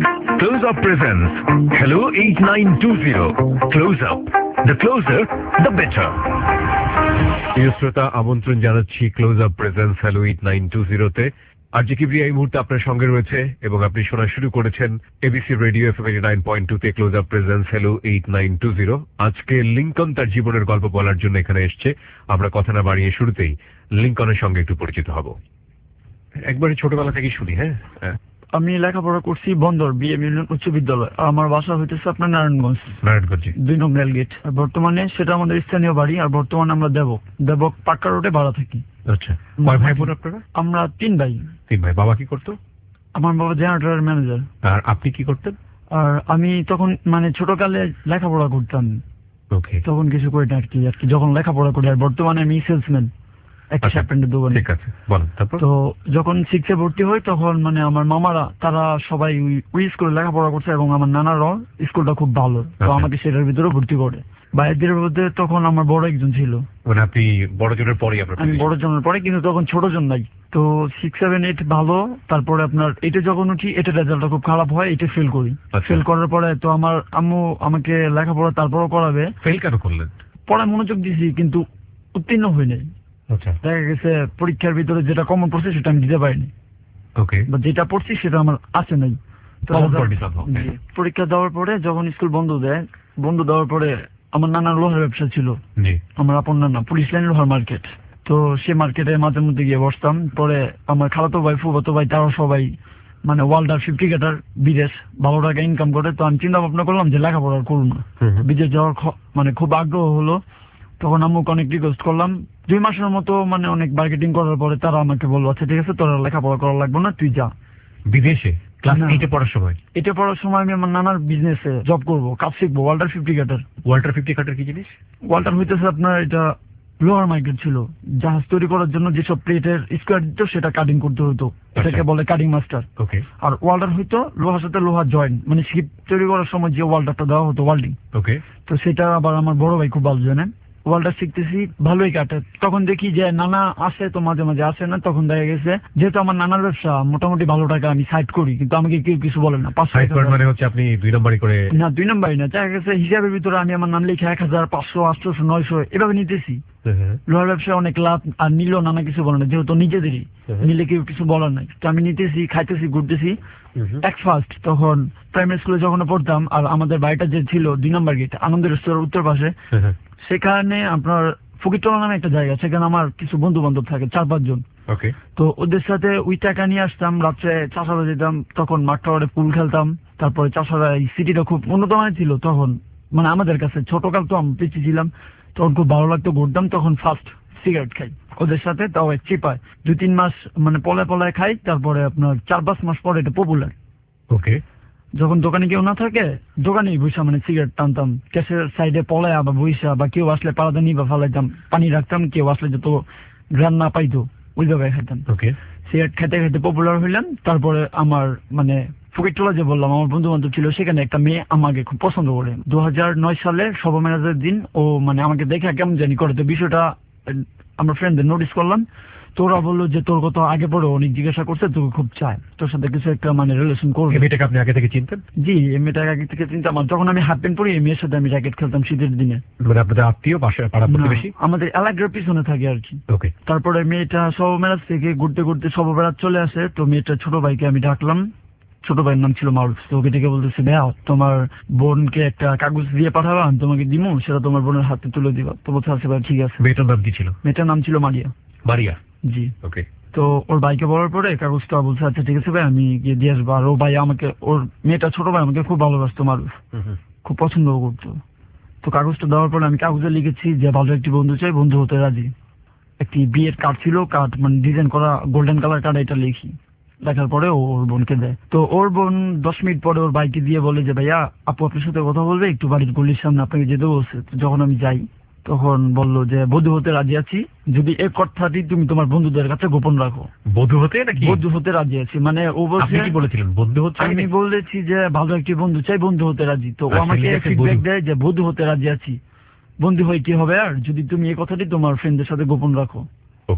Close Up presents Hello 8920. Close Up. The closer, the better. প্রিয় শ্রোতা, আমন্ত্রণ জানাচ্ছি ক্লোজ আপ প্রেজেন্স হ্যালো 8920 তে। আর জি কিবরিয়া এই মুহূর্তে আপনার সঙ্গে রয়েছে এবং আপনি শোনা শুরু করেছেন এবিসি রেডিও এফএম 89.2 তে ক্লোজ আপ প্রেজেন্স হ্যালো 8920। আজকে লিংকন তার জীবনের গল্প বলার জন্য এখানে এসেছে। আমরা কথা না বাড়িয়ে শুরুতেই লিংকনের সঙ্গে একটু পরিচিত হব। একবারে ছোটবেলা থেকে শুনি। হ্যাঁ, আমি লেখাপড়া করছি বন্দর বিএম ইউনিয়ন উচ্চ বিদ্যালয়। আমার বাসা হইতেছে আপনার নারায়ণগঞ্জ 2 নং রেলগেট। বর্তমানে সেটা আমাদের স্থানীয় বাড়ি। আর বর্তমানে আমরা দেবক পাক্কা রোডে ভাড়া থাকি। আচ্ছা, কয় ভাই বোন আপনারা? আমরা 3 ভাই। বাবা কি করতো? আমার বাবা জেনারেটর ম্যানেজার। আর আপনি কি করতেন? আর আমি তখন লেখাপড়া করতাম। ওকে, তখন কিছু করি না আর কি যখন লেখাপড়া করি। আর বর্তমানে আমি সেলসম্যান একটা শার্পেন্টের দোকানে। ঠিক আছে, বলেন। তারপর তো যখন 6-এ ভর্তি হই তখন আমার মামারা তারা সবাই ওই স্কুলে লেখাপড়া করছে এবং আমার নানারাও স্কুলটা খুব ভালো, তো আমাকে সেটার ভিতরে ভর্তি করে। ভাইদের মধ্যে তখন আমার বড় একজন ছিল। মানে আপনি বড় জনের পরে? আমি বড় জনের পরে, কিন্তু তখন ছোট জন নাই। তো 6, 7, 8 ভালো। তারপরে আপনার 8-এ যখন উঠি, 8-এর রেজাল্টটা খুব খারাপ হয়, 8-এ ফেল করি। ফেল করার পরে তো আমার আম্মু আমাকে লেখাপড়া তারপরও করাবে। ফেল কেন করলেন? পড়ায় মনোযোগ দিছি কিন্তু উত্তীর্ণ হই নাই। দেখা গেছে পরীক্ষার ভিতরে যেটা কমন পড়ছে সেটা আমি দিতে পারিনি। ওকে, বা যেটা পড়ছি সেটা আমার আছে নাই। পরীক্ষা দেওয়ার পরে যখন স্কুল বন্ধ দেওয়ার পরে আমার নানার লোহার ব্যবসা ছিল। আমার আপন নানা পুলিশ লাইন লোহার মার্কেট। তো সে মার্কেটে মাঝে মধ্যে গিয়ে বসতাম। পরে আমার খালাতো ভাই ফুফাতো ভাই তারাও সবাই ওয়ার্ল্ডার 50 ক্রিকেটার বিদেশ ভালো টাকা ইনকাম করে। তো আমি চিন্তা ভাবনা করলাম যে লেখাপড়া করবো না, বিদেশ যাওয়ার খুব আগ্রহ হলো। তখন আম্মুকে অনেক রিকোয়েস্ট করলাম। 2 মাসের মতো অনেক মার্কেটিং করার পরে তারা আমাকে বললো, আচ্ছা ঠিক আছে, তোর লেখাপড়া করা লাগবে না, তুই যা বিদেশে। ক্লাস 8-এ পড়ার সময় আমি আমার নানার বিজনেসে জব করবো, কাজ শিখবো। ওয়ার্ল্ডার 50 কাটার। ওয়াল্টার 50 কাটার কি জিনিস? ওয়াল্টার হইতেছে আপনার এটা লোহার মার্কেট ছিল। জাহাজ তৈরি করার জন্য যেসব প্লেটের স্কোয়ার দিত সেটা কাটিং করতে হতো, এটাকে বলে কাটিং মাস্টার। ওকে। আর ওয়াল্টার হইতো লোহার সাথে লোহার জয়েন্ট, শিপ তৈরি করার সময় যে ওয়াল্টারটা দেওয়া হতো ওয়াল্ডিং। ওকে। তো সেটা আবার আমার বড় ভাই খুব ভালো জানেন। ওয়াল্টার শিখতেছি, ভালোই কাটে। তখন দেখি যে নানা আসে, তো মাঝে মাঝে আসে না। তখন দেখা গেছে যেহেতু আমার নানার ব্যবসা মোটামুটি ভালো টাকা আমি সাইড করি, কিন্তু আমাকে কেউ কিছু বলে না। 500 মানে হচ্ছে আপনি 2 নম্বরই করে? না, 2 নম্বরই না। দেখা গেছে হিসাবের ভিতরে আমি আমার নাম লিখে 1000, 500, 800, 900 এভাবে নিতেছি। লোহার ব্যবসায় অনেক লাভ। আর নিলেও নানা কিছু বলে না, যেহেতু নিজেদেরই, নিলে কেউ কিছু বলার নাই। তো আমি নিতেছি, খাইতেছি, ঘুরতেছি। এক ফার্স্ট তখন প্রাইমারি স্কুলে যখন পড়তাম, আর আমাদের বাড়িটা যে ছিল 2 নম্বর গেট আনন্দের রেস্তোরাঁর উত্তর পাশে, সেখানে আপনার ফকিরতলা নামে একটা জায়গা, সেখানে আমার কিছু বন্ধু বান্ধব থাকে 4-5 জন। তো ওদের সাথে ওই টাকা নিয়ে আসতাম, রাত্রে চাষারা যেতাম, তখন মাঠটাওয়ারে পুল খেলতাম। তারপরে চাষারা এই সিটিটা খুব উন্নত মানের ছিল তখন, আমাদের কাছে ছোটকাল তো আমি পিছিয়ে ছিলাম, তখন খুব ভালো লাগতো, ঘুরতাম। তখন ফার্স্ট সিগারেট খাই ওদের সাথে, তাও চিপায় 2-3 মাস পলায় খাই। তারপরে আপনার 4-5 মাস পরে এটা পপুলার। ওকে। যখন দোকানে কেউ না থাকে, দোকানেই বসা সিগারেট টানতাম, ক্যাশের সাইডে পলায় বা বইসা, বা কেউ আসলে পাড়াতে নিয়ে বা ফালাইতাম, পানি রাখতাম, কেউ আসলে যত গ্রান না পাইতো ওই জায়গায় খাইতাম। সিগারেট খেতে খেতে পপুলার হইলাম। তারপরে আমার ফকিরতলা যে বললাম, আমার বন্ধু বান্ধব ছিল, সেখানে একটা মেয়ে আমাকে খুব পছন্দ করে। 2009 সালে শব মেরাজের দিন ও আমাকে দেখে কেমন জানি করে। তো বিষয়টা আমরা ফ্রেন্ডদের নোটিস করলাম। তোরা বললো যে তোর কথা আগে পরে অনেক জিজ্ঞাসা করছে, তোকে খুব চায়, তোর সাথে কিছু একটা রিলেশন করবে। মেয়েটাকে আপনি আগে থেকে চিনতেন? জি, এই মেয়েটাকে আগে থেকে চিনতাম। আর যখন আমি হাফ প্যান্ট পরি, এই মেয়ের সাথে আমি র্যাকেট খেলতাম শীতের দিনে। আপনাদের আত্মীয়, বাসায় পাড়া প্রতিবেশী? আমাদের এলাকার পিছনে থাকে আর কি। ওকে। তারপরে মেয়েটা শবমেরাজ থেকে ঘুরতে ঘুরতে শবমেরাজ চলে আসে। তো মেয়েটা ছোট ভাইকে আমি ডাকলাম, ছোট ভাইয়ের নাম ছিল মারুফ। তো ওকে ডেকে বলতেছে, ভাইয়া তোমার বোনকে একটা কাগজ দিয়ে পাঠাবা, আমি তোমাকে দিমু, সেটা তোমার বোনের হাতে তুলে দিবা। তো বলছে আচ্ছা ভাই ঠিক আছে। মেয়েটার নাম কি ছিল? মেয়েটার নাম ছিল মারিয়া। মারিয়া? জি। ওকে। তো ওর ভাইকে বলার পরে কাগজটা বলছে আচ্ছা ঠিক আছে ভাই, আমি গিয়ে দিয়ে আসবো। আর ও ভাই আমাকে, ওর মেয়েটা ছোট ভাই আমাকে খুব ভালোবাসতো, মারুফ খুব পছন্দ করতো। তো কাগজটা দেওয়ার পরে আমি কাগজে লিখেছি যে ভালো একটি বন্ধু চাই, বন্ধু হতে রাজি। একটি বিয়ের কার্ড ছিল, কার্ড ডিজাইন করা গোল্ডেন কালার কার্ড, এটা লিখি। লেখার পরে ওর বোনকে দেয়। তো ওর বোন 10 মিনিট পরে ওর ভাইকে দিয়ে বলে যে ভাইয়া আপু আপনার সাথে কথা বলবে, একটু বাড়ির গলির সামনে আপনাকে যেতে বলছে। যখন আমি যাই তখন বললো যে বধূ হতে রাজি আছি, যদি এই কথাটি তুমি তোমার বন্ধুদের কাছে গোপন রাখো। বধূ হতে নাকি? বধূ হতে রাজি আছি। ও বলছে, কি বলেছিলেন? বন্ধু হতে? আমি বলেছি যে ভালো একটি বন্ধু চাই, বন্ধু হতে রাজি। তো ও আমাকে ফিডব্যাক দেয় যে বধূ হতে রাজি আছি, বন্ধু হয়ে কি হবে, আর যদি তুমি এই কথাটি তোমার ফ্রেন্ডদের সাথে গোপন রাখো। ওকে।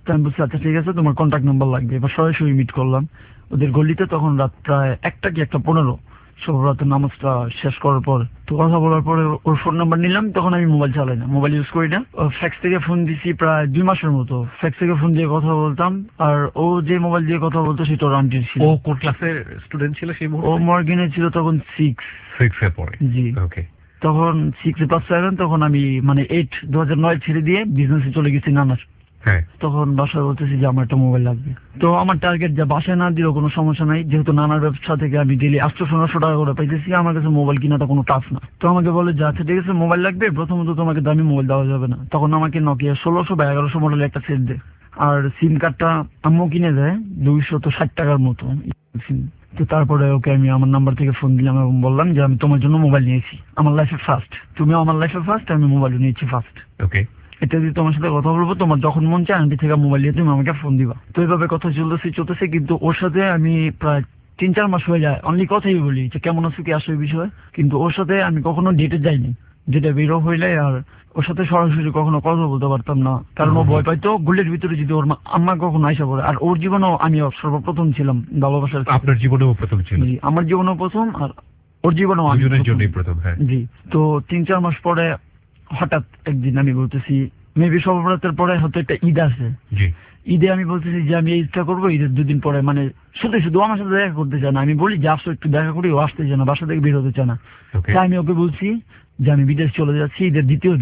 তো আমি বলছি আচ্ছা ঠিক আছে, তোমার কন্ট্যাক্ট নাম্বার লাগবে। এবার সরাসরি মিট করলাম ওদের গলিতে। তখন রাত প্রায় 1টা কি 1:15 সব রাতের নামাজটা শেষ করার পর। তো কথা বলার পরে ওর ফোন নাম্বার নিলাম। তখন আমি মোবাইল চালাই না, মোবাইল ইউজ করি না। ফ্যাক্স থেকে ফোন দিছি প্রায় 2 মাসের মতো। ফ্যাক্স থেকে ফোন দিয়ে কথা বলতাম। আর ও যে মোবাইল দিয়ে কথা বলতো সেটা ওর আন্টির ছিল। ও কোন ক্লাসের স্টুডেন্ট ছিল সেই মুহূর্তে? ও মর্গেনে ছিল তখন 6 এ পড়ে। জি ওকে। তখন 6 ক্লাস 7। তখন আমি মানে 8 2009 ছেড়ে দিয়ে বিজনেসে চলে গেছি নানার। হ্যাঁ। তখন বাসায় বলতেছি যে আমার একটা মোবাইল লাগবে। তো আমার টার্গেট যা, বাসায় না দিলেও কোনো সমস্যা নাই, যেহেতু নানার ব্যবসা থেকে আমি ডেলি 800-900 টাকা করে পাইতেছি, আমার কাছে মোবাইল কিনাটা কোনো টাফ না। তো আমাকে বলে যে আচ্ছা ঠিক আছে মোবাইল লাগবে, প্রথমত তোমাকে দামি মোবাইল দেওয়া যাবে না। তখন আমাকে নোকিয়া 1600 বা 1100 মডেলের একটা সেট দেয়। আর সিম কার্ডটা আম্মু কিনে দেয় 260 টাকার মতো সিম। তো তারপরে ওকে আমি আমার নাম্বার থেকে ফোন দিলাম এবং বললাম যে আমি তোমার জন্য মোবাইল নিয়েছি, আমার লাইফে ফার্স্ট, তুমিও আমার লাইফে ফার্স্ট, আমি মোবাইল নিয়েছি ফার্স্ট। ওকে। এটা দিয়ে তোমার সাথে কথা বলবো, তোমার যখন মন চায় আন্টি থেকে মোবাইল দিয়ে তুমি আমাকে ফোন দিবা। তো এইভাবে কথা চলতেছে। কিন্তু ওর সাথে আমি প্রায় 3-4 মাস হয়ে যায় অনলি কথাই বলি যে কেমন আছো কি আসো এই বিষয়ে। কিন্তু ওর সাথে আমি কখনো ডেটে যাইনি, যেটা বেরো হইলে। আর ওর সাথে সরাসরি কখনো কথা বলতে পারতাম না, কারণ ও ভয় পাইতো গুলির ভিতরে যদি ওর আম্মা কখনো আইসা পড়ে। আর ওর জীবনেও আমি সর্বপ্রথম ছিলাম ভালোবাসার। আপনার জীবনেও প্রথম ছিল? জি, আমার জীবনেও প্রথম, আর ওর জীবনেও আমি প্রথম। হ্যাঁ জি। তো 3-4 মাস পরে হঠাৎ একদিন আমি বলতেছি, মেবি সর্বরাতের পরে হয়তো একটা ঈদ আছে। জি। ঈদে আমি বলতেছি যে আমি এই ঈদটা করবো, ঈদের 2 দিন পরে। মানে শুধু আমার সাথে দেখা করতে চায় না। আমি বলি যে আসো একটু দেখা করি, ও আসতে চায় না, বাসা থেকে বের হতে চায় না। তাই আমি ওকে বলছি যে আমি বিদেশ চলে যাচ্ছি ঈদের দ্বিতীয়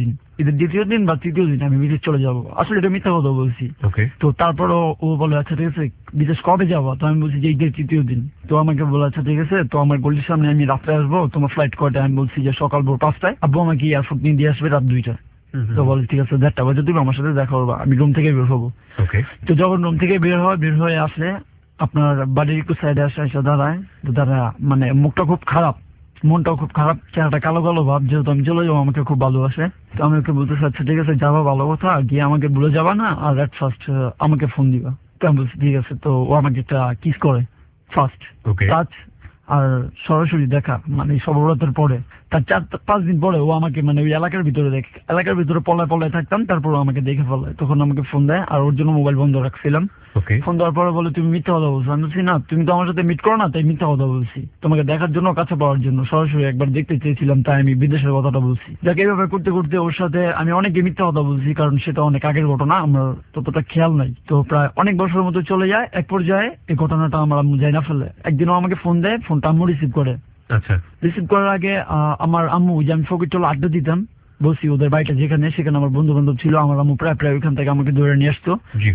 দিন বা তৃতীয় দিন আমি বিদেশ চলে যাবো। আসলে এটা মিথ্যা কথা বলছি। তো তারপর ও বলে আচ্ছা ঠিক আছে বিদেশ কবে যাবো? তো আমি বলছি যে ঈদের তৃতীয় দিন। তো আমাকে বলে আচ্ছা ঠিক আছে, তো আমার গলির সামনে আমি রাত্রে আসবো, তোমার ফ্লাইট কয়টায়? আমি বলছি যে সকাল ভোর 5টায়, আব্বু আমাকে এয়ারপোর্ট নিয়ে দিয়ে আসবে রাত 2টায়। তো বলে ঠিক আছে 1:30 বাজে তুমি আমার সাথে দেখা করবা, আমি রুম থেকে বের হবো। তো যখন রুম থেকে বের হয়ে আসে, আপনার বাড়ির একটু সাইডে এসে দাঁড়ায়। তো দাঁড়া মানে মুখটা খুব খারাপ, মনটাও খুব খারাপ, চেহারাটা কালো কালো ভাব, যেহেতু আমি চলে যাবো আমাকে খুব ভালোবাসে। তো আমি ওকে বলতে চাচ্ছি ঠিক আছে যাবা, ভালো কথা, গিয়ে আমাকে ভুলে যাবা না, আর এট ফার্স্ট আমাকে ফোন দিবা। তো আমি বলছি ঠিক আছে। তো ও আমাকে একটা কিস করে ফার্স্ট টাচ, আর সরাসরি দেখা মানে সর্বরাতের পরে। তার 4-5 দিন পরে ও আমাকে মানে ওই এলাকার ভিতরে পলায় থাকতাম, তারপর আমাকে দেখে ফেলায়। তখন আমাকে ফোন দেয়, আর ওর জন্য মোবাইল বন্ধ রাখছিলাম। ফোন দেওয়ার পরে বলে তুমি মিথ্যা কথা বলছো। আমি বলছি না, তুমি তো আমার সাথে মিট করো না, তাই মিথ্যা কথা বলছি। তোমাকে দেখার জন্য, কাছে পাওয়ার জন্য, সরাসরি একবার দেখতে চেয়েছিলাম, তাই আমি বিদেশের কথাটা বলছি। যাকে এইভাবে করতে করতে ওর সাথে আমি অনেকে মিথ্যা কথা বলছি, কারণ সেটা অনেক আগের ঘটনা, আমার ততটা খেয়াল নাই। তো প্রায় অনেক বছরের মতো চলে যায়। এক পর্যায়ে এই ঘটনাটা আমার আম্মু যাই না ফেলে। একদিনও আমাকে ফোন দেয়, ফোনটা আম্মু রিসিভ করে। রিসিভ করার আগে আমার আম্মু, যে আমি ফকিরতলা আড্ডা দিতাম, বলছি ওদের বাড়িটা যেখানে, সেখানে আমার বন্ধু বান্ধব ছিল। আমার আম্মু প্রায় ওইখান থেকে আমাকে ধরে নিয়ে আসতো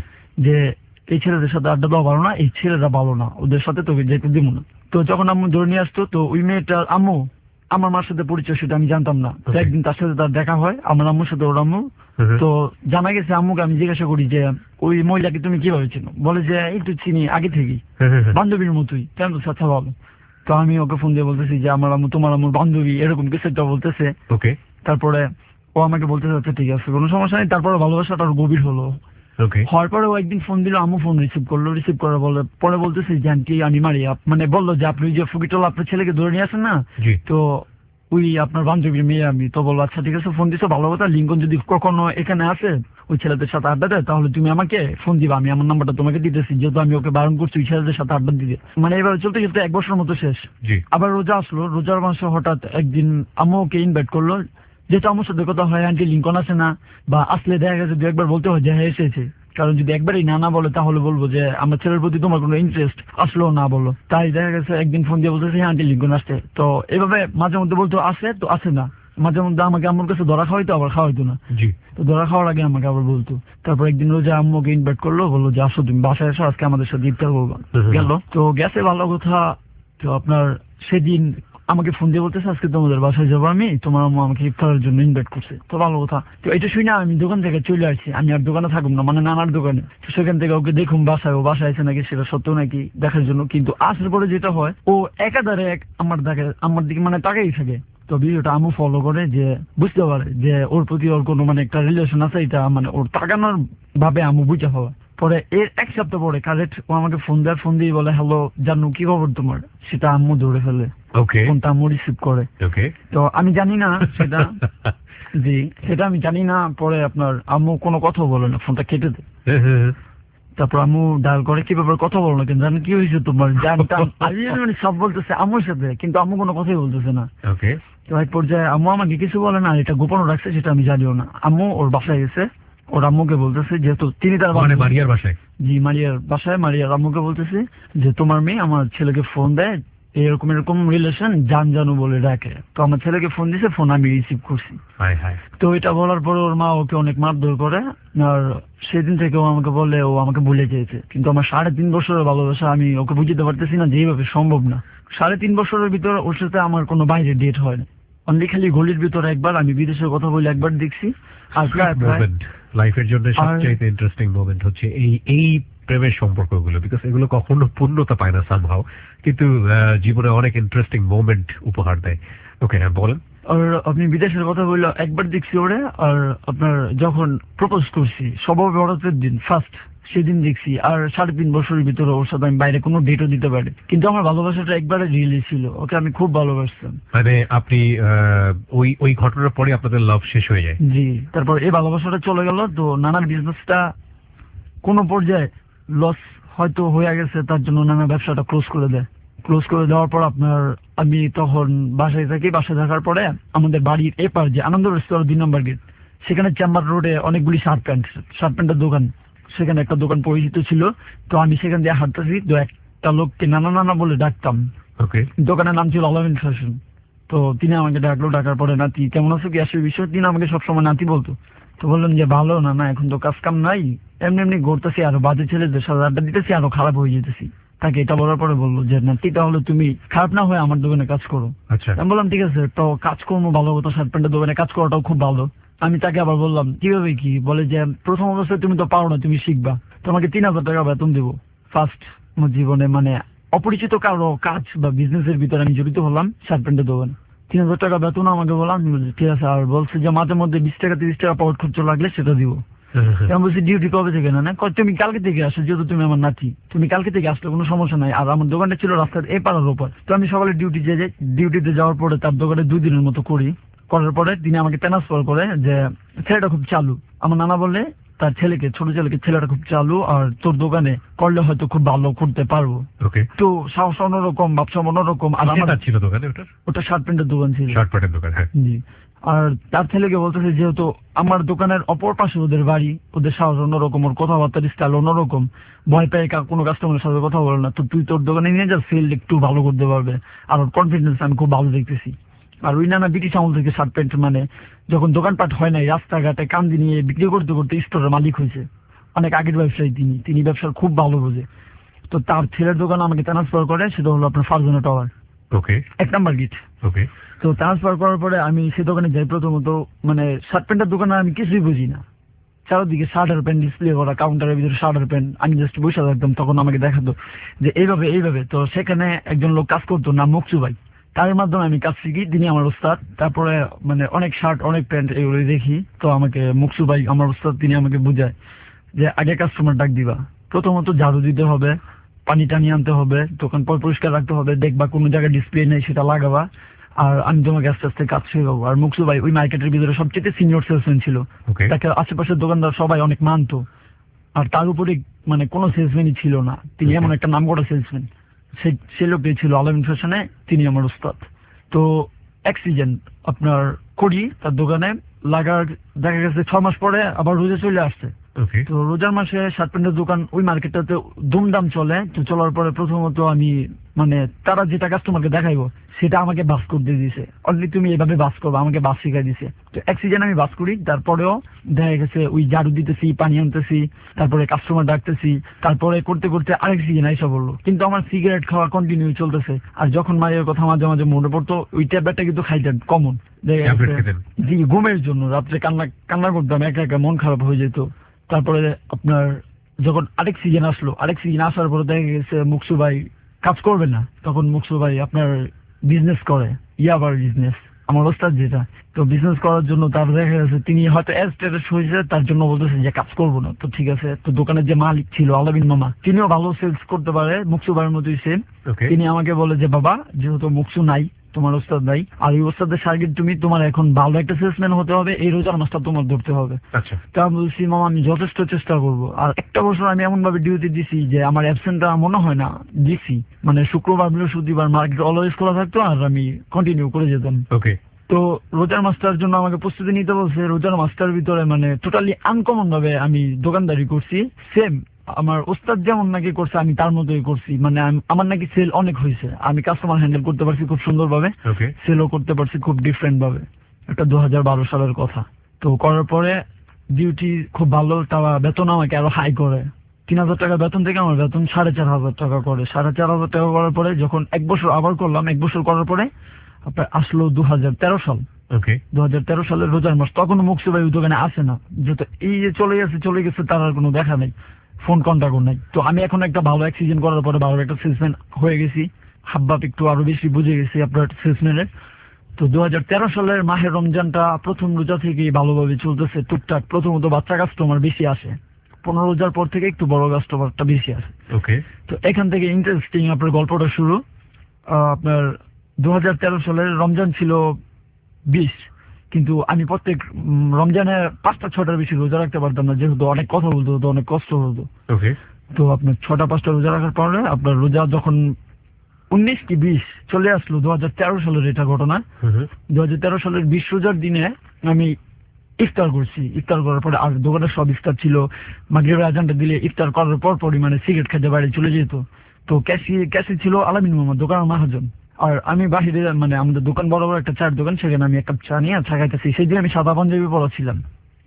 যে এই ছেলেদের সাথে আড্ডা দেওয়া ভালো না, এই ছেলেরা ভালো না, ওদের সাথে তোকে যেতে দিব না। তো যখন আম্মু ধরে নিয়ে আসতো, তো ওই মেয়েটার আম্মু আমার মার সাথে পরিচয়, সেটা আমি জানতাম না। তো একদিন তার সাথে তার দেখা হয়, আমার আম্মুর সাথে ওর আম্মু। তো জানা গেছে, আম্মুকে আমি জিজ্ঞাসা করি যে ওই মহিলাকে তুমি কিভাবে চিনো? বলে যে একটু চিনি আগে থেকেই, বান্ধবীর মতোই। কেন? আচ্ছা ভালো। তো আমি ওকে ফোন দিয়ে বলতেছি যে আমার আম্মু তোমার আম্মুর বান্ধবী, এরকম কিছু একটা বলতেছে। তারপরে ও আমাকে বলতেছে আচ্ছা ঠিক আছে কোনো সমস্যা নেই। তারপরে ভালোবাসাটা আরো গভীর হলো। হওয়ার পরে ও একদিন ফোন দিল, আম্মু ফোন রিসিভ করলো। রিসিভ করার পরে বলতেছে যে আন্টি আমি মারিয়া, মানে বললো যে আপনি যে ফকিরতলা আপনার ছেলেকে ধরে নিয়ে আসেন না, তো ওই আপনার বান্ধবীর মেয়ে আমি। তো বললো আচ্ছা ঠিক আছে, ফোন দিছো ভালো কথা, লিঙ্কন যদি কখনো এখানে আসে ওই ছেলেদের সাথে আড্ডা দেয়, তাহলে তুমি আমাকে ফোন দিবা, আমি আমার নাম্বারটা তোমাকে দিতেছি, যেহেতু আমি ওকে বারণ করছি ওই ছেলেদের সাথে আড্ডা দিতে। মানে এবার চলতে চলতে 1 বছরের মতো শেষ। আবার রোজা আসলো, রোজার মাসে হঠাৎ একদিন আম্মু ওকে ইনভাইট করলো, যেহেতু আমার সাথে কথা হয় আন্টি লিঙ্কন আসে না, বা আসলে দেখা গেছে 2-1 বলতে হয় যে হ্যাঁ এসেছে, কারণ যদি একবারই না বলে তাহলে বলবো যে আমার ছেলের প্রতি তোমার কোনো ইন্টারেস্ট আসলো না বলো। তাই দেখা গেছে একদিন ফোন দিয়ে বলতেছে হ্যাঁ আন্টি লিঙ্কন আসছে। তো এভাবে মাঝে মধ্যে বলতো আসে, তো আসে না। মাঝে মধ্যে আমাকে আম্মুর কাছে ধরা খাওয়াইতো, আবার খাওয়াইতো না। তো ধরা খাওয়ার আগে আমাকে আবার বলতো। তারপর একদিন রোজা আম্মুকে ইনভাইট করলো, বললো যে আসো তুমি বাসায় এসো, আজকে আমাদের সাথে ইফতার করবো। গেল, তো গেছে ভালো কথা। তো আপনার সেদিন আমাকে ফোন দিয়ে বলতেছে আজকে তোমাদের বাসায় যাবো আমি, তোমার আম্মু আমাকে ইফতারের জন্য ইনভাইট করছে। তো ভালো কথা। তো এটা শুনে আমি দোকান থেকে চলে আসছি, আমি আর দোকানে থাকুম না, মানে নানার দোকানে। তো সেখান থেকে ওকে দেখুন বাসায়, ও বাসায় আছে নাকি সেটা সত্য নাকি দেখার জন্য। কিন্তু আসার পরে যেটা হয়, ও একাধারে আমার দিকে মানে তাকাই থাকে। তো ভিডিওটা আম্মু ফলো করে, যে বুঝতে পারে যে ওর প্রতি ওর কোনো মানে একটা রিলেশন আছে, এটা মানে ওর তাকানোর ভাবে আম্মু বুঝে হওয়া। পরে এর 1 সপ্তাহ পরে কারেক্ট ও আমাকে ফোন দিয়ে বলে হ্যালো জানু কি খবর তোমার, সেটা আম্মু ধরে ফেলে। ফোনটা আম্মু রিসিভ করে। তো আমি জানি না সেটা জি সেটা আমি জানি না। পরে আপনার আম্মু কোনো কথা বলে না, ফোনটা কেটে দেয়। তারপর আম্মু ডায়াল করে, কি ব্যাপার কথা বলো না কেন, জানেন কি হয়েছে তোমার, জানতাম মানে সব বলতেছে আম্মুর সাথে, কিন্তু আম্মু কোনো কথাই বলতেছে না। ওকে। তো এক পর্যায়ে আম্মু আমাকে কিছু বলে না, এটা গোপন রাখছে, সেটা আমি জানিও না। আম্মু ওর বাসায় গেছে, ওর আম্মুকে বলতেছে, যেহেতু তিনি তার মানে মারিয়ার বাসায়? জি, মারিয়ার বাসায়। মারিয়ার আম্মুকে বলতেছে যে তোমার মেয়ে আমার ছেলেকে ফোন দেয়, এরকম এরকম রিলেশন, জানু বলে ডাকে। তো আমার ছেলেকে ফোন দিছে, ফোন আমি রিসিভ করছি। তো এটা বলার পরে ওর মা ওকে অনেক মারধর করে, আর সেদিন থেকে ও আমাকে বলে ও আমাকে ভুলে চেয়েছে। কিন্তু আমার 3.5 বছরের ভালোবাসা আমি ওকে বুঝতে পারতেছি না যে এইভাবে সম্ভব না। 3.5 বছরের ভিতরে ওর সাথে আমার কোনো বাইরে ডেট হয় না, অনলি খালি গলির ভিতরে একবার, আমি বিদেশের কথা বলে একবার দেখছি। আর লাইফের জন্য সবচেয়ে ইন্টারেস্টিং মোমেন্ট হচ্ছে এই প্রেমের সম্পর্কগুলো, বিকজ এগুলো কখনো পূর্ণতা পায় না সামহাও, কিন্তু জীবনে অনেক ইন্টারেস্টিং মোমেন্ট উপহার দেয়। ওকে, হ্যাঁ বলেন। আর আপনি বিদেশের কথা বললে একবার দেখছি ওরে, আর আপনার যখন প্রপোজ করছি সবাই বড়দের দিন ফার্স্ট, সেদিন দেখছি। আর 3.5 বছরের ভিতরে ওর সাথে আমি বাইরে কোনো ডেটও দিতে পারি, কিন্তু আমার ভালোবাসাটা একবারে রিয়েলি ছিল, ওকে আমি খুব ভালোবাসতাম। মানে আপনি ওই ঘটনার পরে আপনাদের লাভ শেষ হয়ে যায়? জি, তারপর এই ভালোবাসাটা চলে গেল। তো নানার বিজনেসটা কোনো পর্যায়ে লস হয়তো হয়ে গেছে, তার জন্য নানা ব্যবসাটা ক্লোজ করে দেয়। ক্লোজ করে দেওয়ার পর আপনার আমি তখন বাসায় থাকি। বাসায় থাকার পরে আমাদের বাড়ির এপার যে আনন্দ রেস্তোরাঁ 2 নম্বর গেট, সেখানে চেম্বার রোডে অনেকগুলি শার্ট প্যান্টের দোকান, সেখানে একটা দোকান পরিচিত ছিল। তো আমি সেখান দিয়ে হাঁটতেছি, তো একটা লোককে নানা নানা বলে ডাকতাম। দোকানের নাম ছিল আলামিন ফ্যাশন। তো তিনি আমাকে ডাকলো, ডাকার পরে নাতি কেমন আছো কি আসলে বিষয়, তিনি আমাকে সবসময় নাতি বলতো। তো বললেন যে ভালো না, না এখন তো কাজ কাম নাই, এমনি এমনি ঘুরতেছি, আরো বাজে ছেলেদের সাথে আড্ডা দিতেছি, আরো খারাপ হয়ে যেতেছি। তাকে এটা বলার পরে বললো যে নাতি তাহলে তুমি খারাপ না হয়ে আমার দোকানে কাজ করো। আমি বললাম ঠিক আছে, তো কাজ করবো, ভালো হতো, শার্ট প্যান্টের দোকানে কাজ করাটাও খুব ভালো। আমি তাকে আবার বললাম কিভাবে কি, বলে যে প্রথম অবস্থায় তুমি তো পারো না, তুমি শিখবা, তোমাকে 3,000 টাকা বেতন দেবো ফার্স্ট। আমার জীবনে মানে অপরিচিত কারো কাজ বা বিজনেসের ভিতরে আমি জড়িত হলাম, শার্ট প্যান্টের দোকানে। 3,000 টাকা বেতন আমাকে বললাম, ঠিক আছে। আর বলছে যে মাঝে মধ্যে 20 টাকা 30 টাকা পাওয়ার খরচ লাগলে সেটা দিব। আমি বলছি ডিউটি কবে থেকে? না তুমি কালকে থেকে আসো, যেহেতু তুমি আমার নাতি, তুমি কালকে থেকে আসলে কোনো সমস্যা নাই। আর আমার দোকানটা ছিল রাস্তার এই পাড়ার ওপর। তো আমি সকালে ডিউটিতে যাওয়ার পরে তার দোকানে 2 দিনের মতো করি। করার পরে তিনি আমাকে ট্রান্সফার করে যে ছেলেটা খুব চালু। আমার নানা বলে তার ছেলেকে, ছোট ছেলেকে, ছেলেটা খুব চালু, আর তোর দোকানে করলে হয়তো খুব ভালো করতে পারবো। তো সাহস অন্যরকম, ব্যবসা অন্যরকম। আর আমার ছিল দোকানে ওটা শার্ট প্যান্টের দোকান ছিল। শার্ট প্যান্টের দোকান, হ্যাঁ। জি। আর তার ছেলেকে বলতেছে যেহেতু আমার দোকানের অপর পাশে ওদের বাড়ি, ওদের সাহস অন্যরকম, ওর কথাবার্তার স্টাইল অন্যরকম, ভয় পেয়ে কোনো কাস্টমারের সাথে কথা বলে না। তো তুই তোর দোকানে নিয়ে যা, সেল একটু ভালো করতে পারবে। আর ওর কনফিডেন্স আমি খুব ভালো দেখতেছি। আর ওই নানা ব্রিটিশ আমল থেকে শার্ট প্যান্ট, মানে যখন দোকানপাট হয় নাই, রাস্তাঘাটে কান্দি নিয়ে বিক্রি করতে করতে স্টোরের মালিক হয়েছে। অনেক আগের ব্যবসায়ী তিনি ব্যবসার খুব ভালো বোঝে। তো তার ছেলের দোকান আমাকে ট্রান্সফার করে, সেটা হলো আপনার ফারজানা টাওয়ার, 1 নাম্বার গেট। তো ট্রান্সফার করার পরে আমি সে দোকানে যাই। প্রথমত মানে শার্ট প্যান্টের দোকানে আমি কিছুই বুঝি না, চারদিকে শার্ট আর প্যান্ট ডিসপ্লে করা, কাউন্টারের ভিতরে শার্ট আর প্যান্ট, আমি জাস্ট বসে থাকতাম। তখন আমাকে দেখাতো যে এইভাবে। তো সেখানে একজন লোক কাজ করতো, নাম মুকসু ভাই, তার মাধ্যমে আমি কাজ শিখি, তিনি আমার ওস্তাদ। তারপরে মানে অনেক শার্ট অনেক প্যান্ট এগুলো দেখি, তো আমাকে মুকসু ভাই আমার ওস্তাদ, তিনি আমাকে বুঝায় যে আগে কাস্টমার ডাক দিবা, প্রথমত ঝাড়ু দিতে হবে, পানি টানি আনতে হবে, দোকান পরিষ্কার রাখতে হবে, দেখবা কোনো জায়গায় ডিসপ্লে নেই সেটা লাগাবা, আর আমি তোমাকে আস্তে আস্তে কাজ শেখাবো। আর মুকসু ভাই ওই মার্কেটের ভিতরে সবচেয়ে সিনিয়র সেলসম্যান ছিল। তাকে আশেপাশের দোকানদার সবাই অনেক মানতো, আর তার উপরে মানে কোনো সেলসম্যানই ছিল না, তিনি এমন একটা নাম করা সেলসম্যান। সে লোকটাই ছিল আলামিন ফ্যাশনে, তিনি আমার উস্তাদ। তো অ্যাক্সিডেন্ট আপনার করি তার দোকানে লাগার, দেখা গেছে 6 মাস পরে আবার রোজা চলে আসছে। তো রোজার মাসে শার্ট প্যান্টের দোকান ওই মার্কেটটাতে দুমদাম চলে। তো চলার পরে প্রথমত আমি মানে তারা যেটা কাস্টমারকে দেখাইবো সেটা আমাকে বাস করতে দিছে, অনলি তুমি এভাবে বাস করবো, আমাকে বাস শিখাই দিছে। তো অ্যাক্সিডেন্ট আমি বাস করি, তারপরেও দেখা গেছে ওই ঝাড়ু দিতেছি, পানি আনতেছি, তারপরে কাস্টমার ডাকতেছি, তারপরে করতে করতে আরেক সিজন আইসা বললো। কিন্তু আমার সিগারেট খাওয়া কন্টিনিউ চলতেছে। আর যখন মায়ের কথা মাঝে মাঝে মনে পড়তো, ওই ট্যাবলেটটা কিন্তু খাইতেন কমন, জি, ঘুমের জন্য। রাত্রে কান্না করতাম, একা একা মন খারাপ হয়ে যেত। তারপরে আপনার যখন আরেক সিজন আসার পরে দেখা গেছে মুকসু ভাই কাজ করবে না, তখন মুকসু ভাই আপনার বিজনেস করে, ইয়াবার বিজনেস, আমার ওস্তাদ যেটা। তো বিজনেস করার জন্য তার দেখা গেছে তিনি হয়তো স্ট্যাটাস হয়েছে, তার জন্য বলতেছে যে কাজ করবো না। তো ঠিক আছে, তো দোকানের যে মালিক ছিল আলামিন মামা, তিনিও ভালো সেলস করতে পারে, মুকসু ভাইয়ের মতোই সেম। তিনি আমাকে বলে যে বাবা, যেহেতু মুকসু নাই, তোমার ওস্তাদ নাই, আর ওই ওস্তাদের সার্কিট তুমি তোমার এখন ভালো একটা সেলসম্যান হতে হবে, এই রোজার মাসটা তোমার ধরতে হবে। আচ্ছা, তা আমি বলছি মামা আমি যথেষ্ট চেষ্টা করব। আর একটা বছর আমি এমন ভাবে ডিউটি দিছি যে আমার অ্যাবসেন্টটা মনে হয় না দিছি, মানে শুক্রবার বৃহস্পতিবার মার্কেট অলওয়েজ খোলা থাকতো আর আমি কন্টিনিউ করে যেতাম। ওকে। তো রোজার মাসটার জন্য আমাকে প্রস্তুতি নিতে বলছে। রোজার মাসটার ভিতরে মানে টোটালি আনকমন ভাবে আমি দোকানদারি করছি, সেম আমার ওস্তাদ যেমন নাকি করছে আমি তার মতোই করছি। মানে আমার নাকি সেল অনেক হয়েছে, আমি কাস্টমার হ্যান্ডেল করতে পারছি খুব সুন্দরভাবে, ওকে। সেলও করতে পারছি খুব ডিফারেন্ট ভাবে। এটা 2012 সালের কথা। তো করার পরে ডিউটি খুব ভালো, তারা বেতন আমাকে আরো হাই করে। 3000 টাকা বেতন থেকে আমার বেতন 4500 টাকা করে। 4500 টাকা করার পরে যখন 1 বছর আবার করলাম, 1 বছর করার পরে আপনার আসলো 2013 সাল। ওকে। 2013 সালের রোজার মাস, তখন মুকসু ভাই দোকানে আসে না, যেহেতু এই যে চলে গেছে তার আর কোনো দেখা নেই, ফোন কন্টাক্টও নাই। তো আমি এখন একটা ভালো অ্যাক্সিডেন্ট করার পরে ভালো একটা সেলসম্যান হয়ে গেছি, হাব্বাব একটু আরো বেশি বুঝে গেছি আপনার সেলসম্যানের। তো 2013 সালের মাহের রমজানটা প্রথম রোজা থেকেই ভালোভাবে চলতেছে টুকটাক। প্রথমত বাচ্চা কাস্টমার বেশি আসে, 15 রোজার পর থেকে একটু বড় কাস্টমারটা বেশি আসে। ওকে। তো এখান থেকে ইন্টারেস্টিং আপনার গল্পটা শুরু। আপনার 2013 সালের রমজান ছিল 20, কিন্তু আমি প্রত্যেক রমজানে 5টা-6টার বেশি রোজা রাখতে পারতাম না, যেহেতু অনেক কথা বলতে হতো, অনেক কষ্ট হতো। ওকে। তো আপনার 6টা-5টা রোজা রাখার পরে আপনার রোজা যখন 19 কি 20 চলে আসলো, 2013 সালের এটা ঘটনা। 2013 সালের 20 রোজার দিনে আমি ইফতার করছি। ইফতার করার পরে আর দোকানের সব ইফতার ছিল, মাগরিবের আজানটা দিলে ইফতার করার পর পরই মানে সিগারেট খেতে বাইরে চলে যেত। তো ক্যাশে ছিল আলামিন মামা, দোকানের মহাজন। আর আমি বাহিরে মানে আমাদের দোকান বড় বড় একটা চার দোকান, সেখানে আমি এক কাপ চা নিয়ে চা খাইতেছি। সেই দিন আমি সাদা পাঞ্জাবি পরা ছিলাম।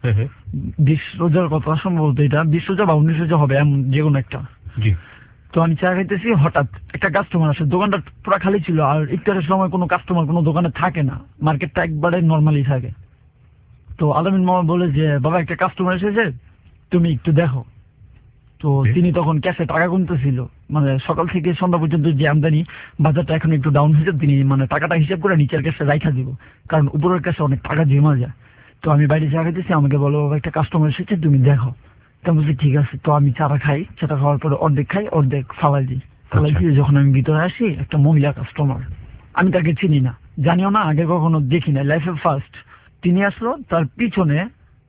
20 রোজার কথা সম্ভবত, এটা 20 রোজা বা 19 রোজা হবে, এমন যে কোনো একটা। তো আমি চা খাইতেছি, হঠাৎ একটা কাস্টমার আসে। দোকানটা পুরো খালি ছিল, আর ইফতারের সময় কোনো কাস্টমার কোনো দোকানে থাকে না, মার্কেটটা একবারে নর্মালি থাকে। তো আলামিন মামা বলে যে বাবা একটা কাস্টমার এসেছে, তুমি একটু দেখো। তো তিনি তখন ক্যাশে টাকা গুনতেছিল, মানে সকাল থেকে সন্ধ্যা পর্যন্ত যে আমদানি, বাজারটা এখন একটু ডাউন হয়েছে, তিনি মানে টাকাটা হিসাব করে নিচের ক্যাশে রাইখা দিব, কারণ উপরের ক্যাশে অনেক টাকা জমা যায়। তো আমি বাইরে চা খাইতেছি, আমাকে বলো বাবা একটা কাস্টমার এসেছে, তুমি দেখো। তো বলছি ঠিক আছে। তো আমি চাটা খাই, চাটা খাওয়ার পরে অর্ধেক খাই, অর্ধেক ফালাই দিই। ফালাই দিয়ে যখন আমি ভিতরে আসি, একটা মহিলা কাস্টমার, আমি তাকে চিনি না, জানিও না, আগে কখনো দেখি না, লাইফে ফার্স্ট। তিনি আসলো, তার পিছনে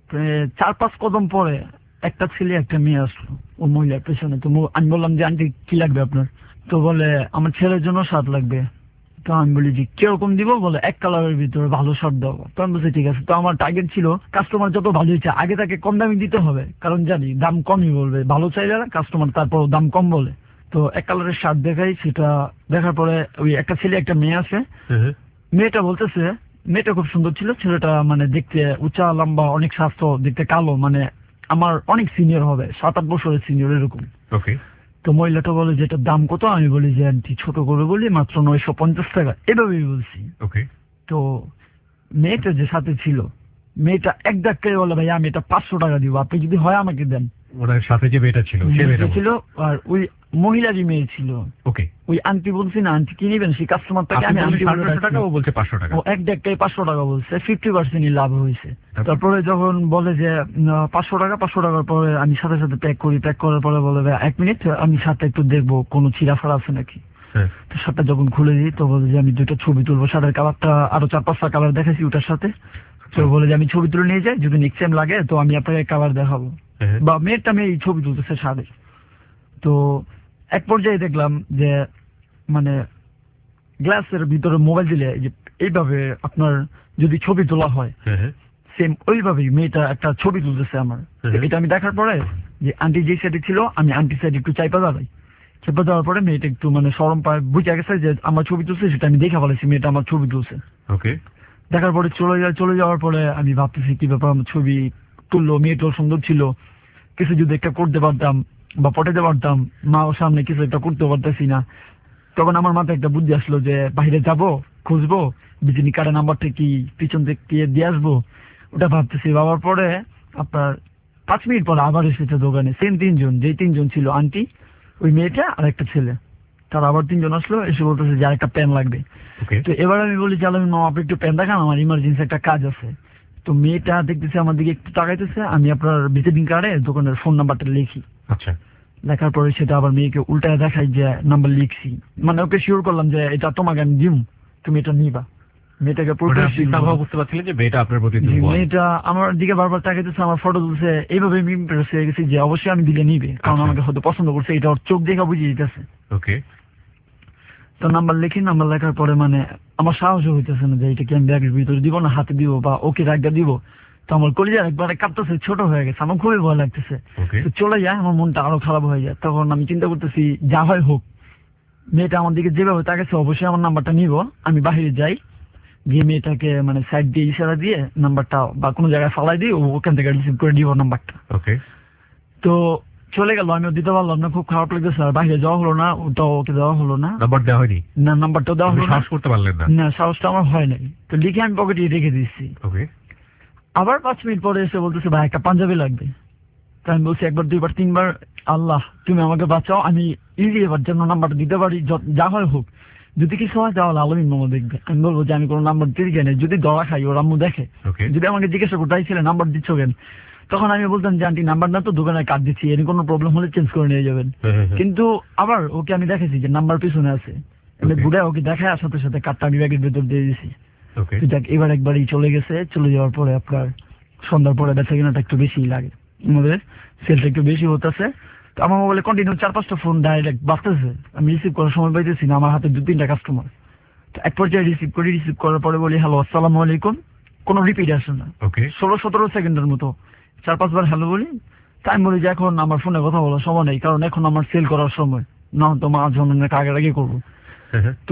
4-5 কদম পরে একটা ছেলে একটা মেয়ে আসলো ও মহিলার পেছনে। তো আমি বললাম যে আন্টি কি লাগবে আপনার? তো বলে আমার ছেলের জন্য শার্ট লাগবে। তো আমি বলি যে কিরকম দিব? বলে 1 কালারের ভিতরে ভালো শার্ট দাও। তো আমি বলছি ঠিক আছে। তো আমার টার্গেট ছিল কাস্টমার যত ভালো হয়েছে আগে তাকে কম দামি দিতে হবে, কারণ জানি দাম কমই বলবে, ভালো চাইলে না কাস্টমার তারপর দাম কম বলে। তো 1 কালারের শার্ট দেখাই, সেটা দেখার পরে ওই একটা ছেলে একটা মেয়ে আছে। মেয়েটা বলতেছে, মেয়েটা খুব সুন্দর ছিল, ছেলেটা মানে দেখতে উঁচা লম্বা, অনেক স্বাস্থ্য, দেখতে কালো, মানে আমার অনেক সিনিয়র হবে, 7-8 বছরের সিনিয়র এরকম। ওকে। তো মহিলাটা বলে যে এটার দাম কত? আমি বলি যে আন্টি ছোট করে বলি মাত্র 950 টাকা, এভাবেই বলছি। ওকে। তো মেয়েটা যে সাথে ছিল, মেয়েটা এক ধাক্কায় বলে ভাই আমি এটা 500 টাকা দিব, আপনি যদি হয় আমাকে দেন। ওনার সাথে যে মেয়েটা ছিল সে মেয়েটা ছিল, আর ওই মহিলারই মেয়ে ছিল। ওকে। ওই আন্টি বলছি না, আন্টি কি নিবেন? সেই কাস্টমারটাকে আমি আন্টি বলে 500 টাকা, ও বলছে 500 টাকা। ও এক ধাক্কায় 500 টাকা বলছে, 50% লাভ হয়েছে। তারপরে যখন বলে যে 500 টাকা, 500 টাকার পরে আমি সাথে সাথে প্যাক করি। প্যাক করার পরে বলে ভাই 1 মিনিট, আমি শার্টটা একটু দেখবো কোনো ছিঁড়াফাড়া আছে নাকি। তো শার্টটা যখন খুলে দিই তো বলে যে আমি 2টা ছবি তুলবো। শার্টের কালারটা আরো 4-5টা কালার দেখাইছি ওটার সাথে। তো বলে যে আমি ছবি তুলে নিয়ে যাই, যদি নেক্সট টাইম লাগে তো আমি আপনাকে কালার দেখাবো। বা মেয়েরটা মেয়ে ছবি তুলতেছে শার্টে। তো এক পর্যায়ে দেখলাম যে মানে গ্লাসের ভিতরে মোবাইল দিলে এইভাবে আপনার যদি ছবি তোলা হয়, সেম ওইভাবেই মেয়েটা একটা ছবি তুলতেছে আমার। এটা আমি দেখার পরে যে আন্টি যে সাইডে ছিল, আমি আন্টি সাইড একটু চাইপা দাঁড়াই। চাইপা দেওয়ার পরে মেয়েটা একটু মানে শরম পায়, বুঝে গেছে যে আমার ছবি তুলছে, সেটা আমি দেখে ফেলেছি মেয়েটা আমার ছবি তুলছে। ওকে। দেখার পরে চলে যাওয়ার পরে আমি ভাবতেছি কি ব্যাপার, আমার ছবি তুললো, মেয়েটাও সুন্দর ছিল, কিছু যদি একটা করতে পারতাম বা পটাতে পারতাম, মাও সামনে কিছু একটা করতে পারতেছি না। তখন আমার মাথায় একটা বুদ্ধি আসলো যে বাইরে যাব, খুঁজবো বিজলি কার্ডের নাম্বারটা কি পিছন থেকে দিয়ে আসবো, ওটা ভাবতেছি। ভাবার পরে আপনার 5 মিনিট পর আবার এসেছে দোকানে সেম 3জন, যেই 3জন ছিল আন্টি, ওই মেয়েটা আর একটা ছেলে, তার আবার 3জন আসলো, এসে বলতেছে যে একটা প্যান লাগবে। তো এবার আমি বলি চালামি মামা আপনি একটু প্যান দেখান, আমার ইমার্জেন্সি একটা কাজ আছে। তো মেয়েটা দেখতেছে আমার দিকে একটু তাকাইতেছে, আমি আপনার ভিজিটিং কার্ডে দোকানের ফোন নাম্বারটা লিখি। আচ্ছা। লেখার পরে সেটা আবার মেয়েকে উল্টায় দেখাই যে নাম্বার লিখছি, মানে ওকে শিওর করলাম যে এটা তোমাকে আমি দিম, তুমি এটা নিবা। মেয়েটাকে বুঝতে পারছিলেন যে মেয়েটা আপনার প্রতি মেয়েটা আমার দিকে বারবার তাকাইতেছে, আমার ফটো তুলছে, এইভাবে আমি ইমপ্রেস হয়ে গেছি যে অবশ্যই আমি দিলে নিবে, কারণ আমাকে হয়তো পছন্দ করছে, এটা ওর চোখ দেখা বুঝিয়ে দিতেছে। ওকে, তো নাম্বার লিখি, নাম্বার লেখার পরে মানে আমার সাহসও হইতেছে না যে এটা কি আমি ব্যাগের ভিতরে দিব না হাতে দিব বা ওকে রাখা দিব। তো আমার কলিজা একবারে কাঁপতেছে, ছোট হয়ে গেছে, আমার খুবই ভয় লাগতেছে। তো চলে যায়, আমার মনটা আরো খারাপ হয়ে যায়। তখন আমি চিন্তা করতেছি যা হয় হোক, মেয়েটা আমার দিকে যেভাবে তাকাচ্ছে অবশ্যই আমার নাম্বারটা নিব। আমি বাহিরে যাই, গিয়ে মেয়েটাকে মানে সাইড দিয়ে ইশারা দিয়ে নাম্বারটা বা কোনো জায়গায় ফালাই দিই, ওখান থেকে রিসিভ করে দিব নাম্বারটা। ওকে, তো চলে গেল, আমিও দিতে পারলাম না, খুব খারাপ লাগতেছে। আর বাইরে যাওয়া হলো না, ওটাও ওকে দেওয়া হলো না, নাম্বার দেওয়া হয়নি না, নাম্বারটাও দেওয়া হলো না, সাহস করতে পারলেন না? না, সাহসটা আমার হয় নাই। তো লিখে আমি পকেটে রেখে দিচ্ছি। ওকে, আবার 5 মিনিট পরে এসে বলতেছে ভাই একটা পাঞ্জাবি লাগবে। তো আমি বলছি একবার, দুইবার, তিনবার, আল্লাহ তুমি আমাকে বাঁচাও, আমি ইজি এবার যেন নাম্বারটা দিতে পারি, যা হয় হোক। যদি কিছু হয় তাহলে আলমিন মামা দেখবে। আমি বলবো যে আমি কোনো নাম্বার দিতে চাই না, যদি ধরা খাই ওর আম্মু দেখে, যদি আমাকে জিজ্ঞাসা করতে ছিল নাম্বার দিচ্ছ কেন, তখন আমি বলতাম যে আন্টি নাম্বার না তো দোকানে কার্ড দিচ্ছি, এর কোনো প্রবলেম হলে চেঞ্জ করে নিয়ে যাবেন। কিন্তু আবার ওকে আমি দেখেছি যে নাম্বার পিছনে আছে, আমি ঘুরে ওকে দেখায় আর সাথে সাথে কার্ডটা আমি ব্যাগের ভেতর দিয়ে দিয়েছি। যাক, এবার একবারই চলে গেছে। চলে যাওয়ার পরে আপনার সন্ধ্যার পরে বেচা কেনাটা একটু বেশি লাগে, আমাদের সেলটা একটু বেশি হতেছে। তো আমার মোবাইলে কন্টিনিউ 4-5টা ফোন ডাইরেক্ট বাজতেছে, আমি রিসিভ করার সময় পাইতেছি না, আমার হাতে 2-3টা কাস্টমার। তো এক পর্যায়ে রিসিভ করার পরে বলি হ্যালো আসসালামু আলাইকুম, কোনো রিপিট আসে না, 16-17 সেকেন্ডের মতো 4-5 বার হ্যালো বলি। তাই আমি বলি যে এখন আমার ফোনে কথা বলার সময় নেই, কারণ এখন আমার সেল করার সময়, না তো মা জনের আগে করবো। তো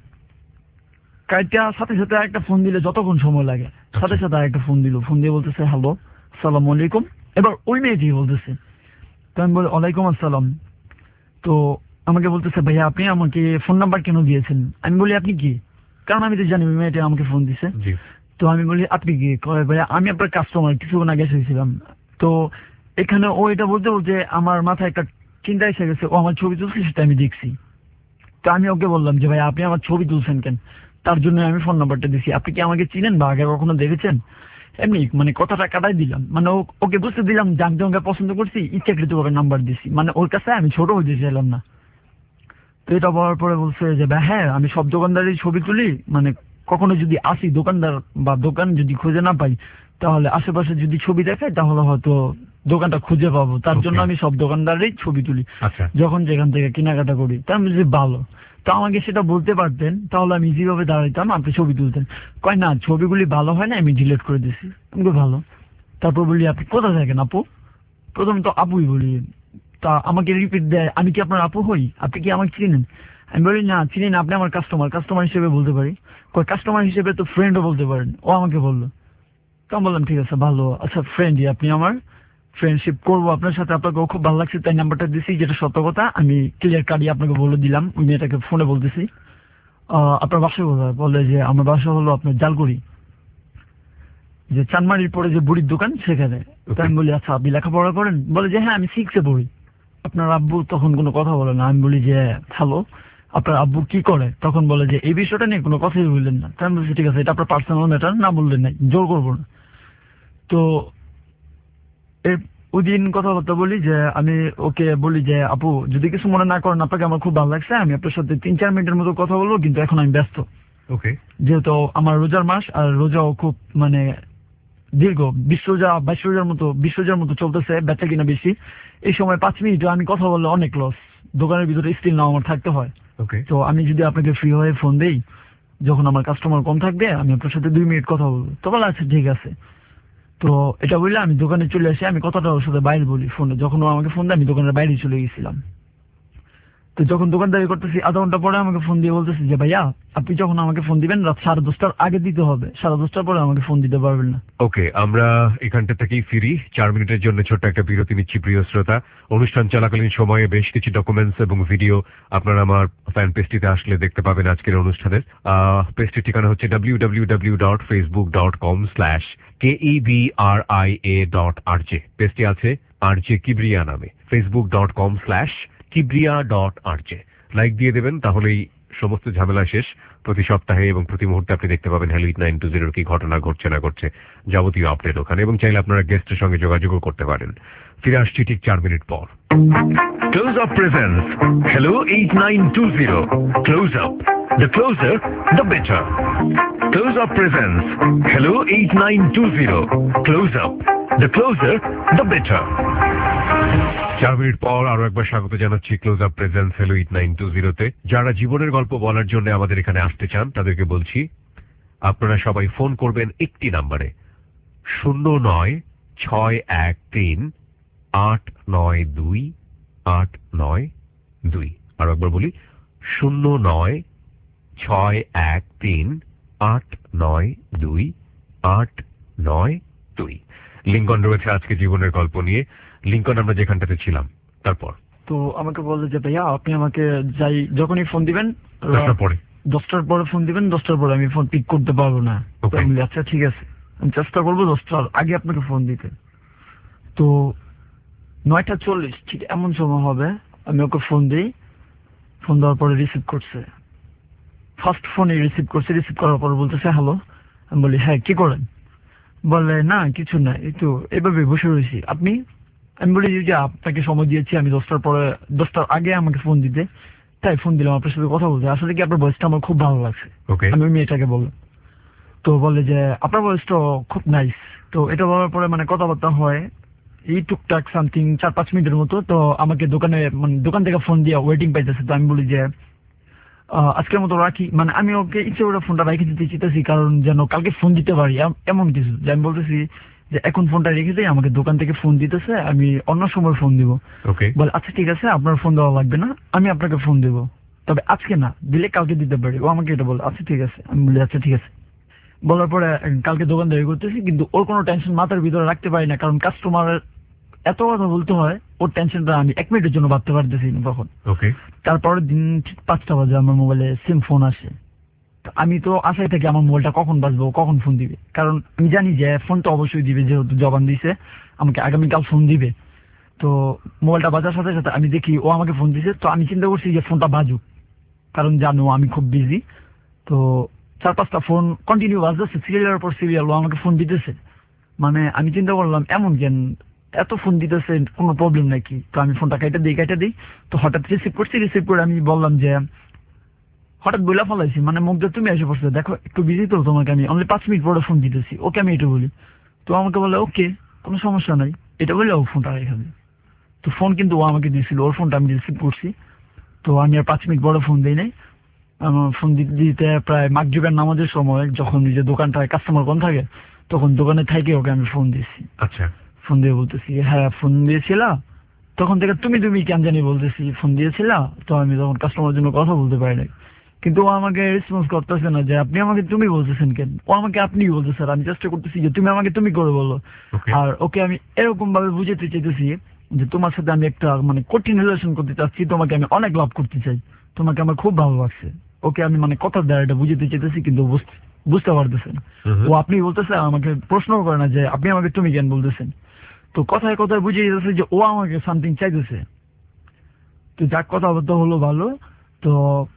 কাইটা সাথে সাথে একটা ফোন দিলে যতক্ষণ সময় লাগে, সাথে সাথে একটা ফোন দিল, ফোন দিয়ে বলতেছে হ্যালো আসসালামু আলাইকুম, এবার ওই মেয়েটি বলতেছে। তো আমি বলি ওয়ালাইকুম আসসালাম। তো আমাকে বলতেছে ভাইয়া আপনি আমাকে ফোন নাম্বার কেন দিয়েছেন? আমি বলি আপনি কি, কারণ আমি তো জানি ওই মেয়েটা আমাকে ফোন দিছে। তো আমি বলি আপনি কি? ভাইয়া আমি আপনার কাস্টমার, কিছুক্ষণ আগে এসেছিলাম। তো এখানে ও এটা বলতে বলতে আমার মাথায় একটা চিন্তা এসে গেছে, ও আমার ছবি তুলছে, সেটা আমি দেখছি। তো আমি ওকে বললাম যে ভাই আপনি আমার ছবি তুলছেন কেন? তার জন্য আমি ফোন নাম্বারটা দিছি, আপনি কি আমাকে চিনেন বা আগে কখনো দেখেছেন? এমনি মানে কথাটা কাটাই দিলাম, মানে ওকে বুঝতে দিলাম যে আমি তোমাকে পছন্দ করছি, ইচ্ছাকৃতভাবে নাম্বার দিছি, মানে ওর কাছে আমি ছোট হইতে চাইলাম না। তো এটা বলার পরে বলছে যে হ্যাঁ আমি সব দোকানদারের ছবি তুলি, মানে কখনো যদি আসি দোকানদার বা দোকান যদি খুঁজে না পাই, তাহলে আশেপাশে যদি ছবি দেখায় তাহলে হয়তো দোকানটা খুঁজে পাবো, তার জন্য আমি সব দোকানদারেরই ছবি তুলি যখন যেখান থেকে কেনাকাটা করি। তা আমি যে ভালো, তো আমাকে সেটা বলতে পারতেন, তাহলে আমি ইজিভাবে দাঁড়াইতাম, আপনি ছবি তুলতেন। কয় না ছবিগুলি ভালো হয় না, আমি ডিলিট করে দিছি। আমি ভালো। তারপর বলি আপনি কোথা থাকেন আপু? প্রথম তো আপুই বলি। তা আমাকে রিপিট দেয় আমি কি আপনার আপু হই, আপনি কি আমাকে চিনেন? আমি বলি না চিনি না, আপনি আমার কাস্টমার হিসেবে বলতে পারি। কয় কাস্টমার হিসেবে তো ফ্রেন্ডও বলতে পারেন। ও আমাকে বললো। তো আমি বললাম ঠিক আছে ভালো, আচ্ছা ফ্রেন্ডই আপনি, আমার ফ্রেন্ডশিপ করবো আপনার সাথে, আপনাকেও খুব ভালো লাগছে তাই নাম্বারটা দিছি, যেটা সত্য কথা, আমি ক্লিয়ার কাটিয়ে আপনাকে বলে দিলাম। ওই মেয়েটাকে ফোনে বলতেছি আপনার বাসা কোথায়? বলে যে আমার বাসা হলো আপনার জালকুড়ি, যে চানমারির পরে যে বুড়ির দোকান সেখানে। আমি বলি আচ্ছা আপনি লেখাপড়া করেন? বলে যে হ্যাঁ আমি 6-এ পড়ি। আপনার আব্বু? তখন কোনো কথা বলে না। আমি বলি যে হ্যালো আপনার আব্বু কি করে? তখন বলে যে এই বিষয়টা নিয়ে কোনো কথাই বললেন না। আমি বলছি ঠিক আছে, এটা আপনার পার্সোনাল ম্যাটার, না বললেন নাই, জোর করবো না। তো ওই দিন কথাবার্তা বলি যে আমি ওকে বলি যে আপু যদি কিছু মনে না করেন, আপনাকে আমার খুব ভালো লাগছে, আমি আপনার সাথে 3-4 মিনিটের মতো কথা বলবো, কিন্তু এখন আমি ব্যস্ত। যেহেতু আমার রোজার মাস, আর রোজাও খুব মানে দীর্ঘ, 20 রোজা 22 রোজার মতো চলতেছে, বেচা কিনা বেশি। এই সময় 5 মিনিট আমি কথা বললে অনেক লস, দোকানের ভিতরে স্টিল নাও আমার থাকতে হয়। তো আমি যদি আপনাকে ফ্রি হয়ে ফোন দেই যখন আমার কাস্টমার কম থাকবে, আমি আপনার সাথে 2 মিনিট কথা বলবো। তো বলে আচ্ছা ঠিক আছে। তো এটা বললে আমি দোকানে চলে আসি, আমি কথাটা ওর সাথে বাইরে বলি ফোনে, যখন ও আমাকে ফোন দেয় আমি দোকানের বাইরে চলে গেছিলাম। তো যখন দোকানদারি করতেছি আধা ঘন্টা পরে আমাকে ফোন দিয়ে বলতেছি যে ভাইয়া আপনি যখন আমাকে ফোন দিবেন রাত 10:30টার আগে দিতে হবে, 10:30টার পরে আমাকে ফোন দিতে পারবেন না। ওকে, আমরা এখানটা থেকেই ফিরি, 4 মিনিটের জন্য ছোট্ট একটা বিরতি নিচ্ছি। প্রিয় শ্রোতা, অনুষ্ঠান চলাকালীন সময়ে বেশ কিছু ডকুমেন্টস এবং ভিডিও আপনারা আমার ফ্যান পেজটিতে আসলে দেখতে পাবেন। আজকের অনুষ্ঠানের পেজটির ঠিকানা হচ্ছে www.facebook.com/KEBRIA.RJ। পেজটি আছে RJ কিবরিয়া নামে, facebook.com/kibriya.rj। লাইক দিয়ে দেবেন, তাহলেই সমস্ত ঝামেলা শেষ। প্রতি সপ্তাহে এবং প্রতি মুহূর্তে আপনি দেখতে পাবেন হ্যালো 8920 কি ঘটনা ঘটছে না ঘটছে, যাবতীয় আপডেট ওখানে, এবং চাইলে আপনারা গেস্টের সঙ্গে যোগাযোগও করতে পারেন। ফিরে আসছি ঠিক 4 মিনিট পর। Close up presents hello 8920 close up. The closer, the better. Close Up presents Hello 8920. Close Up. The closer, the better. 4 minute পর আরো একবার স্বাগত জানাচ্ছি ক্লোজ আপ প্রেজেন্স হেলো 8920 তে। যারা জীবনের গল্প বলার জন্য আমাদের এখানে আসতে চান তাদেরকে বলছি আপনারা সবাই ফোন করবেন একটি নম্বরে 09613892 আরো একবার বলি 09613892 লিঙ্কন রয়েছে আজকে জীবনের গল্প নিয়ে। লিঙ্কন, আমরা যেখানটাতে ছিলাম তারপর তো আমাকে বললো যে ভাইয়া আপনি আমাকে যাই যখনই ফোন দিবেন 10টার পরে ফোন দিবেন, 10টার পরে আমি ফোন পিক করতে পারবো না। আচ্ছা ঠিক আছে, আমি চেষ্টা করবো 10টার আগে আপনাকে ফোন দিতে। তো 9:40 ঠিক এমন সময় হবে আমি ওকে ফোন দিই। ফোন দেওয়ার পরে রিসিভ করছে, ফার্স্ট ফোনে রিসিভ করছে। রিসিভ করার পরে বলতেছে হ্যালো। আমি বলি হ্যাঁ কি করেন? বলে না কিছু না, একটু এভাবে বসে রয়েছি। আপনি? আমি বলি যে আপনাকে সময় দিয়েছি আমি 10টার আগে আমাকে ফোন দিতে, তাই ফোন দিলাম আপনার সাথে কথা বলতে। আসলে কি আপনার ভয়েসটা আমার খুব ভালো লাগছে। আমি মেয়েটাকে বললাম। তো বলে যে আপনার ভয়েসটা খুব নাইস। তো এটা বলার পরে মানে কথাবার্তা হয় এই টুকটাক সামথিং 4-5 মিনিটের মতো। তো আমাকে দোকান থেকে ফোন দিয়ে ওয়েটিং পাইতেছে। তো আমি বলি যে আজকের মতো রাখি, মানে আমি ওকে ইচ্ছে করে ফোনটা রেখে দিতে চাইতেছি কারণ যেন কালকে ফোন দিতে পারি এমন কিছু। যে আমি বলতেছি যে এখন ফোনটা রেখে দিই, আমাকে দোকান থেকে ফোন দিতেছে, আমি অন্য সময় ফোন দিব। বলে আচ্ছা ঠিক আছে, আপনার ফোন দেওয়া লাগবে না, আমি আপনাকে ফোন দেবো, তবে আজকে না, দিলে কালকে দিতে পারি। ও আমাকে এটা বলে আচ্ছা ঠিক আছে। আমি বলি আচ্ছা ঠিক আছে। বলার পরে কালকে দোকানদারি করতেছি, কিন্তু ওর কোনো টেনশন মাথার ভিতরে রাখতে পারি না কারণ কাস্টমারের এত কথা বলতে হয়, ওর টেনশনটা আমি 1 মিনিটের জন্য ভাবতে পারতেছি না তখন। তারপরের দিন ঠিক 5টা বাজে আমার মোবাইলে সিম ফোন আসে। আমি তো আশায় থাকি আমার মোবাইলটা কখন বাজবো, কখন ফোন দিবে, কারণ আমি জানি যে ফোন তো অবশ্যই দিবে, যেহেতু জবান দিছে আমাকে আগামীকাল ফোন দিবে। তো মোবাইলটা বাজার সাথে সাথে আমি দেখি ও আমাকে ফোন দিছে। তো আমি চিন্তা করছি যে ফোনটা বাজুক, কারণ জানো আমি খুব বিজি। তো 4-5টা ফোন কন্টিনিউ বাজতেছে, সিরিয়ালের পর সিরিয়াল ও আমাকে ফোন দিতেছে। মানে আমি চিন্তা করলাম এমন কেন এত ফোন দিতেছে, কোনো প্রবলেম নাকি। তো আমি ফোনটা কেটে দিই। তো হঠাৎ রিসিভ করছি। রিসিভ করে আমি বললাম যে হঠাৎ বইলা ফেলাইছি, মানে মুখ দিয়ে তুমি এসে পড়ছো, দেখো একটু বিজি তো, তোমাকে আমি অনলি 5 মিনিট পরে ফোন দিতেছি, ওকে আমি এটা বলি। তো আমাকে বলে ওকে কোনো সমস্যা নাই, এটা বলে ও ফোনটা রেখে দিই। তো ফোন কিন্তু ও আমাকে দিয়েছিল, ওর ফোনটা আমি রিসিভ করছি। তো আমি আর 5 মিনিট পরে ফোন দিই নাই। আমার ফোন দিতে প্রায় মাগরিবের নামাজের সময়, যখন যে দোকানটায় কাস্টমার কম থাকে তখন দোকানে থেকে ওকে আমি ফোন দিয়েছি। আচ্ছা, ফোন দিয়ে বলতেছি হ্যাঁ ফোন দিয়েছিলা, তখন থেকে তুমি কেন জানি বলতেছি ফোন দিয়েছিলা। তো আমি তখন কাস্টমারের জন্য কথা বলতে পারি না, কিন্তু ও আমাকে রেসপন্স করতেছে না যে আপনি আমাকে তুমি বলতেছেন কেন, ও আমাকে আপনি বলতে। স্যার আমি চেষ্টা করতেছি যে তুমি আমাকে তুমি করে বলো। আর ওকে আমি এরকম ভাবে বুঝাতে চাইতেছি যে তোমার সাথে আমি একটা মানে কঠিন রিলেশন করতে চাচ্ছি, তোমাকে আমি অনেক লাভ করতে চাই, তোমাকে আমার খুব ভালো লাগছে। ওকে আমি মানে কথার দ্বারা এটা বুঝাতে চাইতেছি, কিন্তু বুঝতে পারতেছে না। ও আপনি বলতেছে, আমাকে প্রশ্ন করে না যে আপনি আমাকে তুমি কেন বলতেছেন। তো কথায় কথায় বুঝিয়ে দিতেছে যে ও আমাকে সামথিং চাইতেছে। তো যাক কথাবার্তা হলো ভালো। তো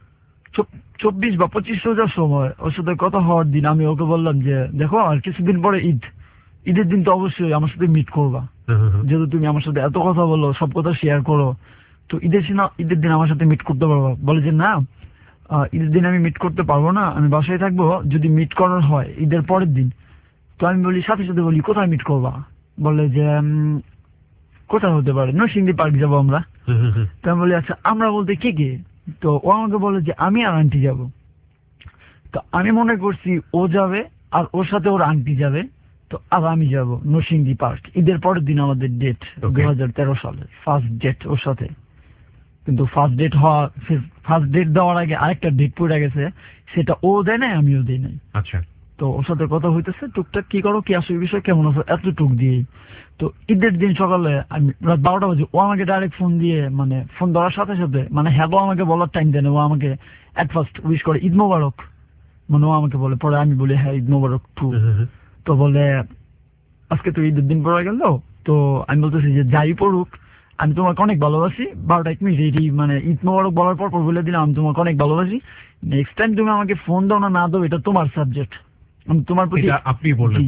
24 বা 25 রোজার সময় ওর সাথে কথা হওয়ার দিন আমি ওকে বললাম যে দেখো আর কিছুদিন পরে ঈদের দিন তো অবশ্যই আমার সাথে মিট করবা, যেহেতু তুমি আমার সাথে এত কথা বলো, সব কথা শেয়ার করো, তো ঈদের দিন আমার সাথে মিট করতে পারবা। বলে যে না, ঈদের দিন আমি মিট করতে পারবো না, আমি বাসায় থাকবো, যদি মিট করার হয় ঈদের পরের দিন। তো আমি বলি সাথে সাথে বলি কোথায় মিট করবা? বলে যে কোথায় হতে পারে, নরসিংদী পার্ক যাবো আমরা। তো আমি বলি আচ্ছা আমরা বলতে কে? তো ও আমাকে বলে যে আমি আর আন্টি যাব। তো আমি মনে করছি ও যাবে আর ওর সাথে ওর আন্টি যাবে, তো আর আমি যাব নরসিংদী পার্ক। ঈদের পরের দিন আমাদের ডেট, 2013 সালে ফার্স্ট ডেট ওর সাথে। কিন্তু ফার্স্ট ডেট দেওয়ার আগে আরেকটা ডেট পড়ে গেছে, সেটা ও দেয় নাই আমিও দিই নাই। আচ্ছা। তো ওর সাথে কথা হইতেছে টুকটাক, কি করো, কি আসল বিষয়, কেমন আছো, এতটুক দিয়েই। তো ঈদের দিন সকালে আমি রাত 12টা বাজে ও আমাকে ডাইরেক্ট ফোন দিয়ে, মানে ফোন ধরার সাথে সাথে মানে হ্যালো আমাকে বলার টাইম দেয় না, ও আমাকে এট ফার্স্ট উইশ করে ঈদ মোবারক, মানে ও আমাকে বলে, পরে আমি বলি হ্যাঁ ঈদ মোবারক টু। তো বলে আজকে তো ঈদের দিন পড়ে গেল, তো আমি বলতেছি যে যাই পড়ুক আমি তোমাকে অনেক ভালোবাসি। 12টা 1 মিনিট এই মানে ঈদ মোবারক বলার পর বলে দিলাম আমি তোমাকে অনেক ভালোবাসি, নেক্সট টাইম তুমি আমাকে ফোন দাও না দাও এটা তোমার সাবজেক্ট, আমি তোমার প্রতি। আপনি বললেন তাকে?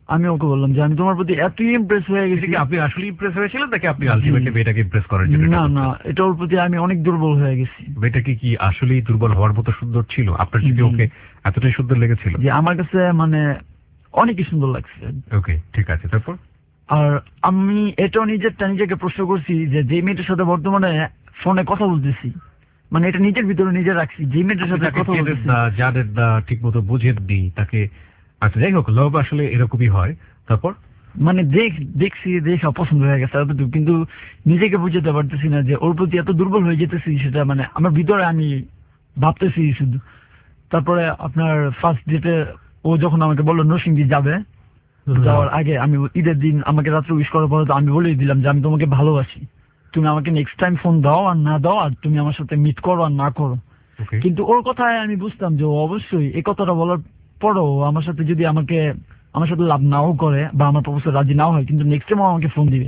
আমি ওকে বললাম যে আমি তোমার প্রতি এতই ইমপ্রেস হয়ে গেছি। আপনি আসলে ইমপ্রেস হয়েছিলেন নাকি আপনি আলটিমেটলি মেয়েটাকে ইমপ্রেস করার জন্য? না না, এটা ওর প্রতি আমি অনেক দুর্বল হয়ে গেছি। মেয়েটাকে কি আসলেই দুর্বল হওয়ার মতো সুন্দর ছিল? আপনার যদি ওকে এতটাই সুন্দর লেগেছিল? যে আমার কাছে মানে অনেকই সুন্দর লাগছে। ওকে, ঠিক আছে, তারপর? আর আমি এটাও নিজেকে প্রশ্ন করছি যে যে মেয়েটার সাথে বর্তমানে ফোনে কথা বলতেছি, মানে এটা নিজের ভিতরে নিজে রাখছি, যে মেয়েটার সাথে কথা বলতেছি জানেন না, ঠিক মতো বুঝেননি তাকে। আচ্ছা, যাই হোক, লাভ আসলে এরকমই হয়। তারপর? মানে দেখছি দেখা পছন্দ হয়ে গেছে এতটুকু, কিন্তু নিজেকে বুঝাতে পারতেছি না যে ওর প্রতি এত দুর্বল হয়ে যেতেছি, সেটা মানে আমার ভিতরে আমি ভাবতেছি শুধু। তারপরে আপনার ফার্স্ট ডেটে ও যখন আমাকে বললো নরসিংদী যাবে, যাওয়ার আগে আমি ঈদের দিন আমাকে রাত্রে উইশ করার পরে তো আমি বলেই দিলাম যে আমি তোমাকে ভালোবাসি, তুমি আমাকে নেক্সট টাইম ফোন দাও আর না দাও, আর তুমি আমার সাথে মিট করো আর না করো। কিন্তু ওর কথায় আমি বুঝতাম যে ও অবশ্যই এই কথাটা বলার পরও আমার সাথে যদি আমার সাথে লাভ নাও করে বা আমার প্রপোজাল রাজি নাও হয়, কিন্তু নেক্সট টাইম আমাকে ফোন দিবে।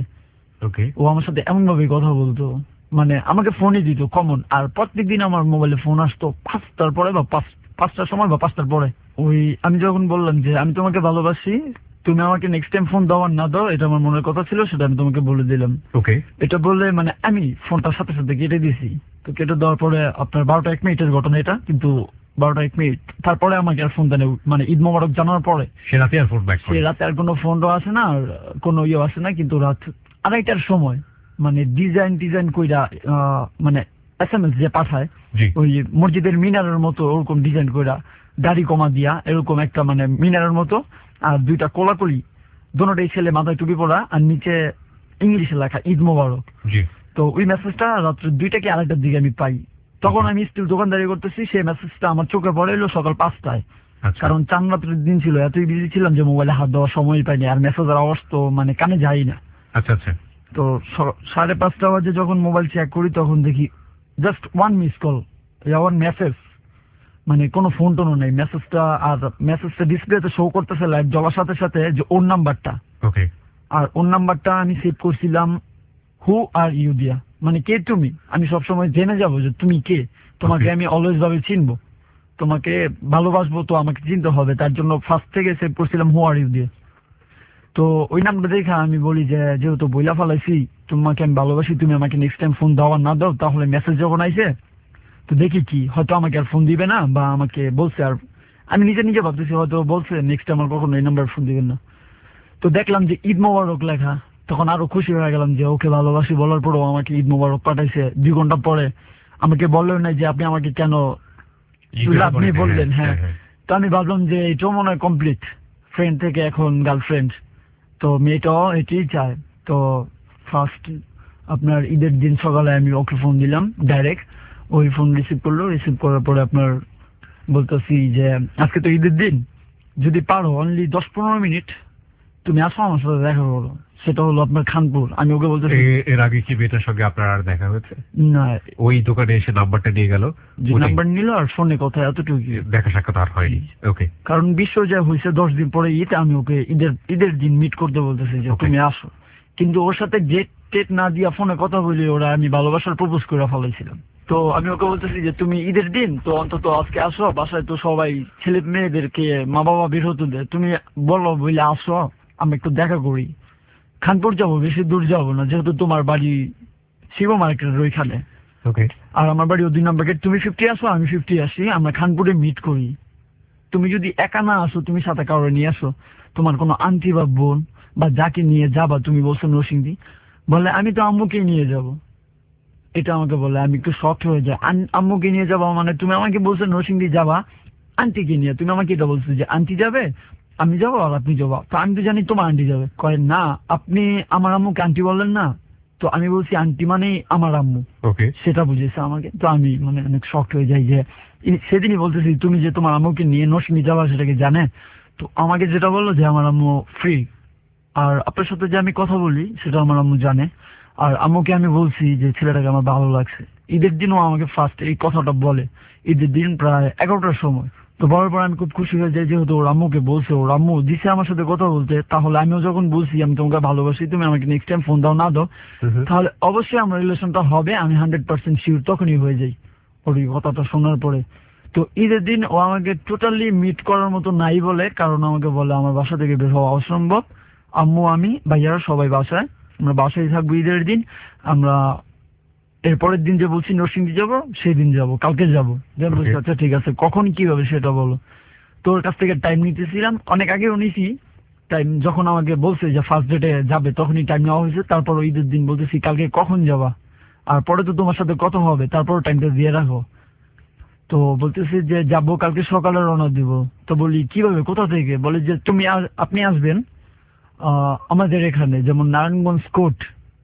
ও আমার সাথে এমন ভাবে কথা বলতো, মানে আমাকে ফোনই দিত কমন, আর প্রত্যেকদিন আমার মোবাইলে ফোন আসতো 5টার পরে বা 5টার সময় বা 5টার পরে। ওই আমি যখন বললাম যে আমি তোমাকে ভালোবাসি, তুমি আমাকে নেক্সট টাইম ফোন দাও আর না দাও, এটা আমার মনের কথা ছিল, সেটা আমি তোমাকে বলে দিলাম। এটা বললে মানে আমি ফোনটার সাথে সাথে কেটে দিছি। তো কেটে দেওয়ার পরে আপনার 12টা 1 মিনিটের ঘটনা এটা, কিন্তু 12টা 1 মিনিট তারপরে আমাকে আর ফোন দেয়, মানে ঈদ মোবারক জানার পরে সে রাতে আর কোনো ফোনও আসে না, আর কোনো ইয়ে আসে না। কিন্তু রাত 2:30টার সময় মানে ডিজাইন কইরা মানে SMS যে পাঠায় ওই মসজিদের মিনারের মতো, ওরকম ডিজাইন কইরা দাড়ি কমা দিয়া এরকম একটা মানে মিনারের মতো, আর 2টা কোলাকুলি, দোনোটাই ছেলে, মাথায় টুপি পরা, আর নিচে ইংলিশে লেখা ঈদ মোবারক। তো ওই মেসেজটা রাত্রে 2টা কি 2:30টার দিকে আমি পাই। তখন আমি স্টিল দোকানদারি করতেছি, সেই মেসেজটা আমার চোখে পড়ে এলো সকাল 5টায়। কারণ 4 রাতের দিন ছিল, এতই বিজি ছিলাম যে মোবাইলে হাত দেওয়ার সময় পাইনি, আর মেসেজের আওয়াজ তো মানে কানে যাই না। তো 5:30 বাজে যখন মোবাইল চেক করি, তখন দেখি জাস্ট 1 মিস কল, 1 মেসেজ, মানে কোনো ফোন টোনও নেই। মেসেজটা ডিসপ্লেতে শো করতেছে লাইভ জ্বলার সাথে সাথে যে ওর নাম্বারটা, আর ওর নাম্বারটা আমি সেভ করছিলাম হু আর ইউ দিয়া, মানে কে তুমি। আমি সবসময় জেনে যাবো যে তুমি কে, তোমাকে আমি অলওয়েজ ভাবে চিনবো, তোমাকে ভালোবাসবো, তো আমাকে চিনতে হবে, তার জন্য ফার্স্ট থেকে সেভ করছিলাম হু আর ইউ দিয়ে। তো ওই নাম্বার দেখে আমি বলি যে যেহেতু বইলা ফেলাইছি তোমাকে আমি ভালোবাসি, তুমি আমাকে নেক্সট টাইম ফোন দাও আর না দাও, তাহলে মেসেজ যখন আইছে তো দেখি কি হয়তো আমাকে আর ফোন দিবে না, বা আমাকে বলছে, আর আমি নিজে ভাবতেছি হয়তো বলছে নেক্সট আমার কখনো এই নাম্বার ফোন দিবেন না। তো দেখলাম যে ঈদ মোবারক লেখা, তখন আরো খুশি হয়ে গেলাম যে ওকে ভালোবাসি বলার পরও আমাকে ঈদ মোবারক পাঠাইছে। 2 ঘন্টা পরে আমাকে বললেন না যে আপনি আমাকে কেন আপনি বললেন। হ্যাঁ, তো আমি ভাবলাম যে এটাও মনে হয় কমপ্লিট, ফ্রেন্ড থেকে এখন গার্লফ্রেন্ড, তো মেয়েটাও এটাই চায়। তো ফার্স্ট আপনার ঈদের দিন সকালে আমি ওকে ফোন দিলাম ডাইরেক্ট, ওই ফোন রিসিভ করলো, রিসিভ করার পরে আপনার বলতেছি যে আজকে তো ঈদের দিন, যদি পারো অনলি 10-15 মিনিট তুমি আসো আমার সাথে দেখা করো, সেটা হলো আপনার খানপুর। আমি ওকে বলতেছি এর আগে কি মেয়েটার সঙ্গে আপনার আর দেখা হয়েছে? না, ওই দোকানে এসে নাম্বারটা নিয়ে গেল, নাম্বার নিল আর ফোনে কথা, এতটুকু, দেখা সাক্ষাৎ আর হয়নি। কারণ বিশ্ব যা হয়েছে 10 দিন পরে ঈদ, আমি ওকে ঈদের দিন মিট করতে বলতেছি যে তুমি আসো, কিন্তু ওর সাথে ডেট না দিয়া ফোনে কথা বলি ওরা আমি ভালোবাসার প্রপোজ করে ফেলাইছিলাম। তো আমি ওকে বলতেছি যে তুমি ঈদের দিন তো অন্তত আজকে আসো, বাসায় তো সবাই ছেলে মেয়েদেরকে মা বাবা বের হতে দেয়, তুমি বলো বলে আসো, আমি একটু দেখা করি। খানপুর যাবো, বেশি দূর যাবো না, যেহেতু তোমার বাড়ি শিব মার্কেটের ওইখানে, আর আমার বাড়ি 2 নম্বর গেট, তুমি 50 আসো আমি 50 আসি, আমরা খানপুরে মিট করি। তুমি যদি একা না আসো, তুমি সাথে কারো নিয়ে আসো, তোমার কোনো আন্টি বা বোন বা যাকে নিয়ে যাবা, তুমি বলছো নরসিংদী, বলে আমি তো আম্মুকে নিয়ে যাব। এটা আমাকে বলে, আমি একটু শক্ট হয়ে যাই, আম্মুকে নিয়ে যাবা মানে তুমি আমাকে বলছো নরসিংদী যাবা আন্টিকে নিয়ে, তুমি আমাকে এটা বলছো যে আন্টি যাবে আমি যাবো আর আপনি যাবো, তো আমি তো জানি তোমার আন্টি যাবে। কয় না, আপনি আমার আম্মুকে আন্টি বললেন না, তো আমি বলছি আন্টি মানেই আমার আম্মু, সেটা বুঝেছে আমাকে। তো আমি মানে অনেক শক্ট হয়ে যাই যে সেদিনই বলতেছি তুমি যে তোমার আম্মুকে নিয়ে নরসিংদী যাবা সেটাকে জানে। তো আমাকে যেটা বললো যে আমার আম্মু ফ্রি, আর আপনার সাথে যে আমি কথা বলি সেটা আমার আম্মু জানে, আর আম্মুকে আমি বলছি যে ছেলেটাকে আমার ভালো লাগছে। ঈদের দিনও আমাকে ফার্স্ট এই কথাটা বলে, ঈদের দিন প্রায় 11টার সময়। তো বলার পর আমি খুব খুশি হয়ে যাই, যেহেতু ওর আম্মুকে বলছে, ওর আম্মু দিছে আমার সাথে কথা বলতে, তাহলে আমিও যখন বলছি আমি তোমাকে ভালোবাসি, তুমি আমাকে নেক্সট টাইম ফোন দাও না দাও, তাহলে অবশ্যই আমার রিলেশনটা হবে, আমি 100% শিওর তখনই হয়ে যাই ওর এই কথাটা শোনার পরে। তো ঈদের দিন ও আমাকে টোটালি মিট করার মতো নাই বলে, কারণ আমাকে বলে আমার বাসা থেকে বের হওয়া অসম্ভব, আম্মু আমি ভাইয়ারা সবাই বাসায়, আমরা বাসায় থাকবো ঈদের দিন, আমরা এরপরের দিন যে বলছি নরসিংদী যাবো সেই দিন যাবো, কালকে যাবো। বলছি আচ্ছা ঠিক আছে, কখন কিভাবে সেটা বলো। তোর কাছ থেকে টাইম নিতেছিলাম, অনেক আগেও নিছি টাইম, যখন আমাকে বলছে যে ফার্স্ট ডেটে যাবে তখনই টাইম নেওয়া হয়েছে, তারপর ঈদের দিন বলতেছি কালকে কখন যাবা, আর পরে তো তোমার সাথে কথা হবে, তারপর টাইমটা দিয়ে রাখো। তো বলতেছি যে যাবো কালকে সকালে রওনা দিব। তো বলি কিভাবে, কোথা থেকে, বলে যে তুমি আপনি আসবেন আমাদের এখানে, যেমন নারায়ণগঞ্জ কোর্ট,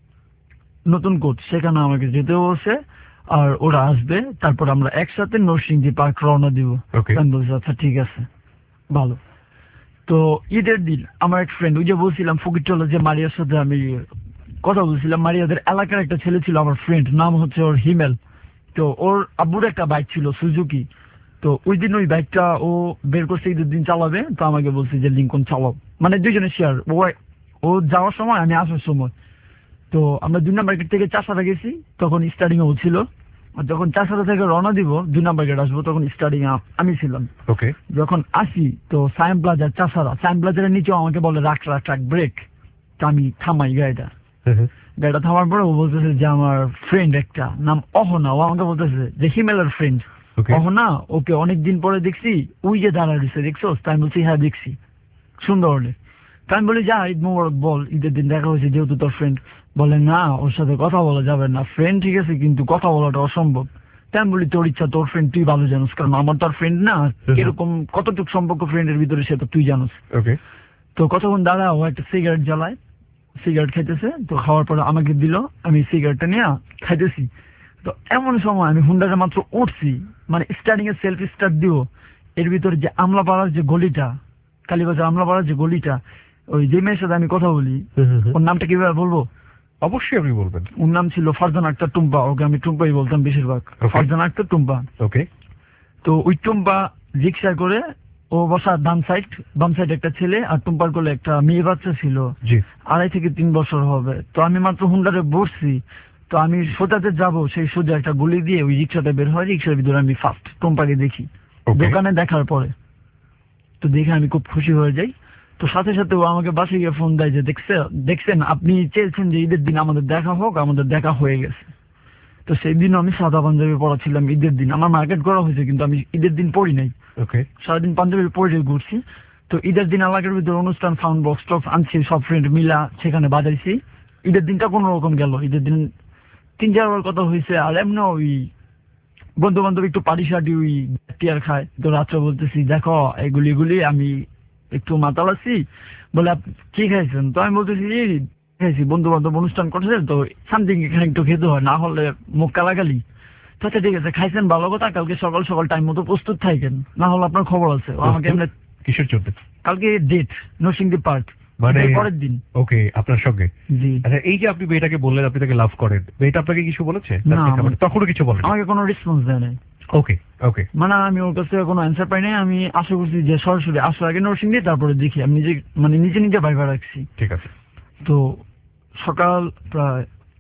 নতুন কোর্ট, সেখানে আমাকে যেতে বলছে, আর ওরা আসবে, তারপর আমরা একসাথে নরসিংদী পার্ক রওনা দিব। আমি বলছি আচ্ছা ঠিক আছে ভালো। তো ঈদের দিন আমার এক ফ্রেন্ড, ওই যে বলছিলাম ফকিরতলা যে মারিয়ার সাথে আমি কথা বলছিলাম, মারিয়াদের এলাকার একটা ছেলে ছিল আমার ফ্রেন্ড, নাম হচ্ছে ওর হিমেল। তো ওর আব্বুর একটা বাইক ছিল সুজুকি, তো ওই দিন ওই বাইকটা ও বের করছে ঈদের দিন চালাবে, তো আমাকে বলছে যে লিঙ্কন চালাও, মানে দুইজনে শেয়ার, ও যাওয়ার সময় আমি আসার সময়। তো আমরা 2 নম্বর গেট থেকে চাষারা গেছি, তখন স্টার্টিং ও ছিল, আর যখন চাষারা থেকে রওনা দিব 2 নম্বর গেট আসবো তখন স্টার্টিং আমি ছিলাম। যখন আসি তো সায়েম প্লাজার চাষারা, সায়েম প্লাজারের নিচেও আমাকে বলে রাখ ব্রেক, তো আমি থামাই গাড়িটা। গাড়িটা থামার পরে ও বলতেছে যে আমার ফ্রেন্ড একটা নাম অহনা, ও আমাকে বলতেছে যে হিমেলের ফ্রেন্ড অহনা, ওকে অনেকদিন পরে দেখছি, ওই যে দাঁড়া দিচ্ছে দেখছো। তাই বলছি হ্যাঁ দেখছি, সুন্দর হলে। তাই আমি বলি যা ঈদ মোবারক বল, ঈদের দিন দেখা হয়েছে যেহেতু তোর ফ্রেন্ড। বলে না ওর সাথে কথা বলা যাবে না, ফ্রেন্ড ঠিক আছে কিন্তু কথা বলাটা অসম্ভব। তাই আমি বলি তোর ইচ্ছা, তোর ফ্রেন্ড তুই ভালো জানোস, কারণ আমার তো আর ফ্রেন্ড না, এরকম কতটুকু সম্পর্ক ফ্রেন্ডের ভিতরে সে তো তুই জানোস। তো কতক্ষণ দাঁড়া, ও একটা সিগারেট জ্বালায়, সিগারেট খাইতেছে, তো খাওয়ার পরে আমাকে দিল, আমি সিগারেটটা নিয়ে খাইতেছি। তো এমন সময় আমি হুন্ডাটা মাত্র উঠছি, মানে স্টার্টিং এ সেলফ স্টার্ট দিব, এর ভিতরে যে আমলাপাড়ার যে গলিটা, কালীবাজার আমলাপাড়ার যে গলিটা, ওই যে মেয়ের সাথে আমি কথা বলি, ওর নামটা কিভাবে বলবো? অবশ্যই আপনি বলবেন। ওর নাম ছিল ফারজানা আক্তার টুম্পা, ওকে আমি টুম্পাই বলতাম বেশিরভাগ, ফারজানা আক্তার টুম্পা। তো ওই টুম্পা রিক্সায় করে, ও বসা বাম সাইড একটা ছেলে, আর টুম্পার কোলে একটা মেয়ে বাচ্চা ছিল, 2.5 থেকে 3 বছর হবে। তো আমি মাত্র হুন্ডারে বসছি, তো আমি সোজাতে যাব, সেই সোজা একটা গলি দিয়ে ওই রিক্সাটা বের হয়, রিক্সার ভিতরে আমি ফার্স্ট টুম্পাকে দেখি দোকানে, দেখার পরে তো দেখে আমি খুব খুশি হয়ে যাই। তো সাথে সাথে ও আমাকে বাসে গিয়ে ফোন দেয় যে দেখছেন আপনি চেয়েছেন যে ঈদের দিন আমাদের দেখা হোক, আমাদের দেখা হয়ে গেছে। তো সেই দিন আমি সাদা পাঞ্জাবি পরা ছিলাম ঈদের দিন, আমার মার্কেট করা হয়েছে কিন্তু আমি ঈদের দিন পড়ি নাই, সারাদিন পাঞ্জাবি পরে ঘুরছি। তো ঈদের দিন এলাকার ভিতরে অনুষ্ঠান, সাউন্ড বক্স টক্স আনছি, সব ফ্রেন্ড মিলা সেখানে বাজাইছি। ঈদের দিনটা কোন রকম গেল, ঈদের দিন 3-4 বার কথা হয়েছে, আর এমন ওই বন্ধু বান্ধব একটু পার্টি সার্টি ওই টিয়ার খায়। তো রাত্রে বলতেছি দেখো এগুলি আমি একটু মাতাল আছি, বলে কি খাইছেন? তো আমি বলতেছি খাইছি, বন্ধু বান্ধব অনুষ্ঠান করছে তো সামথিং এখানে একটু খেতে হয়, না হলে মুখ কালাকালি। তো আচ্ছা ঠিক আছে, খাইছেন ভালো কথা, কালকে সকাল সকাল টাইম মতো প্রস্তুত থাকেন, না হলে আপনার খবর আছে। আমাকে এমনি কিসের জন্য? কালকে ডেট নরসিংদী পার্ক, মানে পরের দিন। ওকে, আপনার সঙ্গে? জি। আচ্ছা, এই যে আপনি মেয়েটাকে বললেন আপনি তাকে লাভ করেন, মেয়েটা আপনাকে কিছু বলেছে? তখনও কিছু বলেন? আমাকে কোনো রেসপন্স দেয় নাই। ওকে, মানে আমি ওর কাছে কোনো অ্যান্সার পাই নাই। আমি আশা করছি যে সরাসরি আসার আগে নরসিংদী, তারপরে দেখি। আমি নিজে ভাইবা রাখছি। ঠিক আছে। তো সকাল প্রায়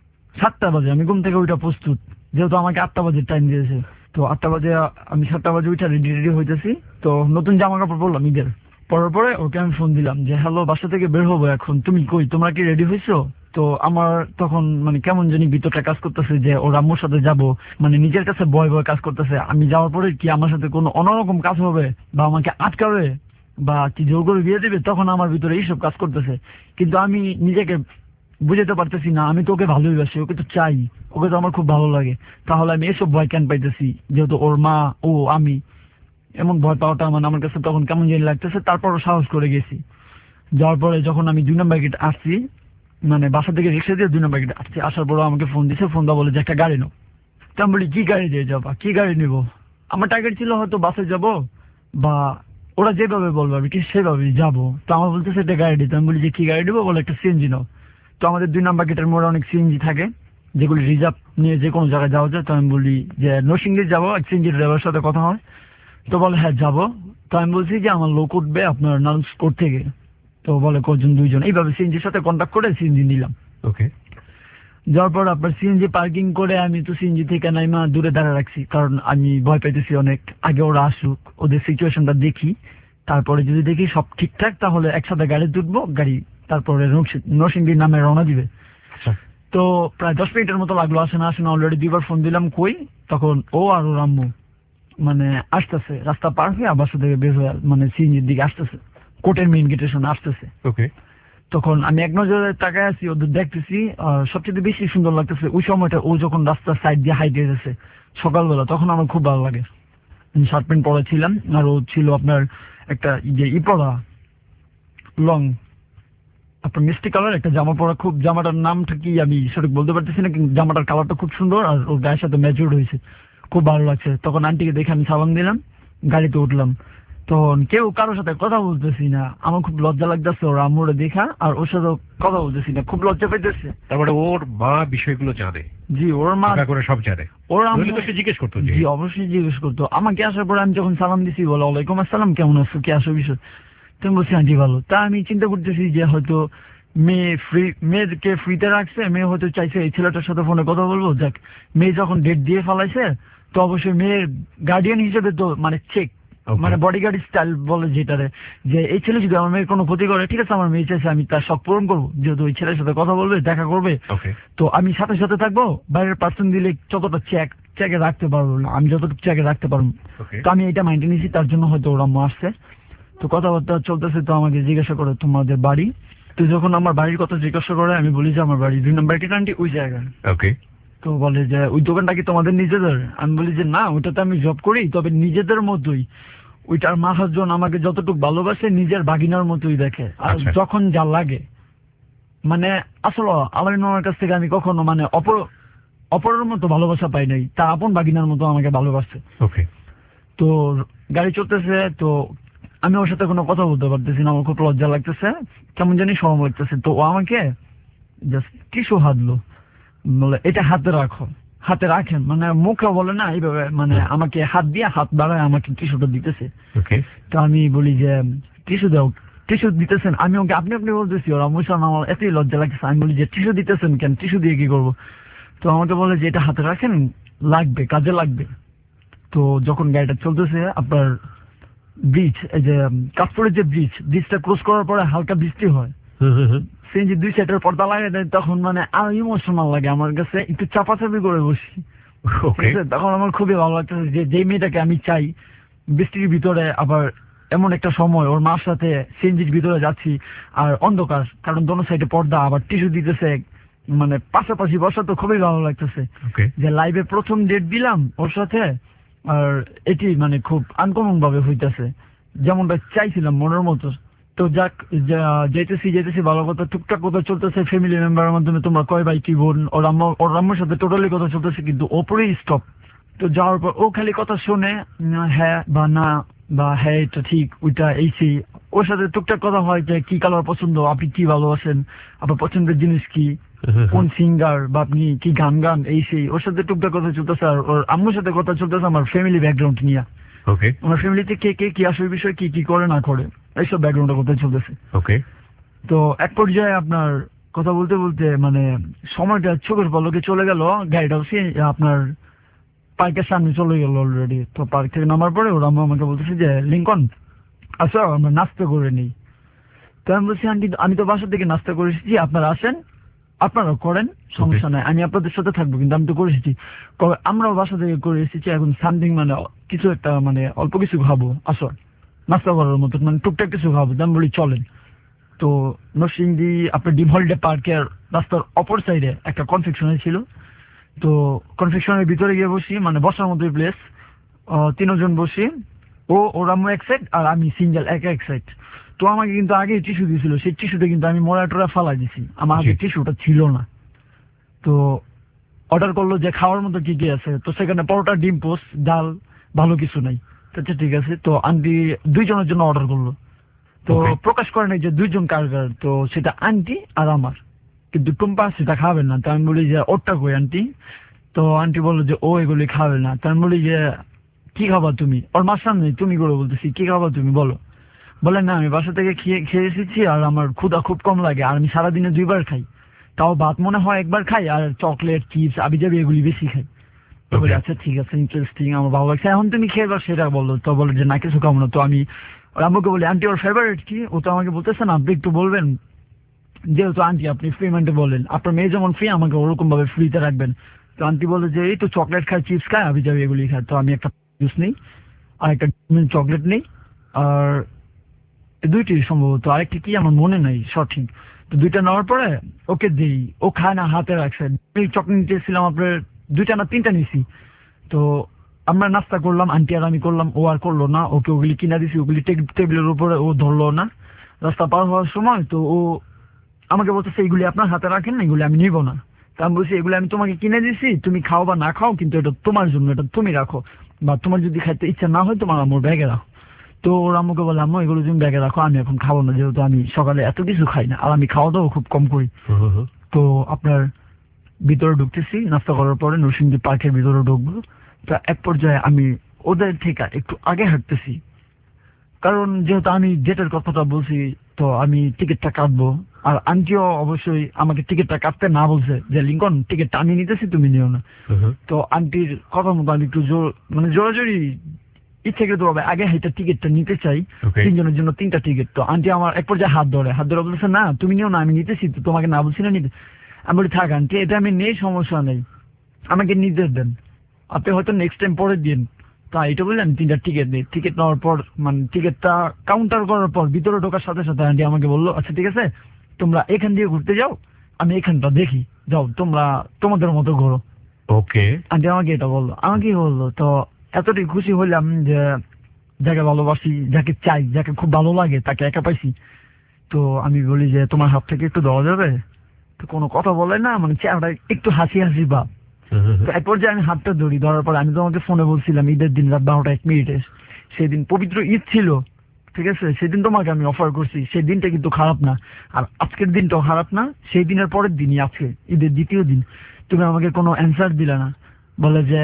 7টা বাজে আমি ঘুম থেকে ওইটা প্রস্তুত, যেহেতু আমাকে 8টা বাজে টাইম দিয়েছে। তো 8টা বাজে আমি 7টা বাজে ওইটা রেডি হইতেছি। তো নতুন জামা কাপড় পরলাম ঈদের, পরার পরে ওকে আমি ফোন দিলাম যে হ্যালো, বাসা থেকে বের হবো এখন, তুমি কই, তোমরা কি রেডি হয়েছো? তো আমার তখন মানে কেমন জানি ভিতরটা কাজ করতেছে যে ওর আম্মুর সাথে যাব, মানে নিজের কাছে ভয় কাজ করতেছে। আমি যাওয়ার পরে কি আমার সাথে কোনো অন্যরকম কাজ হবে, বা আমাকে আটকাবে, বা কি জোর করে বিয়ে দেবে, তখন আমার ভিতরে এইসব কাজ করতেছে। কিন্তু আমি নিজেকে বুঝাতে পারতেছি না, আমি তো ওকে ভালোবাসি, ওকে তো চাই, ওকে তো আমার খুব ভালো লাগে। তাহলে আমি এসব ভয় কেন পাইতেছি, যেহেতু ওর মা ও আমি, এমন ভয় পাওয়াটা মানে আমার কাছে তখন কেমন জানি লাগতেছে। তারপরও সাহস করে গেছি। যাওয়ার পরে যখন আমি 2 নম্বর গেট আসছি, মানে বাসা থেকে রিক্সা দিয়ে 2 নম্বর গেট আসছি, আসার পরে আমাকে ফোন দিছে, ফোন দা বলে যে একটা গাড়ি নাও। তো আমি বলি কি গাড়ি দিয়ে যাবা, কি গাড়ি নিবো? আমার টার্গেট ছিল হয়তো বাসে যাব, বা ওরা যেভাবে বলবে আমি ঠিক সেভাবেই যাবো। তো আমার বলতেছে একটা গাড়ি দিতে। আমি বলি যে কি গাড়ি নিবো? বলে একটা সিএনজি নাও। তো আমাদের 2 নম্বর গেটের মোড়ে অনেক সিএনজি থাকে, যেগুলি রিজার্ভ নিয়ে যে কোনো জায়গায় যাওয়া যায়। তো আমি বলি যে নরসিংদী যাবো, এক সিএনজি ড্রাইভারের সাথে কথা হয়। তো বলে হ্যাঁ যাবো। তো আমি বলছি যে আমার লোক উঠবে আপনার নারায়ণগঞ্জ থেকে। তো বলে কজন? 2 জন। এইভাবে সিএনজির সাথে কন্ট্যাক্ট করে সিএনজি নিলাম। ওকে। যাওয়ার পর আপনার সিএনজি পার্কিং করে আমি তো সিএনজি থেকে নাইমা দূরে দাঁড়া রাখছি, কারণ আমি ভয় পাইতেছি অনেক। আগে ওরা আসুক, ওদের সিচুয়েশনটা দেখি, তারপরে যদি দেখি সব ঠিকঠাক তাহলে একসাথে গাড়ি তুলবো, গাড়ি তারপরে নরসিংদীর নামে রওনা দিবে। তো প্রায় 10 মিনিটের মতো লাগলো, আসে না অলরেডি 2বার ফোন দিলাম কই, তখন ও আর ওর আম্মু মানে আসতেছে, রাস্তা পার হয়ে বাসা থেকে বের হয়ে মানে সিএনজির দিকে আসতেছে, কোর্টের মেইন গেটের সামনে আসতেছে। তখন আমি এক নজরে তাকায় আছি, ওদের দেখতেছি। আর সবচেয়ে বেশি সুন্দর লাগতেছে ওই সময়টা ও যখন রাস্তার সাইড দিয়ে হাইটে গেছে সকালবেলা, তখন আমার খুব ভালো লাগে। শার্ট প্যান্ট পরা ছিলাম, আর ও ছিল আপনার একটা যে পরা লং আপনার মিষ্টি কালার একটা জামা পরা, খুব জামাটার নামটা কি আমি সঠিক বলতে পারতেছি না, কিন্তু জামাটার কালারটা খুব সুন্দর আর ওর গায়ের সাথে ম্যাচিউর হয়েছে, খুব ভালো লাগছে। তখন আন্টিকে দেখে আমি সালাম দিলাম, গাড়িতে উঠলাম। তখন কেউ কারোর সাথে কথা বলতেছি না, আমার খুব লজ্জা লাগতেছে ওর আম্মুরে দেখা, আর ওর সাথে কথা বলতেছি না, খুব লজ্জা পাইতেছে। তারপরে ওর মা বিষয়গুলো জানে? জি, ওর মা করে সব জানে। ওর আম্মু তো সে জিজ্ঞেস করতো? জি অবশ্যই জিজ্ঞেস করতো। আমাকে আসার পরে আমি যখন সালাম দিছি, বলে ওয়ালাইকুম আসসালাম, কেমন আছো, কি আসো বিষয়? তুমি বলছি আন্টি ভালো। তা আমি চিন্তা করতেছি যে হয়তো মেয়েকে ফ্রিতে রাখছে, মেয়ে হয়তো চাইছে এই ছেলেটার সাথে ফোনে কথা বলবো। যাক, মেয়ে যখন ডেট দিয়ে ফেলাইছে, তো অবশ্যই মেয়ের গার্ডিয়ান হিসেবে তো মানে চেক, মানে বডিগার্ড স্টাইল বলে যেটারে, যে এই ছেলে যদি আমার মেয়ের কোনো ক্ষতি করে, ঠিক আছে, আমার মেয়ে চাইছে আমি তার শখ পূরণ করবো, যেহেতু ওই ছেলের সাথে কথা বলবে, দেখা করবে, তো আমি সাথে সাথে থাকবো। বাইরের পার্সন দিলে যতটা চেকে রাখতে পারবো না, আমি যতটুকু চেকে রাখতে পারবো। তো আমি এটা মাইন্ডে নিয়েছি, তার জন্য হয়তো ওরা আম্মু আসছে। তো কথাবার্তা চলতেছে, তো আমাকে জিজ্ঞাসা করে তোমাদের বাড়ি। তো যখন আমার বাড়ির কথা জিজ্ঞাসা করে, আমি বলি যে আমার বাড়ি 2 নম্বর টিকানটি ওই জায়গায়। তো বলে যে ওই দোকানটা কি তোমাদের নিজেদের? আমি বলি যে না, ওইটাতে আমি জব করি, তবে নিজেদের মতোই। ওইটার মহাজন আমাকে যতটুকু ভালোবাসে নিজের বাগিনার মতোই দেখে, আর যখন যা লাগে মানে আসলে আলামিনের কাছ থেকে আমি কখনো মানে অপরের মতো ভালোবাসা পাই নাই, তার আপন বাগিনার মতো আমাকে ভালোবাসে। তো গাড়ি চলতেছে, তো আমি ওর সাথে কোনো কথা বলতে পারতেছি না, আমার খুব লজ্জা লাগতেছে, কেমন জানি শরম লাগতেছে। তো ও আমাকে জাস্ট টিস্যু হাতলো, বলে এটা হাতে রাখো। হাতে রাখেন মানে মুখে বলে না, এইভাবে মানে আমাকে হাত দিয়ে হাত বাড়ায় আমাকে টিস্যুটা দিতেছে। তো আমি বলি যে টিস্যু দাও, টিস্যু দিতেছেন? আমি ওকে আপনি আপনি বলতেছি, ওরা মুসলাম, আমার এতই লজ্জা লাগতেছে। আমি বলি যে টিস্যু দিতেছেন কেন, টিস্যু দিয়ে কি করবো? তো আমাকে বলে যে এটা হাতে রাখেন, লাগবে, কাজে লাগবে। তো যখন গাড়িটা চলতেছে আপনার ব্রিজ, এই যে কাশপুরের যে ব্রিজটা ক্রস করার পরে হালকা বৃষ্টি হয়, সিএনজি 2 সাইডের পর্দা লাগাই দেয়, তখন মানে আরো ইমোশনাল লাগে আমার কাছে, একটু চাপাচাপি করে বসি। তখন আমার খুবই ভালো লাগতেছে যে যেই মেয়েটাকে আমি চাই, বৃষ্টির ভিতরে আবার এমন একটা সময় ওর মার সাথে সিএনজির ভিতরে যাচ্ছি, আর অন্ধকার, কারণ দোনো সাইডে পর্দা, আবার টিস্যু দিতেছে, মানে পাশাপাশি বসা, তো খুবই ভালো লাগতেছে যে লাইভে প্রথম ডেট দিলাম ওর সাথে। আর এটি মানে খুব আনকমন ভাবে হইতেছে, যেমনটা চাইছিলাম মনের মতো। তো যাক, যেতেছি ভালো কথা, টুকটাক কথা চলতেছে ফ্যামিলি মেম্বারের মাধ্যমে, তোমরা কয় ভাই কি বোন, ওর আম্মার সাথে টোটালি কথা চলতেছে, কিন্তু ওপরেই স্টপ। তো যাওয়ার পর ও খালি কথা শুনে, হ্যাঁ বা না, বা হ্যাঁ এটা ঠিক, ওইটা এই সেই। ওর সাথে টুকটাক কথা হয় যে কি কালার পছন্দ, আপনি কি ভালোবাসেন, আপনার পছন্দের জিনিস কি, কোন সিঙ্গার, বা আপনি কি গান এই সেই। ওর সাথে টুকটাক কথা চলতেছে, আর ওর আম্মুর সাথে কথা চলতেছে আমার ফ্যামিলি ব্যাকগ্রাউন্ড নিয়ে। আমার ফ্যামিলিতে কে কে কি আসল বিষয়, কি কি করে না করে, এইসব ব্যাকগ্রাউন্ডের কথা চলতেছে। তো এক পর্যায়ে আপনার কথা বলতে বলতে মানে সময়টা চোখের পলকে চলে গেল, গাড়িটাও আপনার পার্কের সামনে চলে গেল অলরেডি। তো পার্ক থেকে নামার পরে ওরা আমাকে বলতেছে যে লিঙ্কন আসো আমরা নাস্তা করে নিই। তো আমি বলছি আন্টি আমি তো বাসা থেকে নাস্তা করে এসেছি, আপনারা আসেন, আপনারা করেন, সমস্যা নাই, আমি আপনাদের সাথে থাকবো, কিন্তু আমি তো করে এসেছি। আমরাও বাসা থেকে করে এসেছি, এখন সামথিং মানে কিছু একটা মানে অল্প কিছু খাবো, আসো নাস্তা করার মতো, মানে টুকটাক কিছু খাবো। আমি বলি চলেন। তো নরসিংদী আপনার ডিম হলিডে পার্কের রাস্তার অপর সাইডে একটা কনফেকশনারি ছিল। তো কনফেকশনের ভিতরে গিয়ে বসি, মানে বসার মতোই প্লেস, 3 জন বসি, ওর আম্মু এক সাইড আর আমি সিঙ্গেল এক সাইড। তো আমাকে কিন্তু আগে টিস্যু দিয়েছিল, সেই টিস্যুটা কিন্তু আমি মোড়া টোড়া ফালাই দিছি, আমার আগে টিস্যুটা ছিল না। তো অর্ডার করলো যে খাওয়ার মতো কি কি আছে, তো সেখানে পরোটা, ডিম পোস্ট, ডাল, ভালো কিছু নাই। আচ্ছা ঠিক আছে, তো আন্টি 2 জনের জন্য অর্ডার করলো। তো প্রকাশ করে নাই যে 2 জন কার, তো সেটা আন্টি আর আমার, কিন্তু টুম্পা সেটা খাবে না। তো আমি বলি যে ওরটা কই আন্টি? তো আন্টি বললো যে ও এগুলি খাবে না। তো আমি বলি যে কি খাবা তুমি? ওর মার সামনে তুমি করে বলতেছি কি খাবা তুমি বলো? বলে না আমি বাসা থেকে খেয়ে এসেছি, আর আমার ক্ষুধা খুব কম লাগে, আর আমি সারাদিনে 2 বার খাই, তাও ভাত মনে হয় একবার খাই, আর চকলেট চিপস আবি যাবি এগুলি বেশি খাই। তো বলি আচ্ছা ঠিক আছে, ইন্টারেস্টিং, আমার ভালো লাগছে, এখন তুমি খেয়ে বা সেটা বললো। তো বলে যে না কিছু খাবো না। তো আমি ওর আম্মুকে বলি আন্টি ওর ফেভারিট কি? ও তো আমাকে বলতেছে না, আপনি একটু বলবেন, যেহেতু আন্টি আপনি ফ্রি মাইন্ডে বলেন, আপনার মেয়ে যেমন ফ্রি আমাকে ওরকম ভাবে ফ্রিতে রাখবেন। তো আন্টি বলে যে এই তো চকলেট খায়, চিপস খায়, আবি যাবি এগুলি খায়। তো আমি একটা জুস নেই আর একটা চকলেট নেই, আর দুইটি সম্ভবত, আরেকটি কি আমার মনে নাই সঠিক। তো দুইটা নেওয়ার পরে ওকে দিই, ও খায় না, হাতে রাখছে। চকলেট নিতেছিলাম আপনার 2টা না 3টা নিছি। তো আমরা নাস্তা করলাম, আন্টি আর আমি করলাম, ও আর করলো না। ওকে ওগুলি কিনা দিছি, ওগুলি টেবিলের উপরে ও ধরলো না। রাস্তা পার হওয়ার সময় তো ও আমাকে বলতেছে এইগুলি আপনার হাতে রাখেন না, এগুলি আমি নিব না। তা আমি বলছি এগুলি আমি তোমাকে কিনে দিছি, তুমি খাও বা না খাও, কিন্তু এটা তোমার জন্য, এটা তুমি রাখো, বা তোমার যদি খাইতে ইচ্ছা না হয় তোমার আম্মুর ব্যাগে রাখো। তো ওর আম্মুকে বলে আম্মু এগুলো তুমি ব্যাগে রাখো, আমি এখন খাবো না, যেহেতু আমি সকালে এত কিছু খাই না, আর আমি খাওয়া দাওয়া খুব কম করি। তো আপনার ভিতরে ঢুকতেছি, নাস্তা করার পরে নরসিংদী পার্কের ভিতরে ঢুকবো। তো এক পর্যায়ে আমি ওদের থেকে একটু আগে হাঁটতেছি, কারণ যেহেতু আমি ডেটের কথাটা বলছি, তো আমি টিকিটটা কাটবো। আর আন্টিও অবশ্যই আমাকে টিকিটটা কাটতে না বলছে, যে লিঙ্কন টিকিটটা আমি নিতেছি তুমি নিও না। তো আন্টির কথা মতো আমি একটু জোরাজোরি ইচ্ছাকৃত ভাবে আগে হাইটা টিকিটটা নিতে চাই, 3 জনের জন্য 3টা টিকিট। তো আন্টি আমার এক পর্যায়ে হাত ধরে বলতেছে না তুমি নিও না, আমি নিতেছি, তো তোমাকে না বলছি না নিতে। আমি বলি থাক আন্টি, এটা আমি নেই, সমস্যা নেই, আমাকে নির্দেশ দেন, আপনি হয়তো নেক্সট টাইম পরে দিন। তা এটা বললেন আমি 3টা টিকিট দিই। টিকিট নেওয়ার পর মানে টিকিটটা কাউন্টার করার পর ভিতরে ঢোকার সাথে সাথে আন্টি আমাকে বললো আচ্ছা ঠিক আছে, তোমরা এখান দিয়ে ঘুরতে যাও, আমি এখানটা দেখি, যাও তোমরা তোমাদের মতো ঘোরো। ওকে, আন্টি আমাকে এটা বললো। আমাকে বললো তো এতটাই খুশি হইলাম যে যাকে ভালোবাসি, যাকে চাই, যাকে খুব ভালো লাগে, তাকে একা পাইছি। তো আমি বলি যে তোমার হাত থেকে একটু দেওয়া যাবে? তো কোনো কথা বলে না, মানে চেহারাটা একটু হাসি হাসি ভাব। তো এক পর্যায়ে আমি হাতটা ধরার পর আমি তোমাকে ফোনে বলছিলাম ঈদের দিন রাত 12:01 সেদিন পবিত্র ঈদ ছিল, ঠিক আছে, সেদিন তোমাকে আমি অফার করছি, সেই দিনটা কিন্তু খারাপ না, আর আজকের দিনটাও খারাপ না, সেই দিনের পরের দিনই আজকে ঈদের দ্বিতীয় দিন। তুমি আমাকে কোনো অ্যান্সার দিলে না, বলে যে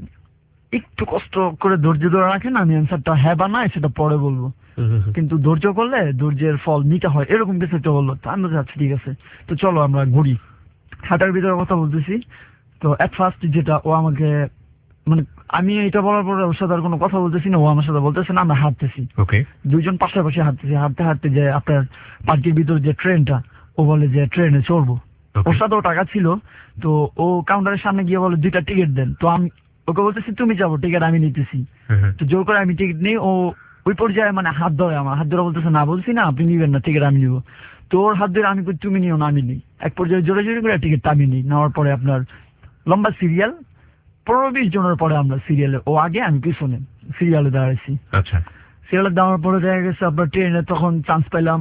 একটু কষ্ট করে ধৈর্য ধরে রাখেন, আমি অ্যান্সারটা হ্যাঁ বা না সেটা পরে বলবো, কিন্তু ধৈর্য করলে ধৈর্যের ফল নিতে হয়, এরকম কিছু একটা বললো। তো আমি বলছি আচ্ছা ঠিক আছে, তো চলো আমরা ঘুরি। হাঁটার ভিতরে কথা বলতেছি। তো এট ফার্স্ট যেটা ও আমাকে মানে আমি এটা বলার পরে ওর সাথে আর কোনো কথা বলতেছি না, ও আমার সাথে বলতেছে না, আমরা হাঁটতেছি, দুইজন পাশাপাশি হাঁটতেছি। হাঁটতে হাঁটতে যে আপনার পার্কের ভিতরে যে ট্রেনটা, ও বলে যে ট্রেনে চড়বো। ওর সাথেও টাকা ছিল। তো ও কাউন্টারের সামনে গিয়ে বলে 2টা টিকিট দেন। তো আমি ওকে বলতেছি তুমি যাবো, টিকিট আমি নিতেছি। তো জোর করে আমি টিকিট নিই। ও ওই পর্যায়ে মানে হাত ধরে, আমার হাত ধরে বলতেছে না বলছি না আপনি নিবেন না, টিকিট আমি নিবো। তো ওর হাত ধরে আমি তুমি নিও না, আমি নিই। এক পর্যায়ে জোরে জোরে করে টিকিটটা আমি নিই। নেওয়ার পরে আপনার লম্বা সিরিয়াল, 15-20 জনের পরে আমরা সিরিয়ালে, ও আগে আমি পিছনে সিরিয়ালে দাঁড়াইছি। আচ্ছা, সিরিয়ালে দাঁড়ানোর পরে দেখা গেছে আপনার ট্রেনে তখন চান্স পাইলাম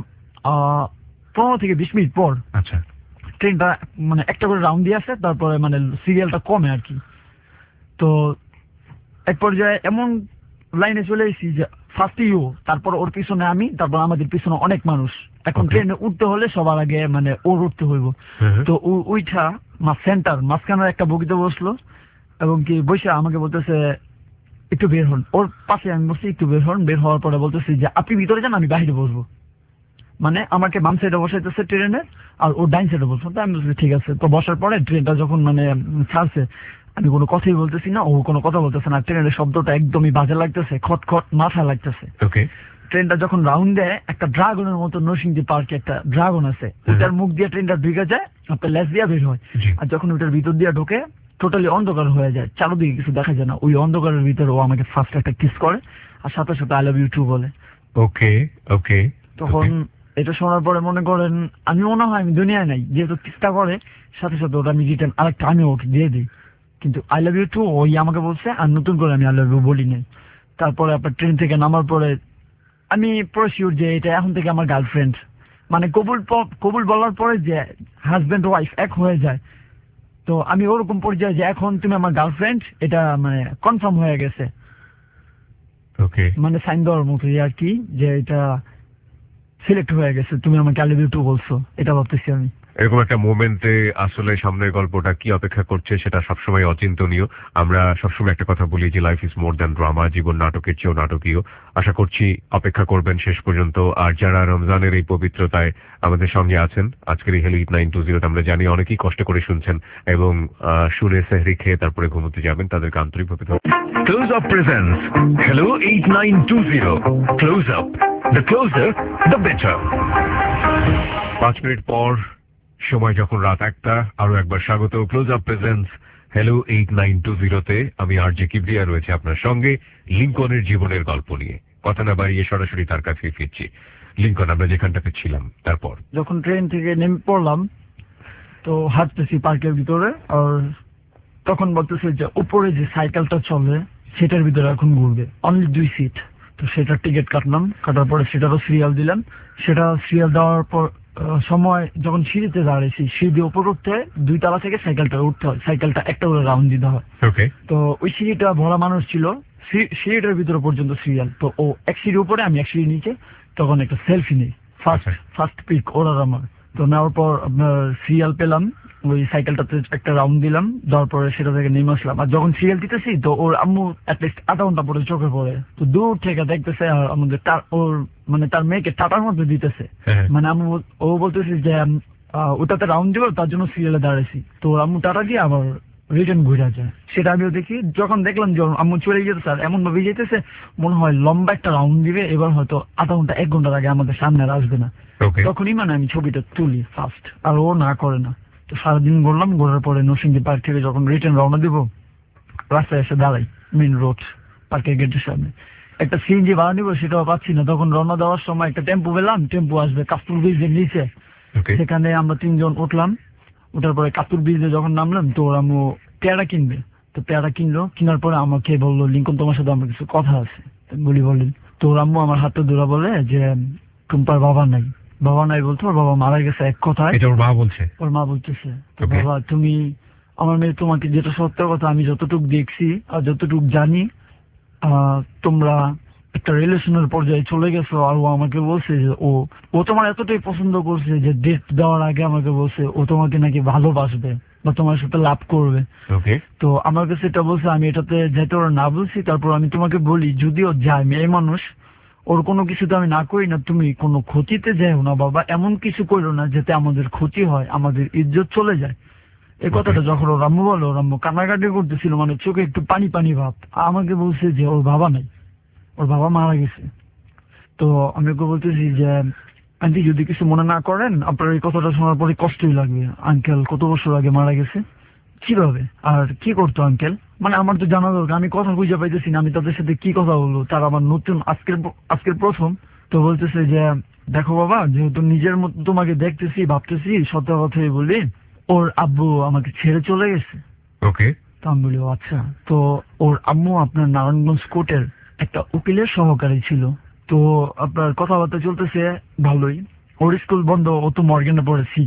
15 থেকে 20 মিনিট পর। আচ্ছা, ট্রেনটা মানে একটা করে রাউন্ড দিয়ে আসে, তারপরে মানে সিরিয়ালটা কমে আর কি। তো এক পর্যায়ে এমন লাইনে চলে এসেছি যে ফার্স্টে ও, তারপর ওর পিছনে আমি, তারপর আমাদের পিছনে অনেক মানুষ। এখন ট্রেনে উঠতে হলে সবার আগে মানে ওর উঠতে হইব। তো উইঠা সেন্টার মাঝখানের একটা বগিতে বসলো, এবং কি বসে আমাকে বলতেছে একটু বের হন। ওর পাশে আমি বসছি, একটু বের হন। বের হওয়ার পরে বলতেছি যে আপনি ভিতরে যান, আমি বাইরে বসবো। মানে আমাকে বাম সাইডে বসাইতেছে ট্রেনের, আর ও ডাইন সাইডে বসবো। তো আমি বলছি ঠিক আছে। তো বসার পরে ট্রেনটা যখন মানে ছাড়ছে, আমি কোনো কথাই বলতেছি না, ও কোনো কথা বলতেছে না। ট্রেনের শব্দটা একদমই বাজে লাগতেছে, খটখট মাথা লাগতেছে। ট্রেনটা যখন রাউন্ড দেয়, একটা ড্রাগনের মতো নরসিংদী পার্কে একটা ড্রাগন আছে, ওটার মুখ দিয়ে ট্রেনটা ঢুকে যায়, আপনার লেজ দিয়ে বের হয়। আর যখন ওটার ভিতর দিয়ে ঢোকে, টোটালি অন্ধকার হয়ে যায়, চারদিকে কিছু দেখা যায় না। ওই অন্ধকারের ভিতরে ও আমাকে ফার্স্ট একটা কিস করে, আর সাথে সাথে আই লাভ ইউ টু বলে। ওকে ওকে। তখন এটা শোনার পরে মনে করেন আমি মনে হয় আমি দুনিয়ায় নাই, যেহেতু কিসটা করে সাথে সাথে ওটা আমি রিটার্ন আরেকটা আমি ওকে দিয়ে দিই। কিন্তু আই লাভ ইউ টু ওই আমাকে বলছে, আর নতুন করে আমি আই লাভ ইউ বলি নাই। তারপরে আপনার ট্রেন থেকে নামার পরে আমি পুরো শিওর যে এটা এখন থেকে আমার গার্লফ্রেন্ড। মানে কবুল বলার পরে যে হাজব্যান্ড ওয়াইফ এক হয়ে যায়, তো আমি ওরকম পর্যায়ে যে এখন তুমি আমার গার্লফ্রেন্ড, এটা মানে কনফার্ম হয়ে গেছে। ওকে, মানে সাইন দেওয়ার মতো আর কি, যে এটা সিলেক্ট হয়ে গেছে, তুমি আমাকে আই লাভ ইউ টু বলছো, এটা ভাবতেছি আমি। এরকম একটা মোমেন্টে আসলে সামনের গল্পটা কি অপেক্ষা করছে সেটা সবসময় অচিন্তনীয়। আমরা সবসময় একটা কথা বলি যে life is more than drama, জীবন নাটকের চেয়েও নাটকীয়। আশা করছি অপেক্ষা করবেন শেষ পর্যন্ত। আর যারা রমজানের এই পবিত্রতায় আমাদের সঙ্গে আছেন আজকের এই হ্যালো 8920 আমরা জানি অনেকেই কষ্ট করে শুনছেন এবং শুনে সেহরি খেয়ে তারপরে ঘুমোতে যাবেন, তাদেরকে আন্তরিকভাবে close up presents hello 8920 close up, the closer the better. 5 minute পর সময় যখন রাত 1টা, আরো একবার স্বাগত ক্লোজ আপ প্রেজেন্টস হ্যালো 8920 আমি আরজে কিবরিয়া রয়েছে আপনার সঙ্গে লিংকনের জীবনের গল্প নিয়ে। কথা না বাড়িয়ে সরাসরি তার কাছে ফিরছি। লিংকন, আমরা যেখানটাতে ছিলাম তারপর যখন ট্রেন থেকে নেমে পড়লাম তো হাঁটতেছি পার্কের ভিতরে, আর তখন বলতেছে যে উপরে যে সাইকেলটা চলে সেটার ভিতরে এখন ঘুরবে, অনলি 2 সিট। তো সেটার টিকিট কাটলাম, কাটার পরে সেটারও সিরিয়াল দিলাম। সেটা সিরিয়াল দেওয়ার পর সময় যখন সিঁড়িতে দাঁড়িয়েছি, সিঁড়ি উপর উঠতে হয় 2 তলা থেকে সাইকেলটা উঠতে হয়, সাইকেলটা একটা করে রাউন্ড দিতে হয়। তো ওই সিঁড়িটা ভরা মানুষ ছিল, সিঁড়িটার ভিতরে পর্যন্ত সিরিয়াল। তো ও এক সিঁড়ি উপরে, আমি এক সিঁড়ি নিচে। তখন একটা সেলফি নিই, ফার্স্ট পিক ওরার আমার। তো নেওয়ার পর আপনার সিরিয়াল পেলাম, ওই সাইকেলটাতে একটা রাউন্ড দিলাম, দেওয়ার পরে সেটা থেকে নেমে আসলাম। আর যখন সিরিয়াল দিতেছি তো ওর আম্মু অ্যাটলিস্ট 8 ঘন্টা পরে চোখে পড়ে, তো দূর থেকে দেখতেছে আর আমাদের ওর মানে তার মেয়েকে টাটার মধ্যে দিতেছে। মানে আম্মু ও বলতেছে যে ওটাতে রাউন্ড দিব, তার জন্য সিরিয়ালে দাঁড়াইছি। তো ওর আম্মু টাটা দিয়ে আবার রিটার্ন ঘুরে যায়। সেটা আমিও দেখি। যখন দেখলাম যে আম্মু চলে যেতেছে আর এমন ভাবে যেতেছে মনে হয় লম্বা একটা রাউন্ড দিবে, এবার হয়তো 0.5 ঘন্টা 1 ঘন্টার আগে আমাদের সামনে আর আসবে না। তখনই মানে আমি ছবিটা তুলি ফার্স্ট, আর ও না করে না। তো সারাদিন ঘুরলাম, ঘোরার পরে নরসিংদী পার্ক থেকে যখন রিটার্ন রওনা দিব, রাস্তায় এসে দাঁড়াই মেইন রোড পার্কের গেটের সামনে। একটা সিএনজি ভাড়া নিবো সেটাও পাচ্ছি না। তখন রওনা দেওয়ার সময় একটা টেম্পু পেলাম, টেম্পু আসবে কাস্তুর ব্রিজের নিচে। সেখানে আমরা 3 জন উঠলাম। ওঠার পরে কাস্তুর ব্রিজে যখন নামলাম তো ওর আম্মু পেয়ারা কিনবে। তো পেয়ারা কিনলো, কেনার পরে আমাকে বললো, লিংকন তোমার সাথে আমার কিছু কথা আছে। বলেন। তো ওর আম্মু আমার হাতে ধরে বলে যে টুম্পার বাবা নাই। বাবা নাই বলতো ওর বাবা মারা গেছে এক কথায়। ওর মা বলছে? ওর মা বলতেছে, তো বাবা তুমি আমার মেয়ে, তোমাকে যেটা সত্য কথা আমি যতটুকু দেখছি আর যতটুকু জানি, তোমরা একটা রিলেশনের পর্যায়ে চলে গেছো। আর ও আমাকে বলছে যে ও তোমার এতটাই পছন্দ করছে যে ডেট দেওয়ার আগে আমাকে বলছে ও তোমাকে নাকি ভালোবাসবে বা তোমার সাথে লাভ করবে। তো আমার কাছে এটা বলছে, আমি এটাতে যেতে ওরা না বলছি। তারপর আমি তোমাকে বলি, যদিও যায় মেয়ে মানুষ, ওর কোনো কিছু তো আমি না করি না, তুমি কোনো ক্ষতিতে যাও না বাবা, এমন কিছু করো না যাতে আমাদের ক্ষতি হয়, আমাদের ইজ্জত চলে যায়। এই কথাটা যখন ওর আম্মু বলো, ওর আম্মু কান্নাকাটি করতেছিল, মানে চোখে একটু পানি পানি ভাব। আমাকে বলছে যে ওর বাবা নাই, ওর বাবা মারা গেছে। তো আমি ওকে বলতেছি যে আন্টি যদি কিছু মনে না করেন, আপনার এই কথাটা শোনার পরে কষ্টই লাগবে। আঙ্কেল কত বছর আগে মারা গেছে, কিভাবে আর কি করতো আঙ্কেল, মানে আমার তো জানা দরকার। আমি কথা বুঝে পাইতেছি না, আমি তাদের সাথে কি কথা বলবো, তারা আমার নতুন আজকের প্রথম। তো বলতেছে যে দেখো বাবা, যেহেতু নিজের মতো তোমাকে দেখতেছি ভাবতেছি, সত্য কথাই বলি, ওর আব্বু আমাকে ছেড়ে চলে গেছে। তো আমি বলি আচ্ছা। তো ওর আম্মু আপনার নারায়ণগঞ্জ কোর্টের একটা উকিলের সহকারী ছিল। তো আপনার কথাবার্তা চলতেছে ভালোই। ওর স্কুল বন্ধ, ও তো মর্গেনে পড়ে 6।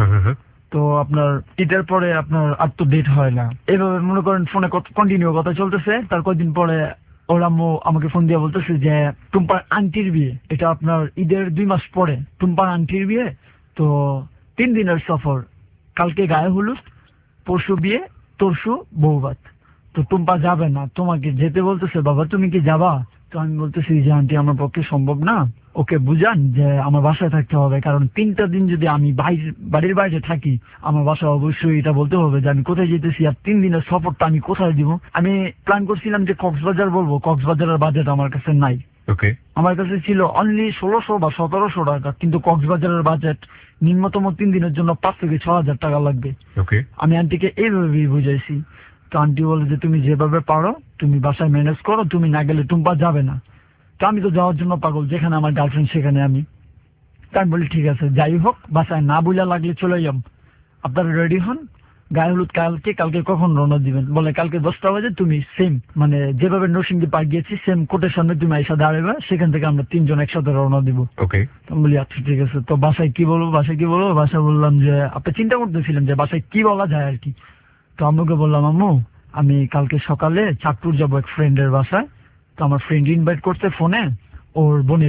তো আপনার ঈদের পরে আপনার আর তো ডেট হয় না। এভাবে মনে করেন ফোনে কন্টিনিউ কথা চলতেছে। তার কয়েকদিন পরে ওর আম্মু আমাকে ফোন দিয়ে বলতেছে যে টুম্পার আন্টির বিয়ে, এটা আপনার ঈদের 2 মাস পরে টুম্পার আন্টির বিয়ে। তো 3 দিনের সফর, কালকে গায়ে হলুদ, পরশু বিয়ে, তরশু বৌভাত। তো টুম্পা যাবে না, তোমাকে যেতে বলতেছে। বাবা তুমি কি যাবা? তো আমি বলতেছি যে আন্টি আমার পক্ষে সম্ভব না, ওকে বুঝান যে আমার বাসায় থাকতে হবে, কারণ 3টা দিন যদি আমি বাড়ির বাইরে থাকি আমার বাসায় অবশ্যই এটা বলতে হবে যে আমি কোথায় যেতেছি। আর 3 দিনের সফরটা আমি কোথায় দিব? আমি প্ল্যান করছিলাম যে কক্সবাজার বলবো, কক্সবাজারের বাজেট আমার কাছে নাই। আমার কাছে ছিল অনলি 1600 বা 1700 টাকা, কিন্তু কক্সবাজারের বাজেট নিম্নতম 3 দিনের জন্য 5 থেকে 6000 টাকা লাগবে। আমি আন্টিকে এইভাবেই বুঝাইছি। তো আন্টি বলে যে তুমি যেভাবে পারো তুমি বাসায় ম্যানেজ করো, তুমি না গেলে টুম্পা যাবে না। তো আমি তো যাওয়ার জন্য পাগল, যেখানে আমার গার্লফ্রেন্ড সেখানে আমি। তাই বলি ঠিক আছে যাই হোক, বাসায় না বুঝা লাগলে চলে যাব, আপনারা রেডি হন, গায়ে হলুদ কালকে কখন রওনা দিবেন? বলে কালকে 10টা বাজে তুমি সেম মানে যেভাবে নরসিংদী পার্ক গিয়েছি সেম কোর্টের সামনে তুমি এসে দাঁড়াবে, সেখান থেকে আমরা 3 জন একসাথে রওনা দিব। বলি আচ্ছা ঠিক আছে। তো বাসায় কি বলবো বাসায় বললাম যে আপনি চিন্তা করতেছিলেন যে বাসায় কি বলা যায় আর কি। তো আম্মুকে বললাম আম্মু আমি কালকে সকালে চাঁদপুর যাবো এক ফ্রেন্ডের বাসায়। তো আমার ফ্রেন্ড ইনভাইট করতে ফোনে, ওর বোনের বিয়ে।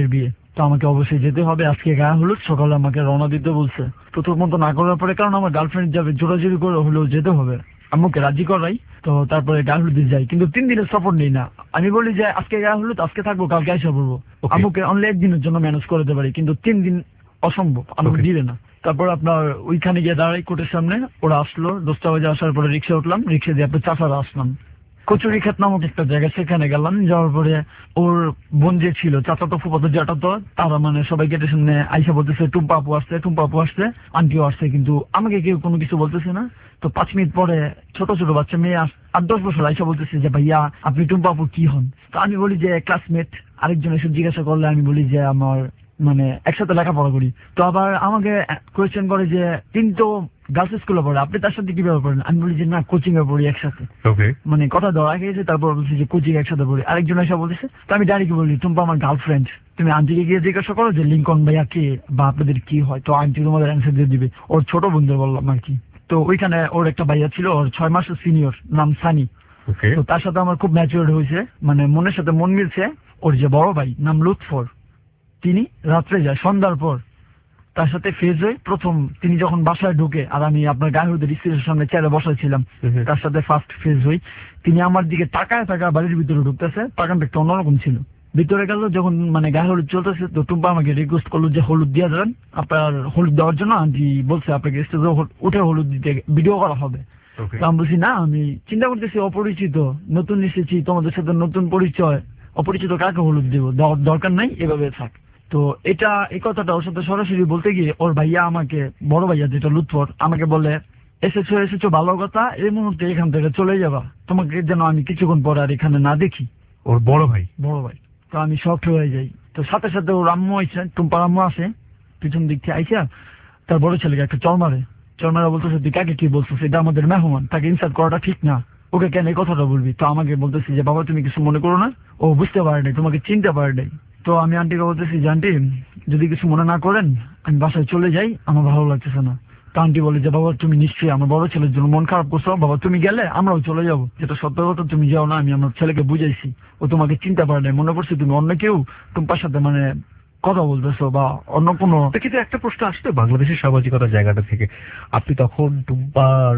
তো আমাকে অবশ্যই যেতে হবে। আজকে গায়ে হলুদ, সকালে আমাকে রওনা দিতে বলছে। প্রথমত না করার পরে, কারণ আমার গার্লফ্রেন্ড যাবে, জোরাজুরি করে হলেও যেতে হবে, আম্মুকে রাজি করাই। তো তারপরে গায়ে হলুদ যাই, কিন্তু 3 দিনের সফর নেই না। আমি বলি যে আজকে গায়ে হলুদ, আজকে থাকবো, কালকে এসে পড়বো। আম্মুকে অনলি 1 দিনের জন্য ম্যানেজ করতে পারি, কিন্তু 3 দিন অসম্ভব, আমাকে দিবে না। তারপর আপনার ওইখানে গিয়ে দাঁড়াই কোর্টের সামনে, ওরা আসলো 10টা বাজে। আসার পরে রিক্সা উঠলাম, রিক্সা দিয়ে আপনার চাষারা আসলাম কচুরি ক্ষেত নামক একটা জায়গা, সেখানে গেলাম। যাওয়ার পরে ওর বোন যে ছিল, চাচাতো ফুফাতো জ্যাঠাতো, তারা মানে সবাই গেটের সামনে আইসা বলতেছে টুম্পা আপু আসছে, টুম্পা আপু আসছে, আন্টিও আসছে, কিন্তু আমাকে কেউ কোনো কিছু বলতেছে না। তো 5 মিনিট পরে ছোট ছোট বাচ্চা মেয়ে 8-10 বছর আইসা বলতেছে যে ভাইয়া আপনি টুম্পা আপু কি হন? তো আমি বলি যে ক্লাসমেট। আরেকজন এসে জিজ্ঞাসা করলে আমি বলি যে আমার মানে একসাথে লেখাপড়া করি। তো আবার আমাকে কোয়েশ্চেন করে যে তিনি তো গার্লস স্কুলে পড়ে, আপনি তার সাথে কিভাবে পড়েন? আমি বলি যে না, কোচিং এ পড়ি একসাথে। মানে কথা ধরা গেছে, তারপর বলছি যে কোচিং একসাথে পড়ি। আরেকজন এসে বলতেছে, তো আমি ডাইরেক্ট বলি টুম্পা আমার গার্লফ্রেন্ড, তুমি আন্টিকে গিয়ে জিজ্ঞাসা করো যে লিঙ্কন ভাইয়া কে বা আপনাদের কি হয়, তো আন্টি তোমাদের অ্যান্সার দিয়ে দিবে। ওর ছোট বন্ধু বললাম আর কি। তো ওইখানে ওর একটা ভাইয়া ছিল, ওর 6 মাসের সিনিয়র, নাম সানি। তো তার সাথে আমার খুব ম্যাচিউরড হয়েছে, মানে মনের সাথে মন মিলছে। ওর যে বড় ভাই নাম লুৎফর, তিনি রাত্রে যায় সন্ধ্যার পর, তার সাথে ফেজ হয়ে প্রথম তিনি যখন বাসায় ঢুকে, আর আমি আপনার গায়ে হলুদের স্ত্রীর সামনে চেয়ারে বসাইছিলাম, তার সাথে ফার্স্ট ফেজ হই। তিনি আমার দিকে তাকায় তাকায় বাড়ির ভিতরে ঢুকতেছে, তাকানটা একটু অন্যরকম ছিল। ভিতরে গেল যখন মানে গায়ে হলুদ চলতেছে, তো টুম্পা আমাকে রিকোয়েস্ট করলো যে হলুদ দিয়ে যান, আপনার হলুদ দেওয়ার জন্য আন্টি বলছে আপনাকে স্টেজে উঠে হলুদ দিতে ভিডিও করা হবে। তো আমি বলছি না, আমি চিন্তা করতেছি অপরিচিত, নতুন এসেছি, তোমাদের সাথে নতুন পরিচয়, অপরিচিত কাকে হলুদ দিব, দরকার নাই, এভাবে থাক। তো এটা এই কথাটা ওর সাথে সরাসরি বলতে গিয়ে ওর ভাইয়া আমাকে, বড় ভাইয়া যেটা লুৎফর, আমাকে বলে এসেছো ভালো কথা, এই মুহূর্তে এখান থেকে চলে যাবা, তোমাকে যেন আমি কিছুক্ষণ পরে আর এখানে না দেখি। ওর বড় ভাই। তো আমি শক্ট হয়ে যাই। তো সাথে সাথে ওর আম্মু আইসে, টুম্পার আম্মু আসে পিছন দিক থেকে আইসা তার বড় ছেলেকে একটা চরমারা বলতেছে তুই কাকে কি বলছো, সেটা আমাদের মেহমান, তাকে ইনসাল্ট করাটা ঠিক না, ওকে কেন এই কথাটা বলবি? তো আমাকে বলতেছি যে বাবা তুমি কিছু মনে করো না, ও বুঝতে পারে নাই, তোমাকে চিনতে পারে নাই। তো আমি আন্টিকে বলতেছি যে আন্টি যদি কিছু মনে না করেন আমি বাসায় চলে যাই, আমার ভালো লাগতেছে না। তো আন্টি বলে যে বাবা তুমি নিশ্চয়ই আমার বড় ছেলের জন্য মন খারাপ করছো, বাবা তুমি গেলে আমরাও চলে যাবো, যেটা সত্য কথা, তুমি যাও না, আমি আমার ছেলেকে বুঝাইছি, ও তোমাকে চিনতে পারে নাই, মনে করছে তুমি অন্য কেউ টুম্পার সাথে মানে কথা বলতেছো বা অন্য কোনো। কিন্তু একটা প্রশ্ন আসতো বাংলাদেশের সামাজিকতার জায়গাটা থেকে, আপনি তখন টুম্পার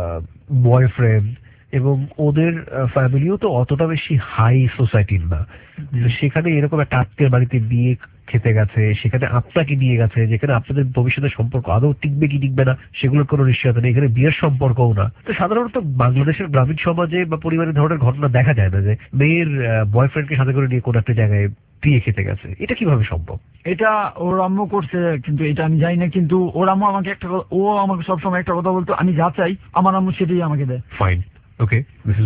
বয়ফ্রেন্ড এবং ওদের ফ্যামিলিও তো অতটা বেশি হাই সোসাইটির না, সেখানে এরকম একটা আত্মীয় বাড়িতে বিয়ে খেতে গেছে, সেখানে আপনাকে নিয়ে গেছে, যেখানে আপনাদের ভবিষ্যতের সম্পর্ক আদৌ টিকবে কি টিকবে না সেগুলোর কোনো নিশ্চয়তা নেই, এখানে বিয়ের সম্পর্কও না। তো সাধারণত বাংলাদেশের গ্রামীণ সমাজে বা পরিবারের ধরনের ঘটনা দেখা যায় না যে মেয়ের বয়ফ্রেন্ডকে সাথে করে নিয়ে কোনো একটা জায়গায় বিয়ে খেতে গেছে, এটা কিভাবে সম্ভব? এটা ওর আম্মু করছে, কিন্তু এটা আমি জানি না। কিন্তু ওর আম্মু আমাকে ও আমাকে সবসময় একটা কথা বলতো, আমি যা চাই আমার আম্মু সেটাই আমাকে দেয়। ফাইন, ওকে,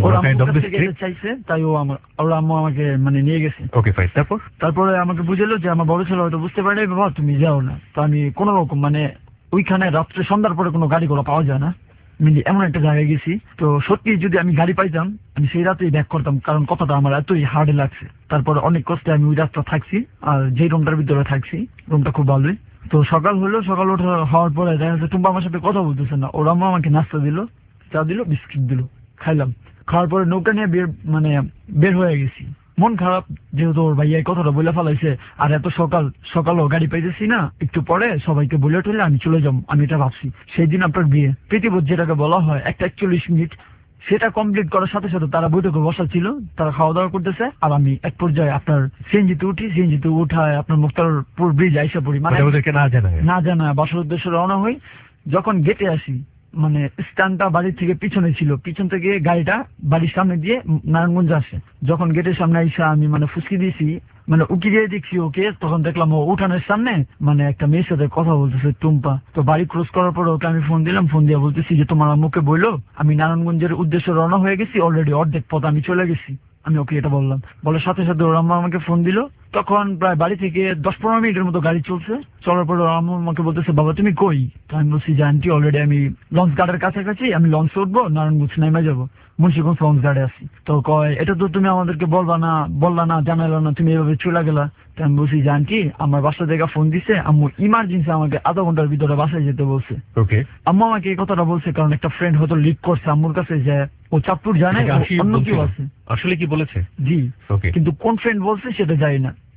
চাইছে তাই ওর আম্মু আমাকে মানে নিয়ে গেছে। ওকে ফাইন, তারপরে আমাকে বুঝালো যে আমার বড় ছেলে হয়তো বুঝতে পারে নাই, বাবা তুমি যাও না। তো আমি কোন রকম মানে ওইখানে রাত্রে সন্ধ্যার পরে কোনো গাড়ি ঘোড়া পাওয়া যায় না, এমন একটা জায়গায় গেছি। তো সত্যি যদি আমি গাড়ি পাইতাম আমি সেই রাতেই ব্যাক করতাম, কারণ কথাটা আমার এতই হার্ডে লাগছে। তারপরে অনেক কষ্টে আমি ওই রাতটা থাকছি, আর যে রুমটার ভিতরে থাকছি রুমটা খুব ভালোই। তো সকাল হওয়ার পরে দেখা যাচ্ছে টুম্পা আমার সাথে কথা বলতেছে না, ওর আম্মা আমাকে নাস্তা দিল, চা দিল, বিস্কিট দিল, খাইলাম। খাওয়ার পরে নৌকা নিয়ে বের হয়ে গেছি। মন খারাপ, যেহেতু ওর ভাইয়া কথাটা বলে ফেলাইছে, আর এত সকালও গাড়ি পাইতেছি না, একটু পরে সবাইকে বলে টলে আমি চলে যাবো, আমি এটা ভাবছি। সেই দিন আপনার বিয়ে প্রীতিভোজ যেটাকে বলা হয়, একটা 41 মিনিট, সেটা কমপ্লিট করার সাথে সাথে তারা বৈঠকে বসা ছিল, তারা খাওয়া দাওয়া করতেছে, আর আমি এক পর্যায়ে আপনার সিএনজিতে উঠায় আপনার মুক্তারপুর ব্রিজ আইসা পড়ি, মানে না জানা বাসার উদ্দেশ্যে রওনা হই। যখন গেটে আসি, মানে স্ট্যান্ডটা বাড়ির থেকে পিছনে ছিল, পিছন থেকে গাড়িটা বাড়ির সামনে দিয়ে নারায়ণগঞ্জ আসে। যখন গেটের সামনে আইসা আমি মানে ফুসকি দিয়েছি, মানে উকি দিয়ে দেখছি ওকে, তখন দেখলাম ও উঠানের সামনে মানে একটা মেয়ের সাথে কথা বলতেছে, টুম্পা। তো বাড়ি ক্রস করার পরে ওকে আমি ফোন দিলাম, ফোন দিয়ে বলতেছি যে তোমার আম্মুকে বললো আমি নারায়ণগঞ্জের উদ্দেশ্যে রওনা হয়ে গেছি, অলরেডি অর্ধেক পথ আমি চলে গেছি। আমি ওকে এটা বললাম, বলে সাথে সাথে ওর আম্মা আমাকে ফোন দিল। তখন প্রায় বাড়ি থেকে 10-15 মিনিটের মতো গাড়ি চলছে, চলার পরে ওর আম্মা আমাকে বলতেছে বাবা তুমি কই? তো আমি বলছি যে আন্টি অলরেডি আমি লঞ্চ গার্ডের কাছাকাছি, আমি লঞ্চে উঠবো, নারায়ণগঞ্জ নাইমা যাবো, মুন্সিগঞ্জ লঞ্চ গার্ডে আছি। তো কয় এটা তো তুমি আমাদেরকে বললা না, জানাইলো না, তুমি এভাবে চলে গেলা। তো আমি বলছি যে আন্টি আমার বাসা থেকে ফোন দিছে, আম্মু ইমার্জেন্সি আমাকে আধা ঘন্টার ভিতরে বাসায় যেতে বলছে। আম্মু আমাকে এই কথাটা বলছে কারণ একটা ফ্রেন্ড হয়তো লিক করছে আম্মুর কাছে যে ও চাঁদপুর জানে, অন্য কেউ আছে। আসলে কি বলেছে? জি, কিন্তু কোন ফ্রেন্ড বলছে সেটা জানি না।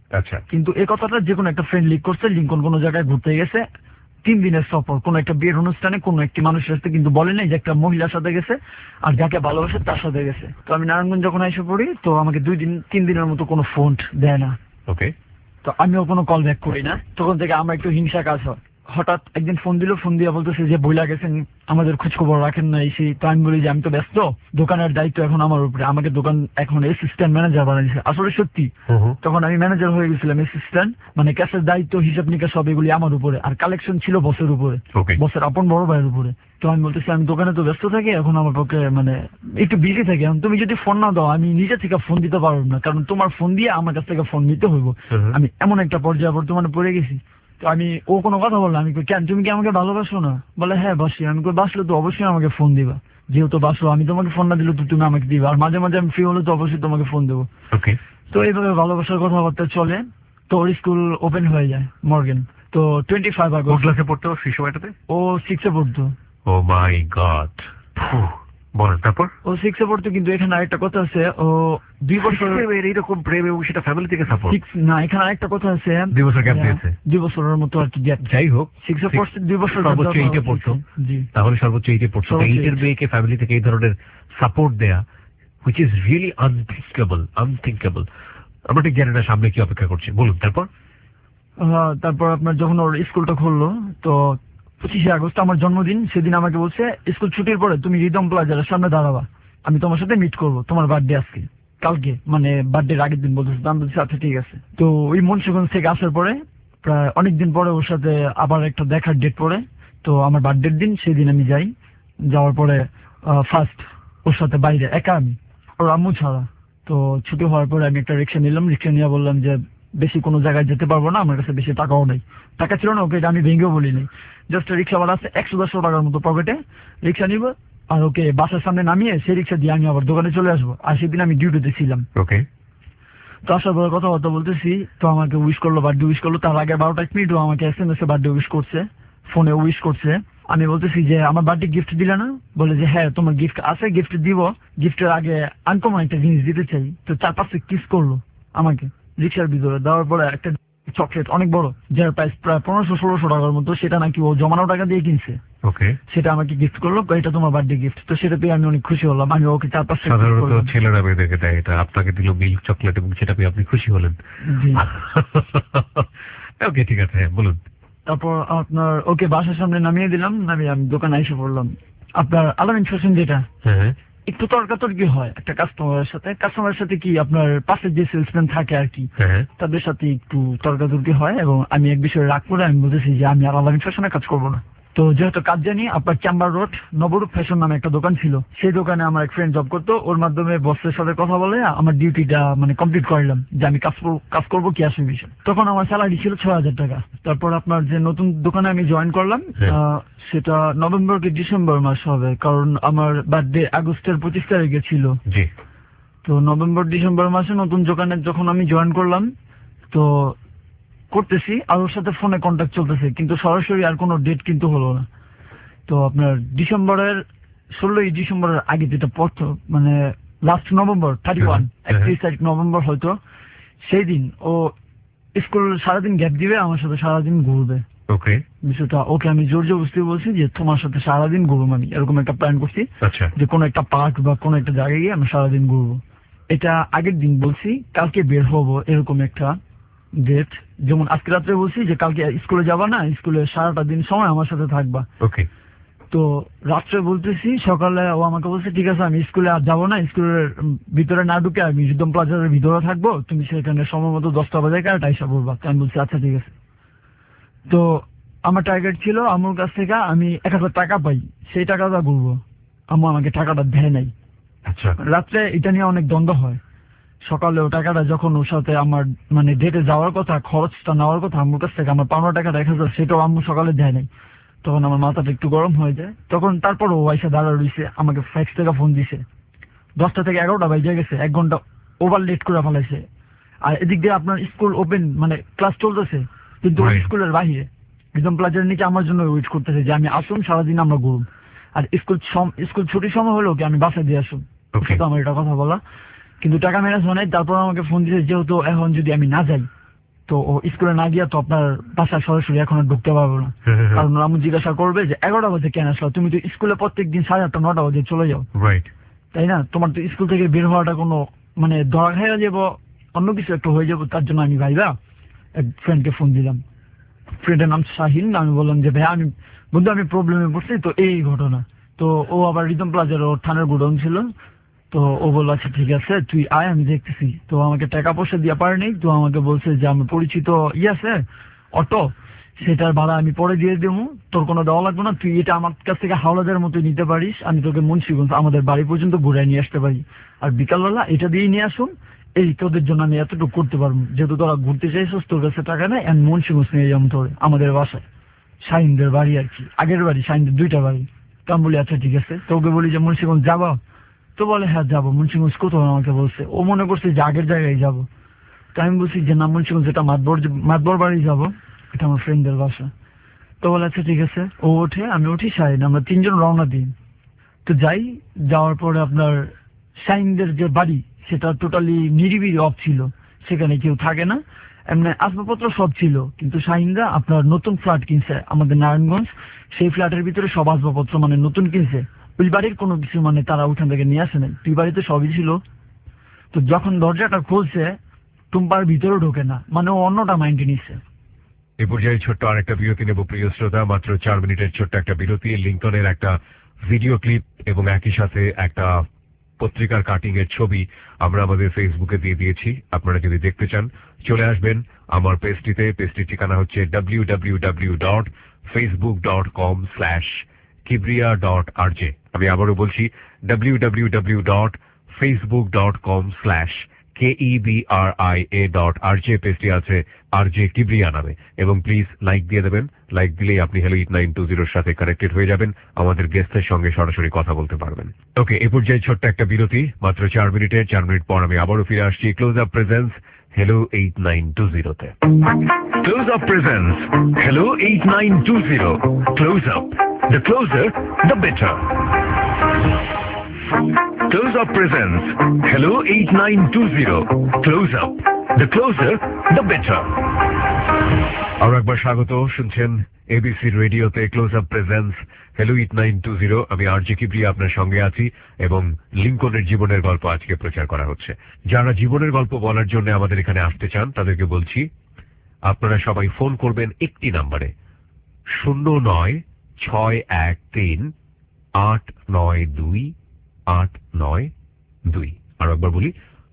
আচ্ছা, কিন্তু এই কথাটা যে কোনো একটা ফ্রেন্ড লিক করছে, লিঙ্কন কোনো জায়গায় ঘুরতে গেছে 3 দিনের সফর, কোনো একটা বিয়ের অনুষ্ঠানে কোনো একটি মানুষের সাথে, কিন্তু বলে নাই যে একটা মহিলার সাথে গেছে আর যাকে ভালোবাসে তার সাথে গেছে। তো আমি নারায়ণগঞ্জ যখন এসে পড়ি, তো আমাকে 2-3 দিনের মতো কোনো ফোন দেয় না। ওকে। তো আমিও কোনো কল ব্যাক করি না। তখন থেকে আমার একটু হিংসা কাজ হয়। হঠাৎ একদিন ফোন দিল, ফোন দিয়ে বলতেছে যে বইলা গেছেন, আমাদের খোঁজ খবর রাখেন না এসে। তো আমি বলি যে আমি তো ব্যস্ত, দোকানের দায়িত্ব এখন আমার উপরে, আমাকে দোকান এখন অ্যাসিস্ট্যান্ট ম্যানেজার বানাইছে। আসলে সত্যি তখন আমি ম্যানেজার হয়ে গেছিলাম, অ্যাসিস্ট্যান্ট মানে ক্যাশের দায়িত্ব, হিসাব নিকাশ সব এগুলি আমার উপরে, আর কালেকশন ছিল বসের উপরে, বসের আপন বড় ভাইয়ের উপরে। তো আমি বলতেছি আমি দোকানে তো ব্যস্ত থাকি, এখন আমার পক্ষে মানে একটু বিজি থাকি, এখন তুমি যদি ফোন না দাও আমি নিজে থেকে ফোন দিতে পারবো না, কারণ তোমার ফোন দিয়ে আমার কাছ থেকে ফোন নিতে হইব। আমি এমন একটা পর্যায়ে বর্তমানে পড়ে গেছি। তো আমি ও কোনো কথা বললাম, আমি কেন তুমি কি আমাকে ভালোবাসো না? বলে হ্যাঁ বাসি। আমি বাসলে তো অবশ্যই আমাকে ফোন দিবা, যেহেতু বাসো, আমি তোমাকে ফোন না দিলে তো তুমি আমাকে দিবা, আর মাঝে মাঝে আমি ফ্রি হলে তো অবশ্যই তোমাকে ফোন দেবো। তো এইভাবে ভালোবাসার কথাবার্তা চলে। তো ওর স্কুল ওপেন হয়ে যায় মর্গেন। তো 25 আগস্ট। ক্লাসে পড়তো সেই সময়টাতে? ও 6-এ পড়তো। Oh my God. বলেন তারপর? ও 6-এ পড়তো, কিন্তু এখানে আরেকটা কথা আছে, ও 2 বছর এইরকম প্রেম এবং সেটা ফ্যামিলি থেকে সাপোর্ট না, এখানে আরেকটা কথা আছে, 2 বছর গ্যাপ দিয়েছে। 2 বছরের মতো আর কি গ্যাপ। যাই হোক, 6-এ পড়ছে, 2 বছর সর্বোচ্চ 8-এ পড়তো। জি, তাহলে সর্বোচ্চ 8-এ পড়তো। 8-এর মেয়েকে ফ্যামিলি থেকে এই ধরনের সাপোর্ট দেয়া, which is really unthinkable. আমরা ঠিক জানি না সামনে কি অপেক্ষা করছে। বলুন তারপর? তারপর আপনার যখন ওর স্কুলটা খুললো, তো 25 আগস্ট আমার জন্মদিন, সেদিন আমাকে বলছে স্কুল ছুটির পরে তুমি রিদম প্লাজার সামনে দাঁড়াবা, আমি তোমার সাথে মিট করবো, তোমার বার্থডে আজকে, কালকে মানে বার্থডের আগের দিন বলতেছে। আমি বলছি আচ্ছা ঠিক আছে। তো ওই মুন্সিগঞ্জ থেকে আসার পরে প্রায় অনেকদিন পরে ওর সাথে আবার একটা দেখার ডেট পড়ে। তো আমার বার্থডের দিন, সেদিন আমি যাই। যাওয়ার পরে ফার্স্ট ওর সাথে বাইরে একা, আমি ওর আম্মু ছাড়া। তো ছুটি হওয়ার পরে আমি একটা রিক্সা নিলাম, রিক্সা নিয়ে বললাম যে বেশি কোনো জায়গায় যেতে পারবো না, আমার কাছে বেশি টাকাও নেই। টাকা ছিল না, ওকে আমি ভেঙেও বলিনি, জাস্ট রিক্সাওয়ালা আছে 110 টাকার মতো পকেটে, রিক্সা নিব আর ওকে বাসার সামনে নামিয়ে সেই রিক্সা দিয়ে আমি আবার দোকানে চলে আসবো। আর সেদিন আমি ডিউটিতে ছিলাম। ওকে। তো আসার পরে কথাবার্তা বলতেছি, তো আমাকে উইশ করলো, বার্থডে উইশ করলো। তার আগে 12টা মিনিট ও আমাকে SMS এ বার্থডে উইশ করছে, ফোনে উইশ করছে। আমি বলতেছি যে আমার বার্থডে গিফট দিলে না? বলে যে হ্যাঁ তোমার গিফট আছে, গিফট দিব, গিফটের আগে আনকমন একটা জিনিস দিতে চাই। তো 4-5 কিস করলো আমাকে রিক্সার ভিতরে। দেওয়ার পরে একটা চকলেট অনেক বড়, যার প্রাইস প্রায় 1500-1600 টাকার মতো, সেটা নাকি ও জমানো টাকা দিয়ে কিনছে। ওকে। সেটা আমাকে গিফট করলো, এটা তোমার বার্থডে গিফট। তো সেটা পেয়ে আমি অনেক খুশি হলাম। আমি ওকে 4-5 সাধারণত ছেলেরা মেয়েদেরকে দেয় এটা, আপনাকে দিল মিল্ক চকলেট এবং সেটা পেয়ে আপনি খুশি হলেন। ওকে ঠিক আছে, বলুন। তারপর আপনার ওকে বাসার সামনে নামিয়ে দিলাম, নামিয়ে আমি দোকানে এসে পড়লাম। আপনার আলামিন ফ্যাশন যেটা, একটু তর্কাতর্কি হয় একটা কাস্টমারের সাথে কি আপনার পাশে যে সেলসম্যান থাকে আর কি, তাদের সাথে একটু তর্কাতর্কি হয়। এবং আমি এক বিষয়ে রাগ করে আমি বলেছি যে আমি আর আলামিন ফ্যাশনে কাজ করবো না। তো যেহেতু কাজ জানি, আপনার চেম্বার রোড নবরূপ ফ্যাশন নামে একটা দোকান ছিল, সেই দোকানে আমার এক ফ্রেন্ড জব করতো, ওর মাধ্যমে বসের সাথে কথা বলে আমার ডিউটিটা মানে কমপ্লিট করলাম, যে আমি কাজ করবো কি আসবে বিষয়। তখন আমার স্যালারি ছিল 6000 টাকা। তারপর আপনার যে নতুন দোকানে আমি জয়েন করলাম, সেটা নভেম্বর কি ডিসেম্বর মাস হবে, কারণ আমার বার্থডে আগস্টের 25 তারিখে ছিল। তো নভেম্বর ডিসেম্বর মাসে নতুন দোকানে যখন আমি জয়েন করলাম, তো করতেছি আর ওর সাথে ফোনে কন্ট্যাক্ট চলতেছে, কিন্তু সরাসরি আর কোনো ডেট কিন্তু হলো না। তো আপনার ডিসেম্বরের 16ই ডিসেম্বরের আগে, যেটা পড়তো মানে লাস্ট নভেম্বর 31 তারিখ নভেম্বর হয়তো, সেই দিন ও স্কুল সারাদিন গ্যাপ দিবে, আমার সাথে সারাদিন ঘুরবে। ওকে। বিষয়টা ওকে আমি জোর জবরদস্তি বলছি যে তোমার সাথে সারাদিন ঘুরবো, আমি এরকম একটা প্ল্যান করছি যে কোনো একটা পার্ক বা কোনো একটা জায়গায় গিয়ে আমি সারাদিন ঘুরবো। এটা আগের দিন বলছি, কালকে বের হবো এরকম একটা ডেট। যেমন আজকে রাত্রে বলছি যে কালকে স্কুলে যাবা না, স্কুলে সারাটা দিন সময় আমার সাথে থাকবা। ওকে। তো রাত্রে বলতেছি, সকালে ও আমাকে বলছে ঠিক আছে আমি স্কুলে আর যাবো না, স্কুলের ভিতরে না ঢুকে আমি রিদম প্লাজারের ভিতরে থাকবো, তুমি সেখানে সময় মতো 10টা বাজে কারটা এসে পড়বা। আমি বলছি আচ্ছা ঠিক আছে। তো আমার টার্গেট ছিল আমার কাছ থেকে আমি 1000 টাকা পাই, সেই টাকাটা ঘুরবো। আম্মু আমাকে টাকাটা দেয় নাই। আচ্ছা। রাত্রে এটা নিয়ে অনেক দ্বন্দ্ব হয়। সকালে ও টাকাটা যখন ওর সাথে আমার মানে ডেটে যাওয়ার কথা, খরচটা নেওয়ার কথা আম্মুর কাছ থেকে, আমার পাওনা টাকাটা 1000, সেটাও আম্মু সকালে দেয় নাই। তখন আমার মাথাটা একটু গরম হয়ে যায়। তখন তারপর ও আইসা দাঁড়া রইছে, আমাকে ফ্যাক্স থেকে ফোন দিছে। 10টা থেকে 11টা বাজে গেছে, 1 ঘন্টা ওভার লেট করে ফেলাইছে। আর এদিক দিয়ে আপনার স্কুল ওপেন মানে ক্লাস চলতেছে, কিন্তু স্কুলের বাহিরে একদম প্লাজার নিচে আমার জন্য ওয়েট করতেছে যে আমি আসুন, সারাদিন আমরা ঘুরুন। আর স্কুল ছুটির সময় হলো কি আমি বাসায় দিয়ে আসুন, আমার এটা কথা বলা। কিন্তু টাকা ম্যানেজ হয় নাই। তারপর আমাকে ফোন দিয়েছে যেহেতু এখন যদি আমি না যাই তো ও স্কুলে না গিয়া তো আপনার বাসায় সরাসরি এখন আর ঢুকতে পারবো না, কারণ আম্মু জিজ্ঞাসা করবে যে 11টা বাজে কেন আসলো, তুমি তো স্কুলে প্রত্যেকদিন 8:30 9টা বাজে চলে যাও, রাইট, তাই না? তোমার তো স্কুল থেকে বের হওয়াটা কোনো মানে ধরা খেয়ে যাবো, অন্য কিছু একটা হয়ে যাবো, তার জন্য আমি ভাইবা এক ফ্রেন্ডকে ফোন দিলাম। ফ্রেন্ডের নাম শাহিন। আমি বললাম যে ভাই আমি বন্ধু আমি প্রবলেমে পড়ছি, তো এই ঘটনা। তো ও আবার রিদম প্লাজার ওর থানার গোডাউন ছিল, তো ও বললো আচ্ছা ঠিক আছে তুই আয় আমি দেখতেছি। তো আমাকে টাকা পয়সা দিয়ে পারেনি, তো আমাকে বলছে যে আমার পরিচিত আছে অটো, সেটার ভাড়া আমি পরে দিয়ে দেবো, তোর কোনো দেওয়া লাগবে না, তুই এটা আমার কাছ থেকে হাওলাদের মতো নিতে পারিস, আমি তোকে মুন্সিগঞ্জ আমাদের বাড়ি পর্যন্ত ঘুরাই নিয়ে আসতে পারি, আর বিকালবেলা এটা দিয়ে নিয়ে আসুন, এই তোদের জন্য আমি এতটুকু করতে পারবো, যেহেতু তোরা ঘুরতে চাইছিস তোর কাছে টাকা নেই, আমি মুন্সিগঞ্জ নিয়ে যাবো তোর আমাদের বাসায়, শাহিনদের বাড়ি আর কি, আগের বাড়ি শাহিনদের 2টা বাড়ি। তো আমি বলি আচ্ছা ঠিক আছে। তো ওকে বলি যে মুন্সিগঞ্জ যাবো, তো বলে হ্যাঁ যাবো। মুন্সিগঞ্জ কোথাও আমাকে বলছে, ও মনে করছে যে আগের জায়গায় যাবো। তো আমি বলছি যে না মুন্সিগঞ্জ এটা মাতবর বাড়ি যাবো, এটা আমার ফ্রেন্ডদের বাসা। তো বলে আচ্ছা ঠিক আছে। ও ওঠে, আমি উঠি, শাহিন, আমরা 3জন রওনা দিই। তো যাই, যাওয়ার পরে আপনার শাহিনদের যে বাড়ি সেটা টোটালি নিরিবিলি অফ ছিল, সেখানে কেউ থাকে না, এমনি আসবাবপত্র সব ছিল, কিন্তু শাহিনরা আপনার নতুন ফ্ল্যাট কিনছে আমাদের নারায়ণগঞ্জ, সেই ফ্ল্যাটের ভিতরে সব আসবাবপত্র মানে নতুন কিনছে, ওই বাড়ির কোনো কিছু মানে তারা ওখান থেকে নিয়ে আসে নাই, তুই বাড়িতে সবই ছিল। তো যখন দরজাটা খুলছে টুম্পার ভিতরেও ঢোকে না, মানে ও অন্যটা মাইন্ডে নিচ্ছে। এই পর্যায়ে ছোট্ট আরেকটা বিরতি নেব প্রিয় শ্রোতা, মাত্র 4 মিনিটের ছোট্ট একটা বিরতি। লিংটনের একটা ভিডিও ক্লিপ এবং একই সাথে একটা পত্রিকার কাটিং এর ছবি আমরা আমাদের ফেসবুকে দিয়ে দিয়েছি, আপনারা যদি দেখতে চান চলে আসবেন আমার পেজটিতে। পেজটির ঠিকানা হচ্ছে www.facebook.com/kibria.rj। আমি আবারও বলছি www.facebook.com/KEBRIA.RJ। পেজটি আছে RJ কিবরিয়া নামে, এবং প্লিজ লাইক দিয়ে দেবেন। লাইক দিলেই আপনি হ্যালো 8920 সাথে কানেক্টেড হয়ে যাবেন, আমাদের গেস্টের সঙ্গে সরাসরি কথা বলতে পারবেন। ওকে, এ পর্যায়ে ছোট্ট একটা বিরতি, মাত্র 4 মিনিটের। 4 মিনিট পর আমি আবারও ফিরে আসছি ক্লোজ আপ প্রেজেন্স হ্যালো 8920 তে। Close up presence hello 8920। Close up, the closer the better. Close Up presents Hello 8920. Close Up, the closer, the better. আর একবার স্বাগত, শুনছেন এবিসি রেডিওতে ক্লোজ আপ প্রেজেন্স হ্যালো 8920। আমি আরজে কিবরিয়া আপনার সঙ্গে আছি, এবং লিংকনের জীবনের গল্প আজকে প্রচার করা হচ্ছে। যারা জীবনের গল্প বলার জন্য আমাদের এখানে আসতে চান তাদেরকে বলছি আপনারা সবাই ফোন করবেন একটি নাম্বারে 09613892। আর একবার বলি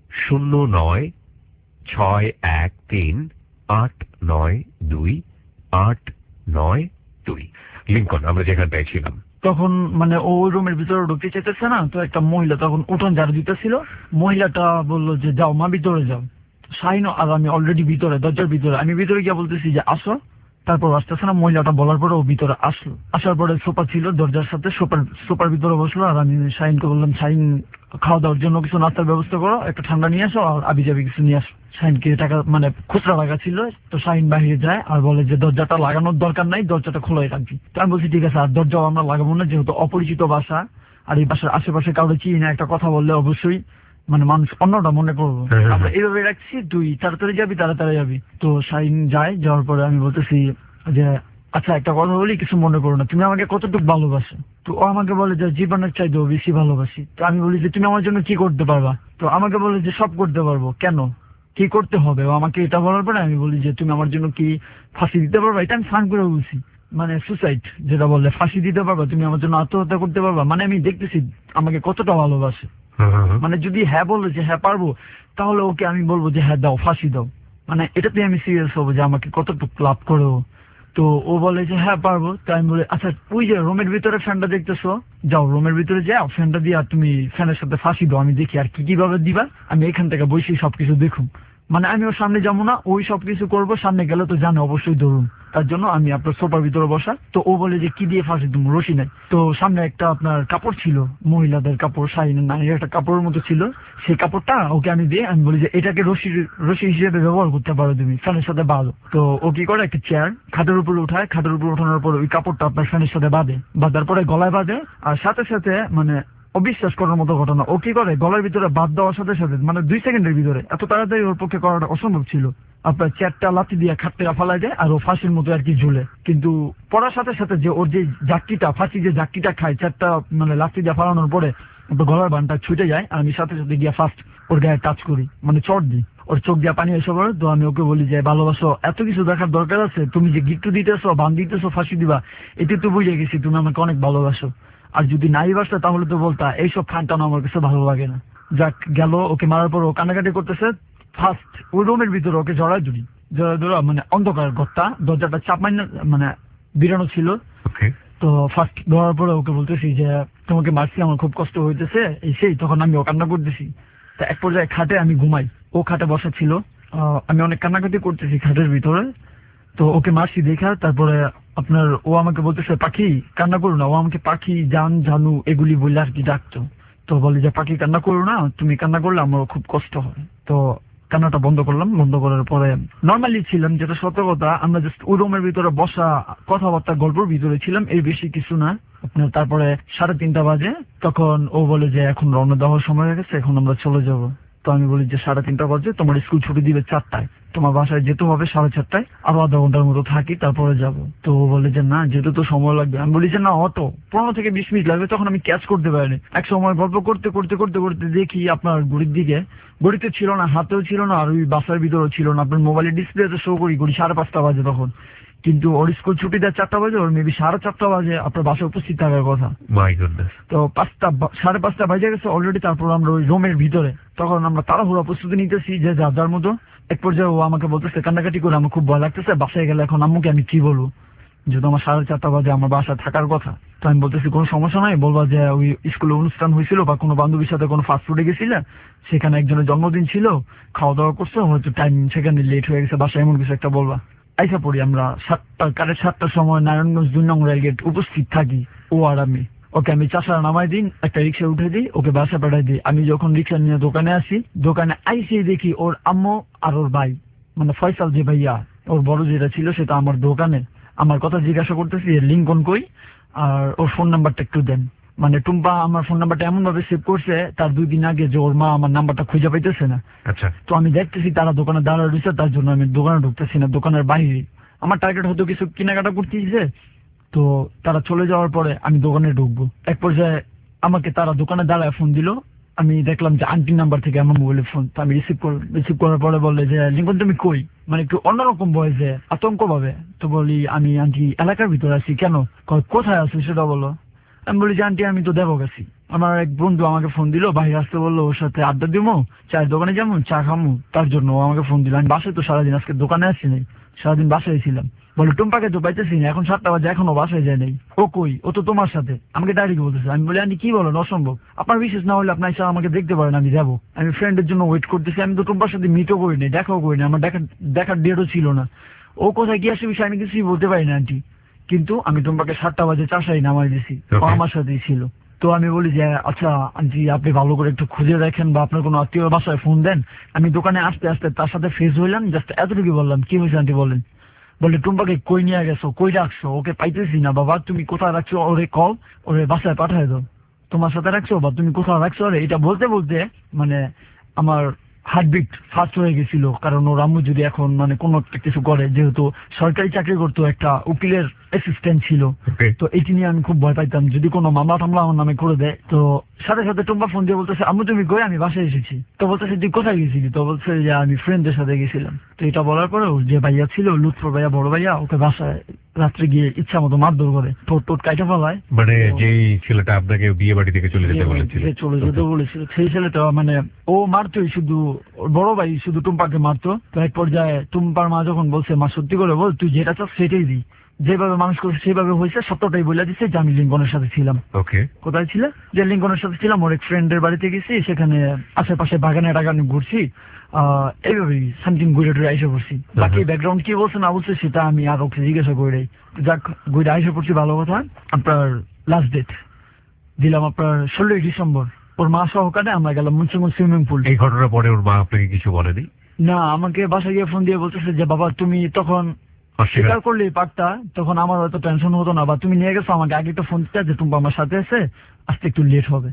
09613892। লিংকন, আমরা যেখানটায় ছিলাম তখন মানে ও ওই রুমের ভিতরে ঢুকতে চাইতেছে না, তো একটা মহিলা তখন উঠোন ঝাড়ু দিতেছিল, মহিলাটা বললো যে যাও মা ভিতরে যাও। শাহিন আর আমি অলরেডি ভিতরে, দরজার ভিতরে, আমি ভিতরে গিয়ে বলতেছি যে আসো, তারপর আসতেছে না, মহিলাটা বলার পরে ও ভিতরে আসলো। আসার পরে সোফা ছিল দরজার সাথে, সোফার ভিতরে বসলো, আর আমি শাহিনকে বললাম শাহিন খাওয়া দাওয়ার জন্য কিছু নাস্তার ব্যবস্থা করো, একটা ঠান্ডা নিয়ে আসো আর আবি যাবি কিছু নিয়ে আসো। শাহিনকে টাকা মানে খুচরা টাকা ছিল, তো শাহিন বাহিরে যায় আর বলে যে দরজাটা লাগানোর দরকার নাই, দরজাটা খোলাই রাখবি। তো আমি বলছি ঠিক আছে, আর দরজাও আমরা লাগাবো না, যেহেতু অপরিচিত বাসা, আর এই বাসার আশেপাশে কাউকে চিনি না, একটা কথা বললে অবশ্যই মানে মানুষ অন্যটা মনে করবো, আমরা এইভাবে রাখছি, তুই তাড়াতাড়ি যাবি। তো শাহিন যায়, যাওয়ার পরে আমি বলতেছি যে আচ্ছা একটা কথা বলি, কিছু মনে করো না, তুমি আমাকে কতটুকু ভালোবাসো? তো ও আমাকে বলে যে জীবনের চাইতেও বেশি ভালোবাসি। তো আমি বলি যে তুমি আমার জন্য কি করতে পারবা? তো আমাকে বলে যে সব করতে পারবো। কেন, কি করতে হবে? ও আমাকে এটা বলার পরে আমি বলি যে তুমি আমার জন্য কি ফাঁসি দিতে পারবা? এটা আমি ফান করে বলছি, মানে সুসাইড যেটা বললে, ফাঁসি দিতে পারবা, তুমি আমার জন্য আত্মহত্যা করতে পারবা। মানে আমি দেখতেছি আমাকে কতটা ভালোবাসে। মানে যদি হ্যাঁ বললো যে হ্যাঁ পারবো, তাহলে ওকে আমি বলবো যে হ্যাঁ দাও, ফাঁসি দাও। মানে এটাতে আমি সিরিয়াস হবো যে আমাকে কতটুকু লাভ করো। তো ও বলে যে হ্যাঁ পারবো। তাই আমি বলে আচ্ছা ওই যে রুমের ভিতরে ফ্যানটা দেখতেছো, যাও রুমের ভিতরে যাও, ফ্যানটা দিয়ে আর তুমি ফ্যানের সাথে ফাঁসি দাও, আমি দেখি আর কিভাবে দিবা, আমি এখান থেকে বসেই সবকিছু দেখুন। মানে আমি ওর সামনে যাবো না, ওই সবকিছু করবো, সামনে গেলে তো জানে অবশ্যই ধরুন, তার জন্য আমি আপনার সোফার ভিতরে বসা। তো ও বলে যে কি দিয়ে ফাঁসি তুমি? রশি নাই। তো সামনে একটা আপনার কাপড় ছিল, মহিলাদের কাপড়, শাহিনের নারীর একটা কাপড়ের মতো ছিল, সেই কাপড়টা ওকে আমি দিয়ে আমি বলি যে এটাকে রশি হিসেবে ব্যবহার করতে পারো তুমি, ফ্যানের সাথে বাঁধো। তো ও কি করে, একটা চেয়ার খাটের উপরে উঠায়, খাটের উপর উঠানোর পর ওই কাপড়টা আপনার ফ্যানের সাথে বাঁধার পরে গলায় বাঁধে, আর সাথে সাথে মানে অবিশ্বাস করার মতো ঘটনা। ও কি করে, গলার ভিতরে বাদ দেওয়ার সাথে সাথে মানে 2 সেকেন্ডের ভিতরে, এত তাড়াতাড়ি ওর পক্ষে করাটা অসম্ভব ছিল, আপনার 4টা লাথি দিয়ে খাটতে ফালাই দেয় আর ও ফাঁসির মতো আর কি ঝুলে। কিন্তু পড়ার সাথে সাথে যে ওর যে জাক্কিটা, ফাঁসি যে জাক্কিটা খায় 4টা মানে লাথি দিয়ে ফালানোর পরে গলার বানটা ছুটে যায়, আর আমি সাথে সাথে গিয়ে ফার্স্ট ওর গায়ে টাচ করি, মানে চট দিই, ওর চোখ দিয়ে পানি এসে পড়ে। তো আমি ওকে বলি যে ভালোবাসো, এত কিছু দেখার দরকার আছে? তুমি যে গিট্টু দিতেছো, বান দিতেছো, ফাঁসি দিবা, এতে তো বুঝে গেছি তুমি আমাকে অনেক ভালোবাসো। আর যদি নাই বাসতো তাহলে তো বলতা এইসব খানটানো আমার কাছে ভালো লাগে না। যাক গেল, ওকে মারার পর ও কান্নাকাটি করতেছে। ফার্স্ট ওই রুমের ভিতরে ওকে জড়াই ধরা মানে অন্ধকার ঘরটা, দরজাটা চাপাই মানে বিরানো ছিল। তো ফার্স্ট ধরার পরে ওকে বলতেছি যে তোমাকে মারছি, আমার খুব কষ্ট হইতেছে এই সেই, তখন আমি ও কান্না করতেছি। তা এক পর্যায়ে খাটে আমি ঘুমাই, ও খাটে বসা ছিল, আমি অনেক কান্নাকাটি করতেছি খাটের ভিতরে। তো ওকে মারছি দেখা, তারপরে আপনার ও আমাকে বলতেছে পাখি কান্না করো না। ও আমাকে পাখি, জান, জানু এগুলি বললে আর কি ডাকতো। তো বলি যে পাখি কান্না করো না, তুমি কান্না করলে আমার খুব কষ্ট হয়। তো কান্নাটা বন্ধ করলাম। বন্ধ করার পরে নর্মালি ছিলাম, যেটা সত্য কথা, আমরা জাস্ট ওই রুমের ভিতরে বসা, কথাবার্তা, গল্পের ভিতরে ছিলাম, এর বেশি কিছু না। আপনার তারপরে 3:30 বাজে, তখন ও বলে যে এখন রওনা দেওয়ার সময় হয়ে গেছে, এখন আমরা চলে যাব। তো আমি বলি যে 3:30 বাজে, তোমার স্কুল ছুটি দিবে 4টায়, তোমার বাসায় যেতে হবে 4:30টায়, আরো আধা ঘন্টার মতো থাকি তারপরে যাব। তো ও বলে যে না, যেতে তো সময় লাগবে। আমি বলি যে না, অটো 15 থেকে 20 মিনিট লাগবে। তখন আমি ক্যাচ করতে পারিনি। এক সময় গল্প করতে করতে করতে করতে দেখি আপনার ঘড়ির দিকে, ঘড়িতে ছিল না, হাতেও ছিল না, আর ওই বাসার ভিতরেও ছিল না। আপনার মোবাইলের ডিসপ্লেতে শো করি ঘড়ি 5:30 বাজে তখন, কিন্তু ওর স্কুল ছুটি দেয় 4টা বাজে, ওর মেবি 4:30 বাজে আপনার বাসায় উপস্থিত থাকার কথা। তো 5:30 বাজে গেছে অলরেডি। তারপর আমরা ওই রুমের ভিতরে, তখন আমরা তাড়াহুড়া প্রস্তুতি নিতেছি যে যার মতো। এক পর্যায়ে ও আমাকে বলতেছে কান্নাকাটি করে, আমার খুব ভয় লাগতেছে, বাসায় গেলে এখন আম্মুকে আমি কি বলবো, যেহেতু আমার 4:30 বাজে আমার বাসায় থাকার কথা। তো আমি বলতেছি কোনো সমস্যা নাই, বলবা যে ওই স্কুলে অনুষ্ঠান হয়েছিল বা কোনো বান্ধবীর সাথে কোনো ফাস্ট ফুডে গেছিলে, সেখানে একজনের জন্মদিন ছিল, খাওয়া দাওয়া করছো, হয়তো টাইম সেখানে লেট হয়ে গেছে, বাসায় এমন কিছু একটা বলবা। আইসা পড়ি আমরা 7টার সময় নারায়ণগঞ্জ 2 নং রেলগেট উপস্থিত থাকি, ও আর আমি। ওকে আমি চাষারা নামাই দিন, একটা রিক্সা উঠে দিই, ওকে বাসা পাঠাই দিই। আমি যখন রিক্সা নিয়ে দোকানে আসি, দোকানে আইসি দেখি ওর আম্মু আর ওর ভাই, মানে ফয়সাল যে ভাইয়া ওর বড় যেটা ছিল, সেটা আমার দোকানে। আমার কথা জিজ্ঞাসা করতেছি লিঙ্কন কই, আর ওর ফোন নাম্বারটা একটু দেন। মানে টুম্পা আমার ফোন নাম্বারটা এমন ভাবে সেভ করছে তার 2 দিন আগে, যে ওর মা আমার নাম্বারটা খুঁজে পাইতেছে না। আচ্ছা। তো আমি দেখতেছি তারা দোকানে দাঁড়া রয়েছে, তার জন্য আমি দোকানে ঢুকতেছি না, দোকানের বাইরে। আমার টার্গেট হয়তো কিছু কেনাকাটা করতেছে। তো তারা চলে যাওয়ার পরে আমি দোকানে ঢুকবো, এক পর্যায়ে আমাকে তারা দোকানে দাঁড়ায় ফোন দিল। আমি দেখলাম যে আন্টির নাম্বার থেকে আমার মোবাইলে ফোন। তো আমি রিসিভ করার পরে বললে যে লিঙ্কন তুমি কই, মানে একটু অন্যরকম বয়সে আতঙ্ক ভাবে। তো বলি আমি আন্টি এলাকার ভিতরে আছি। কেন? কোথায় আছি সেটা বলো। আমি বলি যে আন্টি আমি তো দেবো গেছি, আমার এক বন্ধু আমাকে ফোন দিল, বাইরে আসতে বললো, ওর সাথে আড্ডা দিবো, চায়ের দোকানে যাবো, চা খামু, তার জন্য ও আমাকে ফোন দিল। আমি বাসায় তো সারাদিন, আজকে দোকানে আসছি নাই, সারাদিন বাসায় ছিলাম। বলে টুম্পাকে তো পাইতেছি না, এখন 7টা বাজে, এখনো বাসায় যায় নাই। ও কই? ও তো তোমার সাথে, আমাকে ডাইরেক্ট বলতেছে। আমি বলি আন্টি কি বলেন, অসম্ভব, আপনার বিশেষ না হলে আপনার এসে আমাকে দেখতে পারেন, আমি যাবো, আমি ফ্রেন্ডের জন্য ওয়েট করতেছি। আমি তো টুম্পার সাথে মিটও করিনি, দেখাও করিনি, আমার দেখার ডেটও ছিল না। ও কোথায় কি আসে বিষয় আমি কিছুই বলতে পারি না আন্টি, কিন্তু আমি টুম্পাকে 7টা বাজে চাষাই নামাই দিছি, ও আমার সাথেই ছিল। তো আমি বলি যে আচ্ছা আন্টি আপনি ভালো করে একটু খুঁজে দেখেন, বা আপনার কোনো আত্মীয় বাসায় ফোন দেন। আমি দোকানে আসতে আসতে তার সাথে ফেস হইলাম, জাস্ট এতটুকু বললাম, কি হয়েছে আন্টি বলেন। বলে টুম্পাকে কই নিয়ে গেছো, কই রাখছো, ওকে পাইতেছি না বাবা, তুমি কোথায় রাখছো ওরে কল, ওরে বাসায় পাঠায় দাও, তোমার সাথে রাখছো বা তুমি কোথাও রাখছো। ওরে এটা বলতে বলতে মানে আমার হার্টবিট ফাস্ট হয়ে গেছিল, কারণ ওর আম্মু যদি এখন মানে কোনো একটা কিছু করে, যেহেতু সরকারি চাকরি করতো, একটা উকিলের অ্যাসিস্ট্যান্ট ছিল, তো এটি নিয়ে আমি খুব ভয় পাইতাম, যদি কোনো মামলা টামলা আমার নামে করে দেয়। তো সাথে সাথে টুম্পা ফোন দিয়ে বলতেছে আম্মু তুমি কই, আমি বাসায় এসেছি। তো বলতেছে তুই কোথায় গেছিলি? তো বলছে যে আমি ফ্রেন্ডদের সাথে গেছিলাম। তো এটা বলার পরে যে ভাইয়া ছিল, লুৎফর ভাইয়া, বড় ভাইয়া, ওকে বাসায় রাত্রে গিয়ে ইচ্ছা মতো মারধর করে, ঠোঁট কাইটা ফেলায়। মানে যেই ছেলেটা আপনাকে বিয়ে বাড়ি থেকে চলে যেতে বলেছিল, সেই ছেলেটা মানে ও মারতোই, শুধু বড় ভাই শুধু টুম্পাকে মারতো। তো এক পর্যায়ে টুম্পার মা যখন বলছে মা সত্যি করে বল, তুই যেটা চাস সেটাই দি, যেভাবে মানুষ করছে সেভাবে হয়েছে, সত্যটাই বলে দিচ্ছে যে আমি লিঙ্কনের সাথে ছিলাম। কোথায় ছিল? যে লিঙ্কনের সাথে ছিলাম, ওর এক ফ্রেন্ডের বাড়িতে গেছি, সেখানে আশেপাশে বাগানে টাগানে ঘুরছি, এইভাবেই সামথিং ঘুরে টুরে আইসা পড়ছি। বাকি ব্যাকগ্রাউন্ড কি বলছে না বলছে সেটা আমি আর ওকে জিজ্ঞাসা করে। যাক ঘুরে আইসা পড়ছি, ভালো কথা। আপনার লাস্ট ডেট দিলাম আপনার 16ই ডিসেম্বর, ওর মা সহকারে আমরা গেলাম মুন্সিগঞ্জ সুইমিং পুল। এই ঘটনার পরে ওর মা আপনাকে কিছু বলেনি? না, আমাকে বাসায় গিয়ে ফোন দিয়ে বলতেছে যে বাবা তুমি তখন স্বীকার করলেই পারতা, তখন আমার হয়তো টেনশন হতো না, বা তুমি নিয়ে গেছো আমাকে আগে একটা ফোন দিতে যে টুম্পা আমার সাথে আছে, আসতে একটু লেট হবে।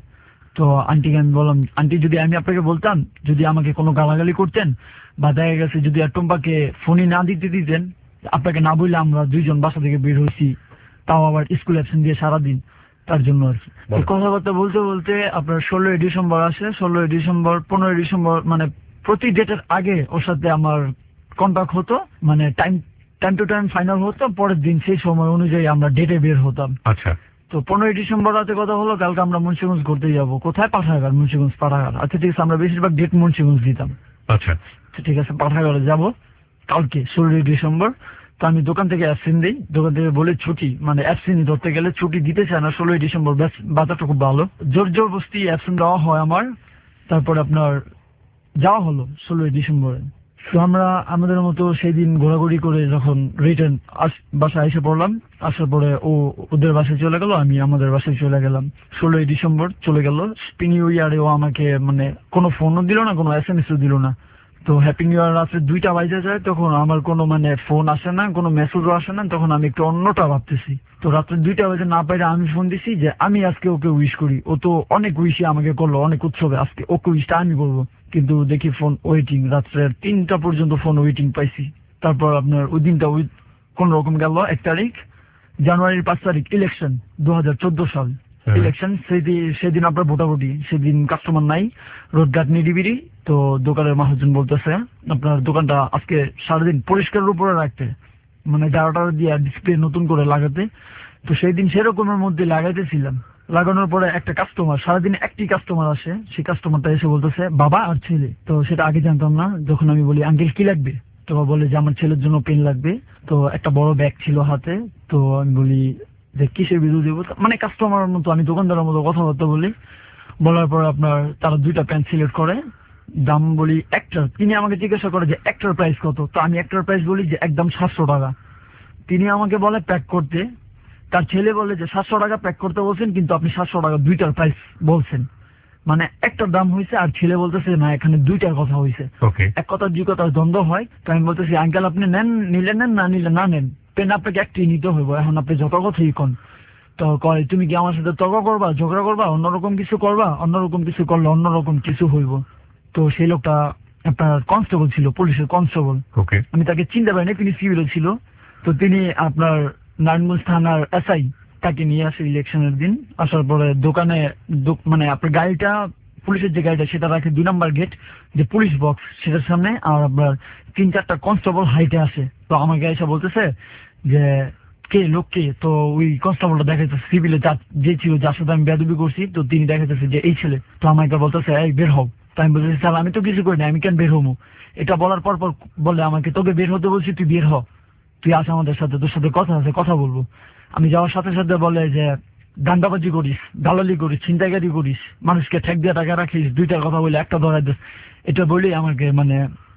তো আন্টিকে আমি বললাম, আন্টি যদি আমি আপনাকে বলতাম, যদি আমাকে কোনো গালাগালি করতেন বা দেখা গেছে যদি আর টুম্পাকে ফোনই না দিতে দিতেন, আপনাকে না বললে আমরা দুইজন বাসা থেকে বের হয়েছি, তাও আবার স্কুল অ্যাবসেন্ট দিয়ে সারাদিন, তার জন্য আর কি। কথাবার্তা বলতে বলতে আপনার 16ই ডিসেম্বর আসে। 16ই ডিসেম্বর 15ই ডিসেম্বর মানে প্রতি ডেটের আগে ওর সাথে আমার কন্ট্যাক্ট হতো, মানে টাইম টু টাইম ফাইনাল হতো, পরের দিন সেই সময় অনুযায়ী আমরা ডেটে বের হতাম। আচ্ছা। তো 15ই ডিসেম্বর রাতে কথা হলো, কালকে আমরা মুন্সিগঞ্জ ঘুরতে যাবো। কোথায়? পাঠাগার, মুন্সিগঞ্জ পাঠাগার। আচ্ছা ঠিক আছে, আমরা বেশিরভাগ ডেট মুন্সিগঞ্জ দিতাম। আচ্ছা ঠিক আছে, পাঠাগারে যাবো কালকে 16ই ডিসেম্বর। তো আমি দোকান থেকে অ্যাবসেন্ট দিই, দোকান থেকে বলে ছুটি, মানে অ্যাবসেন্ট ধরতে গেলে ছুটি দিতে চায় না। 16ই ডিসেম্বর বাজারটা খুব ভালো, জোর জবরদস্তি অ্যাবসেন্ট দেওয়া হয় আমার। তারপরে আপনার যাওয়া হলো 16ই ডিসেম্বরে। তো আমরা আমাদের মতো সেই দিন ঘোরাঘুরি করে যখন রিটার্ন বাসায় এসে পড়লাম, আসার পরে ও ওদের বাসায় চলে গেল, আমি আমাদের বাসায় চলে গেলাম। 16ই ডিসেম্বর চলে গেল। হ্যাপি নিউ ইয়ারে ও আমাকে মানে কোনো ফোনও দিল না, কোনো SMS ও দিল না। তো হ্যাপি নিউ ইয়ার রাত্রে 2টা বাজে যায়, তখন আমার কোনো মানে ফোন আসে না, কোনো মেসেজও আসে না। তখন আমি একটু অন্যটা ভাবতেছি। তো রাত্রে 2টা বাজে না পাইলে আমি ফোন দিছি যে আমি আজকে ওকে উইশ করি। ও তো অনেক উইশই আমাকে করলো, অনেক উৎসবে, আজকে ওকে উইশটা আমি করবো। কিন্তু দেখি ফোন ওয়েটিং, রাত্রে 3টা পর্যন্ত ফোন ওয়েটিং পাইছি। তারপর আপনার ওই দিনটা কোন রকম গেল। 1 তারিখ জানুয়ারির 5 তারিখ ইলেকশন, 2014 সাল ইলেকশন। সেদিন আপনার ভোটাভুটি, সেদিন কাস্টমার নাই, রোডঘাট নিরিবিরি। তো দোকানের মহাজন বলতেছে আপনার দোকানটা আজকে সারাদিন পরিষ্কারের উপরে রাখতে, মানে 11টা দিয়ে ডিসপ্লে নতুন করে লাগাতে। তো সেই দিন সেরকমের মধ্যে লাগাইতেছিলাম। লাগানোর পরে একটা কাস্টমার, সারাদিন একটি কাস্টমার আসে, সেই কাস্টমারটা এসে বলতেছে বাবা আর ছেলে। তো সেটা আগে জানতাম না। যখন আমি বলি আঙ্কেল কি লাগবে, তো বলে যে আমার ছেলের জন্য পেন লাগবে। তো একটা বড় ব্যাগ ছিল হাতে। তো আমি বলি যে কিসের বিদ্যুৎ দেবো, মানে কাস্টমার মতো আমি দোকানদারের মতো কথাবার্তা বলি। বলার পর আপনার তারা 2টা পেন সিলেক্ট করে, দাম বলি একটার। তিনি আমাকে জিজ্ঞাসা করে যে একটার প্রাইস কত। তো আমি একটার প্রাইস বলি যে একদম 700 টাকা। তিনি আমাকে বলে প্যাক করতে। তার ছেলে বলে যে 700 টাকা প্যাক করতে বলছেন, কিন্তু আপনি 700 টাকা 2টার প্রাইস বলছেন, মানে একটার দাম হয়েছে। আর ছেলে বলতেছে না, এখানে 2টার কথা হয়েছে। এক কথা 2 কথার দ্বন্দ্ব হয়। তো আমি বলতেছি আঙ্কেল আপনি নেন, নিলে নেন, না নিলে না নেন, পেন আপনাকে একটি নিতে হইব। এখন আপনি যত কথাই কন। তো কয় তুমি কি আমার সাথে তর্ক করবা, ঝগড়া করবা, অন্যরকম কিছু করবা, অন্যরকম কিছু করলে অন্যরকম কিছু হইব। তো সেই লোকটা আপনার কনস্টেবল ছিল, পুলিশের কনস্টেবল। আমি তাকে চিনতে পারিনি, তিনি সিভিল ছিল। তো তিনি আপনার নারায়ণগঞ্জ থানার SI, তাকে নিয়ে আসে ইলেকশনের দিন। আসার পরে দোকানে মানে আপনার গাড়িটা, পুলিশের যে গাড়িটা সেটা রাখে 2 নম্বর গেট, যে পুলিশ বক্স সেটার সামনে। আর আপনার 3-4টা কনস্টেবল হাইটে আসে। তো আমাকে এসে বলতেছে যে কে লোক কে। তো ওই কনস্টেবলটা দেখাইতেছে সিভিলে যে ছিল, যার সাথে আমি বেয়াদবি করছি। তো তিনি দেখাইতেছে যে এই ছেলে। তো আমাকে বলতেছে এই বের হও। তাই আমি বলতেছি স্যার আমি তো কিছু করি না, আমি কেন বের হবো। এটা বলার পর বলে আমাকে তোকে বের হতে বলছি, তুই বের হ, তুই আস আমাদের সাথে, তোর সাথে কথা আছে, কথা বলবো। আমি যাওয়ার সাথে সাথে বলে যে দান্দাবাজি করিস, দালালি করিস, ছিনতাইকারি করিস, মানুষকে ঠেক দিয়ে টাকা রাখিস, 2টার কথা বলে একটা ধরাই দিস। এটা বলেই আমাকে মানে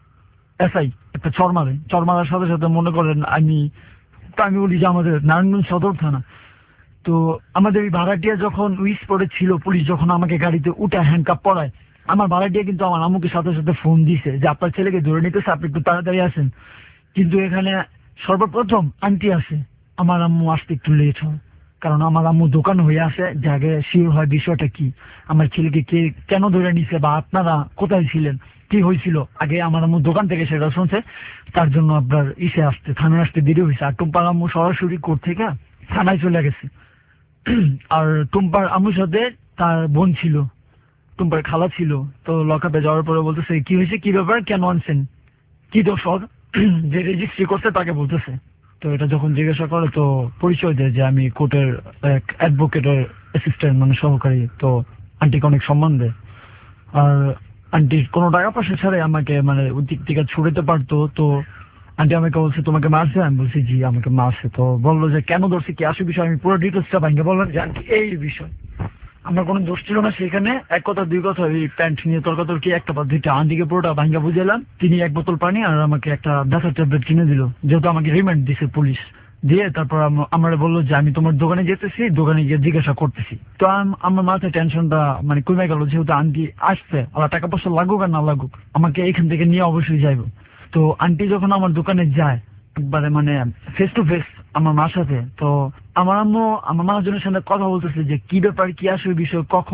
SI একটা চর মারে। চর মারার সাথে সাথে মনে করেন আমি বলি যে আমাদের নারায়ণগঞ্জ সদর থানা। তো আমাদের এই ভাড়াটিয়া যখন উইস পরে ছিল, পুলিশ যখন আমাকে গাড়িতে উঠে হ্যান্ডকাপ পড়ায়, আমার ভাড়াটিয়া কিন্তু আমার আম্মুকে সাথে সাথে ফোন দিছে যে আপনার ছেলেকে ধরে নিতেছে, আপনি একটু তাড়াতাড়ি আসেন। কিন্তু এখানে সর্বপ্রথম আন্টি আসে, আমার আম্মু আসতে একটু লেট হয়, কারণ আমার আম্মু দোকান হয়ে আসে যে আগে শিওর হয় বিষয়টা কি, আমার ছেলেকে কে কেন ধরে নিছে বা আপনারা কোথায় ছিলেন, কি হয়েছিল। আগে আমার আম্মু দোকান থেকে সেটা শুনছে, তার জন্য আপনার আসতে থানায় আসতে দেরি হয়েছে। আর টুম্পার আম্মু সরাসরি কোর্ট থেকে থানায় চলে গেছে। আর টুম্পার আম্মুর সাথে তার বোন ছিল, টুম্পার খালা ছিল। তো লকআপে যাওয়ার পরে বলতেছে কি হয়েছে, কি ব্যাপার, কেন আনছেন, কি দোষর, যে রেজিস্ট্রি করছে তাকে বলতেছে। তো এটা যখন জিজ্ঞাসা করে তো পরিচয় দেয় যে আমি কোর্টের এক অ্যাডভোকেটের অ্যাসিস্ট্যান্ট, মানে সহকারী। তো আন্টিকে অনেক সম্মান দেয়। আর আন্টি কোনো টাকা পয়সা ছাড়াই আমাকে মানে ওই দিক থেকে ছুড়েতে পারতো। তো আন্টি আমাকে বলছে তোমাকে মারছে, আমি বলছি জি আমাকে মারছে। তো বললো যে কেন ধরছে, কি আসল বিষয়, আমি পুরো ডিটেলসটা ভাঙে বললাম যে আন্টি এই বিষয়, আমার কোনো দোষ ছিল না সেখানে। 1 কথা 2 কথা ওই প্যান্ট নিয়ে তর্কাতর্কি, একটা বা 2টা। আন্টিকে পুরোটা ভাঙ্গা বুঝালাম। তিনি 1 বোতল পানি আর আমাকে একটা ব্যথার ট্যাবলেট কিনে দিল, যেহেতু আমাকে রিমান্ড দিছে পুলিশ দিয়ে। তারপর আমরা বললো যে আমি তোমার দোকানে যেতেছি, দোকানে গিয়ে জিজ্ঞাসা করতেছি। তো আমার মাথায় টেনশনটা মানে কমে গেল, যেহেতু আন্টি আসছে, আর টাকা পয়সা লাগুক আর না লাগুক আমাকে এখান থেকে নিয়ে অবশ্যই যাইবো। তো আন্টি যখন আমার দোকানে যায় একবারে মানে ফেস টু ফেস আমার মার সাথে, তো আমার আম্মু আমার মহাজনের সাথে কথা বলতেছে যে কি ব্যাপার, কি আসবে বিষয়, কখন।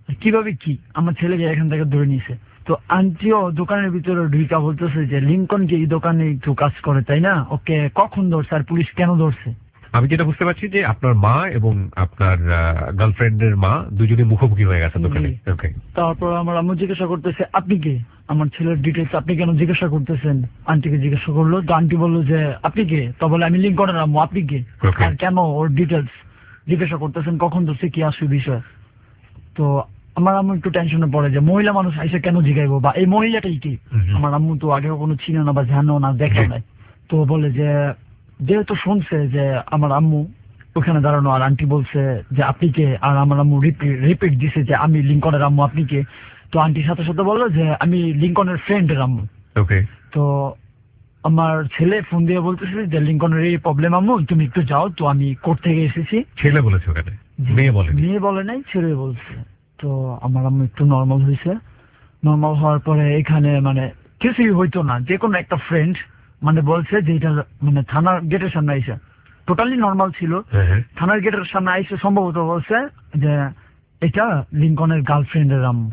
কিভাবে কি আমার ছেলেকে এখান থেকে ধরে নিয়েছে। তো আন্টিও দোকানের ভিতরে ঢুকা বলতেছে যে লিঙ্কন কি এই দোকানে একটু কাজ করে তাই না, ওকে কখন ধরছে আর পুলিশ কেন ধরছে। আমি যেটা বুঝতে পারছি যে আপনার মা এবং আপনার গার্লফ্রেন্ডের মা দুজনে মুখোমুখি হয়ে গেছে দোকানে। ওকে। তারপর আমার আম্মু জিজ্ঞাসা করতেছে আপনি কে, আমার ছেলের ডিটেলস আপনি কেন জিজ্ঞাসা করতেছেন। আন্টিকে জিজ্ঞাসা করলো, তো আন্টি বললো যে আপনি কে, তো বলে আমি লিঙ্কনের আম্মু, আপনি কে আর কেন ওর ডিটেলস জিজ্ঞাসা করতেছেন, কখন ধরছে, কি আসবে বিষয়। তো আমার আম্মু একটু টেনশনে পড়ে যে মহিলা মানুষ আইসে কেন জিগাইবো, বা এই মহিলাটাই কি। আমার আম্মু তো আগে কোনো চিনে না বা জানো না, দেখে নাই। তো বলে যে যেহেতু শুনছে যে আমার আম্মু ওখানে দাঁড়ানো আর আন্টি বলছে যে আপনি কে, আর আমার আম্মু রিপিট দিছে যে আমি লিঙ্কনের আম্মু আপনি কে, তো আন্টির সাথে সাথে বললো যে আমি লিঙ্কনের ফ্রেন্ডের আম্মু। ওকে। তো আমার ছেলে ফোন দিয়ে বলতেছে যে লিঙ্কনের এই প্রবলেম আম্মু, তুমি একটু যাও, তো আমি কোর্ট থেকে এসেছি। ছেলে বলেছে ওখানে, মেয়ে বলে? মেয়ে বলে নাই, ছেলে বলছে। তো আমার আম্মু একটু নর্মাল হয়েছে। নর্মাল হওয়ার পরে এখানে মানে কিছুই হইতো না, যে কোনো একটা ফ্রেন্ড মানে বলছে যে এটা মানে থানার গেটের সামনে আইসে, টোটালি নর্মাল ছিল। থানার গেটের সামনে আইসে সম্ভবত বলছে যে এটা লিঙ্কনের গার্লফ্রেন্ডের আম্মু,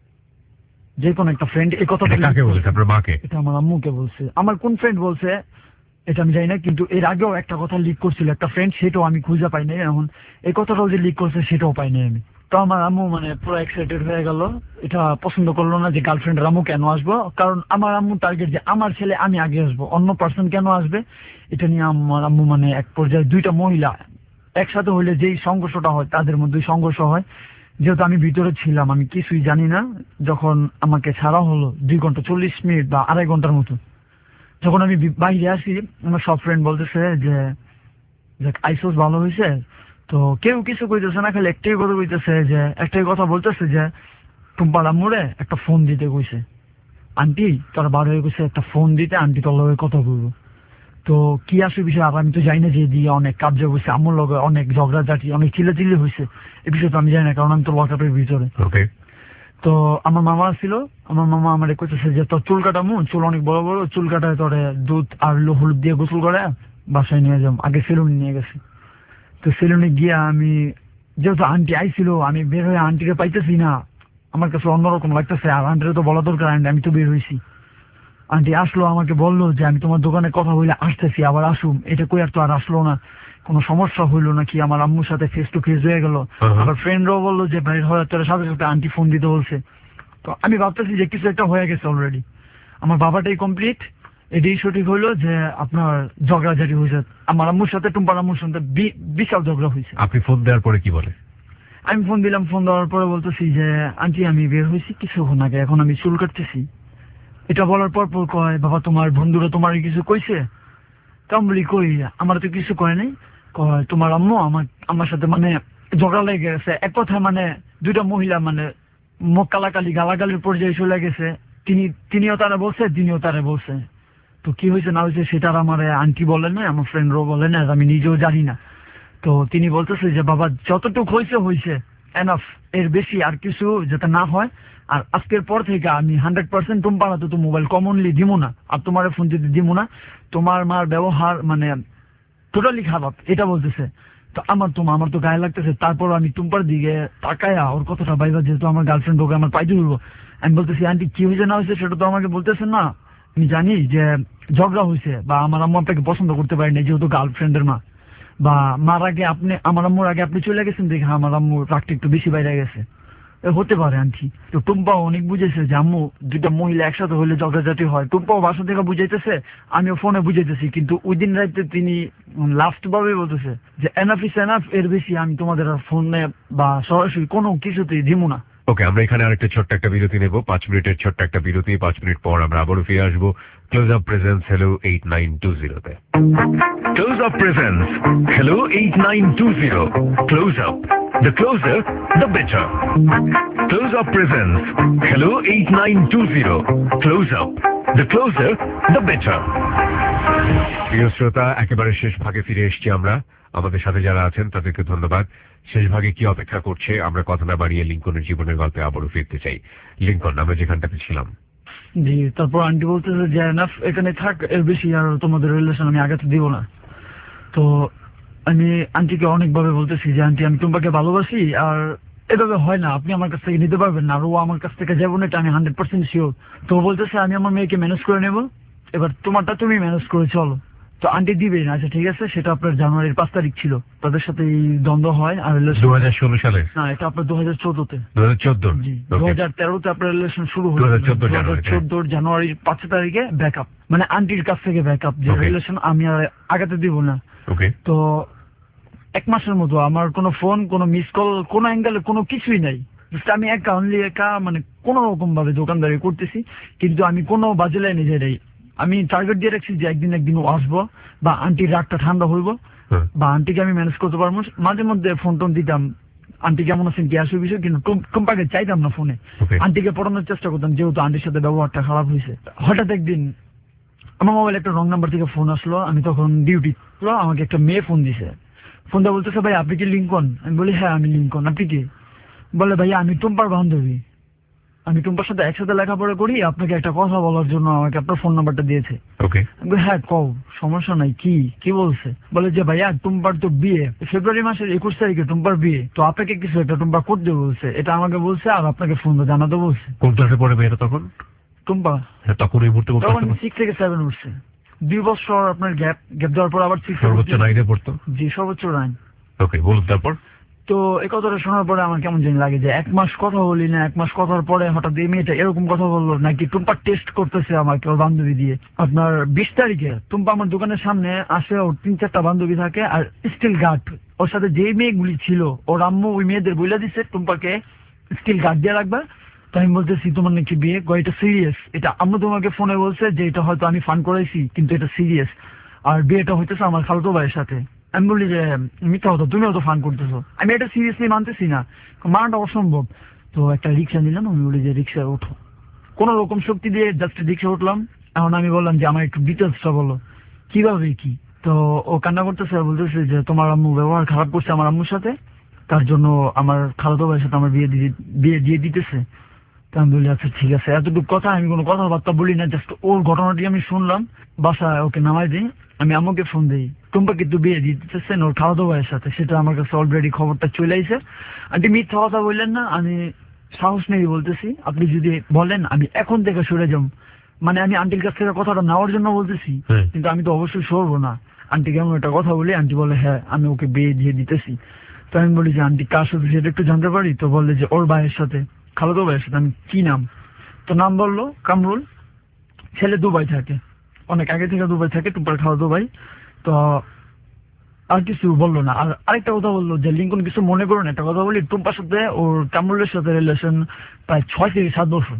যে কোনো একটা ফ্রেন্ড। এই কথা কাকে বলছে? আপনার মাকে? এটা আমার আম্মুকে বলছে। আমার কোন ফ্রেন্ড বলছে এটা আমি জানি না, কিন্তু এর আগেও একটা কথা লিক করছিল একটা ফ্রেন্ড, সেটাও আমি খুঁজে পাই নাই। এখন এই কথাটাও যে লিক করছে সেটাও পাই নাই আমি। তো আমার আম্মু মানে পুরো এক্সাইটেড হয়ে গেল, এটা পছন্দ করলো না যে গার্লফ্রেন্ডের আম্মু কেন আসবো, কারণ আমার আম্মু টার্গেট যে আমার ছেলে আমি আগে আসবো, অন্য পার্সন কেন আসবে। এটা নিয়ে আমার আম্মু মানে এক পর্যায়ে দুইটা মহিলা একসাথে হইলে যেই সংঘর্ষটা হয় তাদের মধ্যে সংঘর্ষ হয়। যেহেতু আমি ভিতরে ছিলাম আমি কিছুই জানি না, যখন আমাকে ছাড়া হলো 2 ঘন্টা 40 মিনিট বা 2.5 ঘন্টার মতো, যখন আমি বাইরে আসি আমার সব ফ্রেন্ড বলতেছে যে আইসোস ভালো হয়েছে। তো কেউ কিছু কইতেছে না, খালি একটাই কথা কইতেছে যে একটাই কথা বলতেছে যে টুম্পার আম্মুরে একটা ফোন দিতে কইছে, আন্টি তোর বার হয়ে গেছে একটা ফোন দিতে, আন্টি তোর লগে কথা বলবো। তো কি আসে বিষয়, আর আমি তো জানি না যে দিয়ে অনেক কার্য হয়েছে, আম্মুর লগে অনেক ঝগড়াঝাটি অনেক চিল্লাচিল্লি হয়েছে, এই বিষয়ে তো আমি জানি না, কারণ আমি তো লকআপের ভিতরে। তো আমার মামা ছিল, আমার মামা আমার কইতেছে যে তোর চুল কাটামু, চুল অনেক বড় বড় চুল কাটায়, তোরে দুধ আর হলুদ দিয়ে গোসল করে বাসায় নিয়ে যাম। আগে সেলুনে নিয়ে গেছে। তো সেলুনে গিয়া আমি যেহেতু আন্টি আইছিল, আমি বের হয়ে আন্টিকে পাইতেছি না, আমার কাছে অন্যরকম লাগতেছে। আর আন্টির তো বলা দরকার, আমি তো বের হয়েছি। আন্টি আসলো, আমাকে বললো যে আমি তোমার দোকানে কথা হইলে আসতেছি, আবার আসুম। এটা কই আর তো আর আসলো না, কোনো সমস্যা হইলো নাকি, আমার আম্মুর সাথে ফেস টু ফেস হয়ে গেল। আবার ফ্রেন্ডরাও বললো যে বাইরে হওয়ার তোর সাথে সাথে আন্টি ফোন দিতে বলছে। তো আমি ভাবতেছি যে কিছু একটা হয়ে গেছে অলরেডি, আমার বাবাটাই কমপ্লিট। এটাই সঠিক হইলো যে আপনার ঝগড়াঝাটি হয়েছে আমার আম্মুর সাথে, টুম্পার আম্মুর সাথে বিশাল ঝগড়া হয়েছে। আপনি ফোন দেওয়ার পরে কি বলে? আমি ফোন দিলাম, ফোন দেওয়ার পরে বলতেছি যে আন্টি আমি বের হয়েছি কিছুক্ষণ আগে, এখন আমি চুল কাটতেছি। এটা বলার পর কয় বাবা তোমার বন্ধুরা তোমার কিছু কইছে? তো বলি কই, আমার তো কিছু কয় নাই। কয় তোমার আম্মু আমার সাথে মানে ঝগড়া লেগে গেছে, এক কথা মানে দুইটা মহিলা মানে মুখ কালাকালি গালাগালির পর্যায়ে চলে গেছে। তিনিও তারা বলছে, তিনিও তারা বলছে। তো কি হয়েছে না হয়েছে সেটা আমার আন্টি বলে না, আমার ফ্রেন্ডরাও বলে না, আমি নিজেও জানি না। তো তিনি বলতেছে যে বাবা যতটুকু হয়েছে এনাফ, এর বেশি আর কিছু যাতে না হয়। আর আজকের পর থেকে আমি 100% টুম্পাড়াতে তো মোবাইল কমনলি দিব না, আর তোমার ফোন দিতে দিব না। তোমার মার ব্যবহার মানে টোটালি খারাপ, এটা বলতেছে। তো আমার তো গায়ে লাগতেছে। তারপর আমি টুম্পার দিকে তাকায়া ওর কথাটা বাইবা, যেহেতু আমার গার্লফ্রেন্ড ওকে আমার পাইতে ধরবো, আমি বলতেছি আন্টি কি হয়েছে না হয়েছে সেটা তো আমাকে বলতেছেন না। আমি জানি যে ঝগড়া হয়েছে, বা আমার আম্মু আপনাকে পছন্দ করতে পারেনি যেহেতু গার্লফ্রেন্ডের মা, বা মার আগে আপনি আমার আম্মুর আগে আপনি চলে গেছেন দেখে আমার আম্মুর রাগটা একটু বেশি বাইরে গেছে। হতে পারে আন্টি। তো টুম্পাও অনেক বুঝেছে যে আম্মু দুইটা মহিলা একসাথে হলে ঝগড়াঝাটি হয়। টুম্পাও বাসা থেকে বুঝাইতেছে, আমিও ফোনে বুঝাইতেছি, কিন্তু ওই দিন রাতে তিনি লাস্ট ভাবে বলতেছে যে এনাফ ইস এনাফ, এর বেশি আমি তোমাদের ফোনে বা সরাসরি কোনো কিছুতেই দিব না। ওকে, আমরা এখানে আরেকটা ছোট্ট একটা বিরতি নেব, 5 মিনিটের ছোট্ট একটা বিরতি। 5 মিনিট পর আমরা আবারও ফিরে আসবো ক্লোজ আপ প্রেজেন্স হ্যালো 8920 তে। Close up presence hello 8920, close up, the closer the better. Close up presents hello 8920, close up, the closer the better. প্রিয় শ্রোতা, একেবারে শেষ ভাগে ফিরে এসেছি আমরা। আমাদের সাথে যারা আছেন তাদেরকে ধন্যবাদ। শেষ ভাগে কি অপেক্ষা করছে আমরা কথা না বাড়িয়ে লিঙ্কনের জীবনের গল্পে আবারও ফিরতে চাই। লিঙ্কন, আমরা যেখানটাতে ছিলাম। জি, তারপর আন্টি বলতেছে যে এনাফ, এখানে থাক, এর বেশি আর তোমাদের রিলেশন আমি আগে তো দিব না। তো আমি আন্টিকে অনেকভাবে বলতেছি যে আন্টি আমি টুম্পাকে ভালোবাসি, আর এভাবে হয় না, আপনি আমার কাছ থেকে নিতে পারবেন না, আর ও আমার কাছ থেকে যাবো না, এটা আমি 100% শিওর। তো ও বলতেছে আমি আমার মেয়েকে ম্যানেজ করে নেবো, এবার তোমারটা তুমি ম্যানেজ করে চলো। তো আন্টি দিবেই না। আচ্ছা ঠিক আছে, সেটা আপনার জানুয়ারির 5 তারিখ ছিল, তাদের সাথে এই দ্বন্দ্ব হয়। আর 2016 সালে? না, এটা আপনার 2014-তে। 2014? জি, 2013-তে আপনার রিলেশন শুরু হলো। 2014 জানুয়ারির 5 তারিখে ব্যাকআপ, মানে আন্টির কাছ থেকে ব্যাকআপ, যে রিলেশন আমি আর আগাতে দিব না। ওকে। তো 1 মাসের মতো আমার কোনো ফোন, কোনো মিস কল, কোনো অ্যাঙ্গেলে কোনো কিছুই নাই। আমি একা মানে কোন রকম ভাবে দোকানদারি করতেছি, কিন্তু আমি কোনো বাজে লাইনে যাই নাই। আমি টার্গেট দিয়ে রাখছি যে একদিন ও আসবো, বা আন্টির রাগটা ঠান্ডা হইব, বা আন্টিকে আমি ম্যানেজ করতে পারবো। মাঝে মধ্যে ফোন টোন দিতাম, আন্টি কেমন আছেন, কি আসবে বিষয়, কিন্তু টুম্পাকে চাইতাম না ফোনে। আন্টিকে পড়ানোর চেষ্টা করতাম, যেহেতু আন্টির সাথে ব্যবহারটা খারাপ হয়েছে। হঠাৎ একদিন আমার মোবাইলে একটা রং নাম্বার থেকে ফোন আসলো, আমি তখন ডিউটি, আমাকে একটা মেয়ে ফোন দিছে। ফোন দেওয়া বলতেছে, ভাই আপনি কি লিঙ্কন? আমি বলি হ্যাঁ আমি লিঙ্কন, আপনি কি? বলে ভাইয়া আমি টুম্পার বান্ধবী, আমি টুম্পার সাথে একসাথে লেখাপড়া করি, আপনাকে একটা কথা বলার জন্য আমাকে আপনার ফোন নাম্বারটা দিয়েছে। হ্যাঁ কও, সমস্যা নাই, কি বলছে? বলে যে ভাইয়া টুম্পার তো বিয়ে, ফেব্রুয়ারি মাসের 21 তারিখে টুম্পার বিয়ে, তো আপনাকে কিছু একটা টুম্পার করতে বলছে, এটা আমাকে বলছে, আর আপনাকে ফোন জানাতে বলছে। কোন ক্লাসে পড়ে মেয়েটা তখন? টুম্পা তখন ওই মুহূর্তে 6 থেকে 7 উঠছে। 2 বছর আপনার গ্যাপ দেওয়ার পর আবার 6 সর্বোচ্চ 9-এ পড়তো। জি, সর্বোচ্চ 9। ওকে, বলুন তারপর। তো এই কথাটা শোনার পরে আমার কেমন জানি লাগে যে 1 মাস কথা বলি না, 1 মাস কথার পরে হঠাৎ এই মেয়েটা এরকম কথা বললো, নাকি টুম্পা টেস্ট করতেছে আমাকে ওর বান্ধবী দিয়ে। আপনার 20 তারিখে টুম্পা আমার দোকানের সামনে আসে, ওর 3-4টা বান্ধবী থাকে, আর স্টিল গার্ড, ওর সাথে যেই মেয়েগুলি ছিল ওর আম্মু ওই মেয়েদের বলে দিচ্ছে টুম্পাকে স্টিল গার্ড দিয়ে রাখবা। তো আমি বলতেছি তোমার নাকি বিয়ে? এটা সিরিয়াস, এটা আম্মু তোমাকে ফোনে বলছে যে এটা হয়তো আমি ফান করাইছি, কিন্তু এটা সিরিয়াস, আর বিয়েটা হইতেছে আমার খালাতো ভাইয়ের সাথে। আমি বলি যে মিথ্যা হতো, তুমিও তো ফান করতেছো, আমি এটা সিরিয়াসলি মানতেছি না, মানাটা অসম্ভব। তো একটা রিক্সা নিলাম, আমি বলি যে রিক্সায় ওঠো, কোন রকম শক্তি দিয়ে জাস্ট রিক্সা উঠলাম। এখন আমি বললাম যে আমার একটু ডিটেলসটা বলো, কিভাবে কি? তো ও কান্না করতেছে, বলতেছে যে তোমার আম্মু ব্যবহার খারাপ করছে আমার আম্মুর সাথে, তার জন্য আমার খালাতো ভাইয়ের সাথে আমার বিয়ে দিয়ে দিতেছে। আমি বলি আচ্ছা ঠিক আছে, এতটুকু কথা, আমি কোনো কথাবার্তা বলি না, জাস্ট ওর ঘটনাটি আমি শুনলাম, বাসায় ওকে নামাই দিই, আমি আম্মুকে ফোন দিই, টুম্পা কিন্তু বিয়ে দিয়ে দিতেছেন ওর খালাতো ভাইয়ের সাথে, সেটা আমার কাছে অলরেডি খবরটা চলে আইছে। আন্টি মিথ্যা কথা বললেন না, আমি সাহস নেই বলতেছি, আপনি যদি বলেন আমি এখন থেকে সরে যাম, মানে আমি আন্টির কাছ থেকে কথাটা নেওয়ার জন্য বলতেছি, কিন্তু আমি তো অবশ্যই সরবো না। আন্টি কেমন একটা কথা বলি, আন্টি বলে হ্যাঁ আমি ওকে বিয়ে দিয়ে দিতেছি। তো আমি বলি যে আন্টি কার সাথে সেটা একটু জানতে পারি? তো বললে যে ওর ভাইয়ের সাথে, খালাতো ভাইয়ের সাথে। আমি কি নাম? তো নাম বললো কামরুল, ছেলে দুবাই থাকে, অনেক আগে থেকে দুবাই থাকে, টুম্পার খালাতো ভাই। তো আর কিছু বললো না। আর আরেকটা কথা বললো যে লিঙ্কন কিছু মনে করুন, একটা কথা বলি, টুম্পার সাথে ওর কামরুলের সাথে রিলেশন প্রায় 6 থেকে 7 বছর।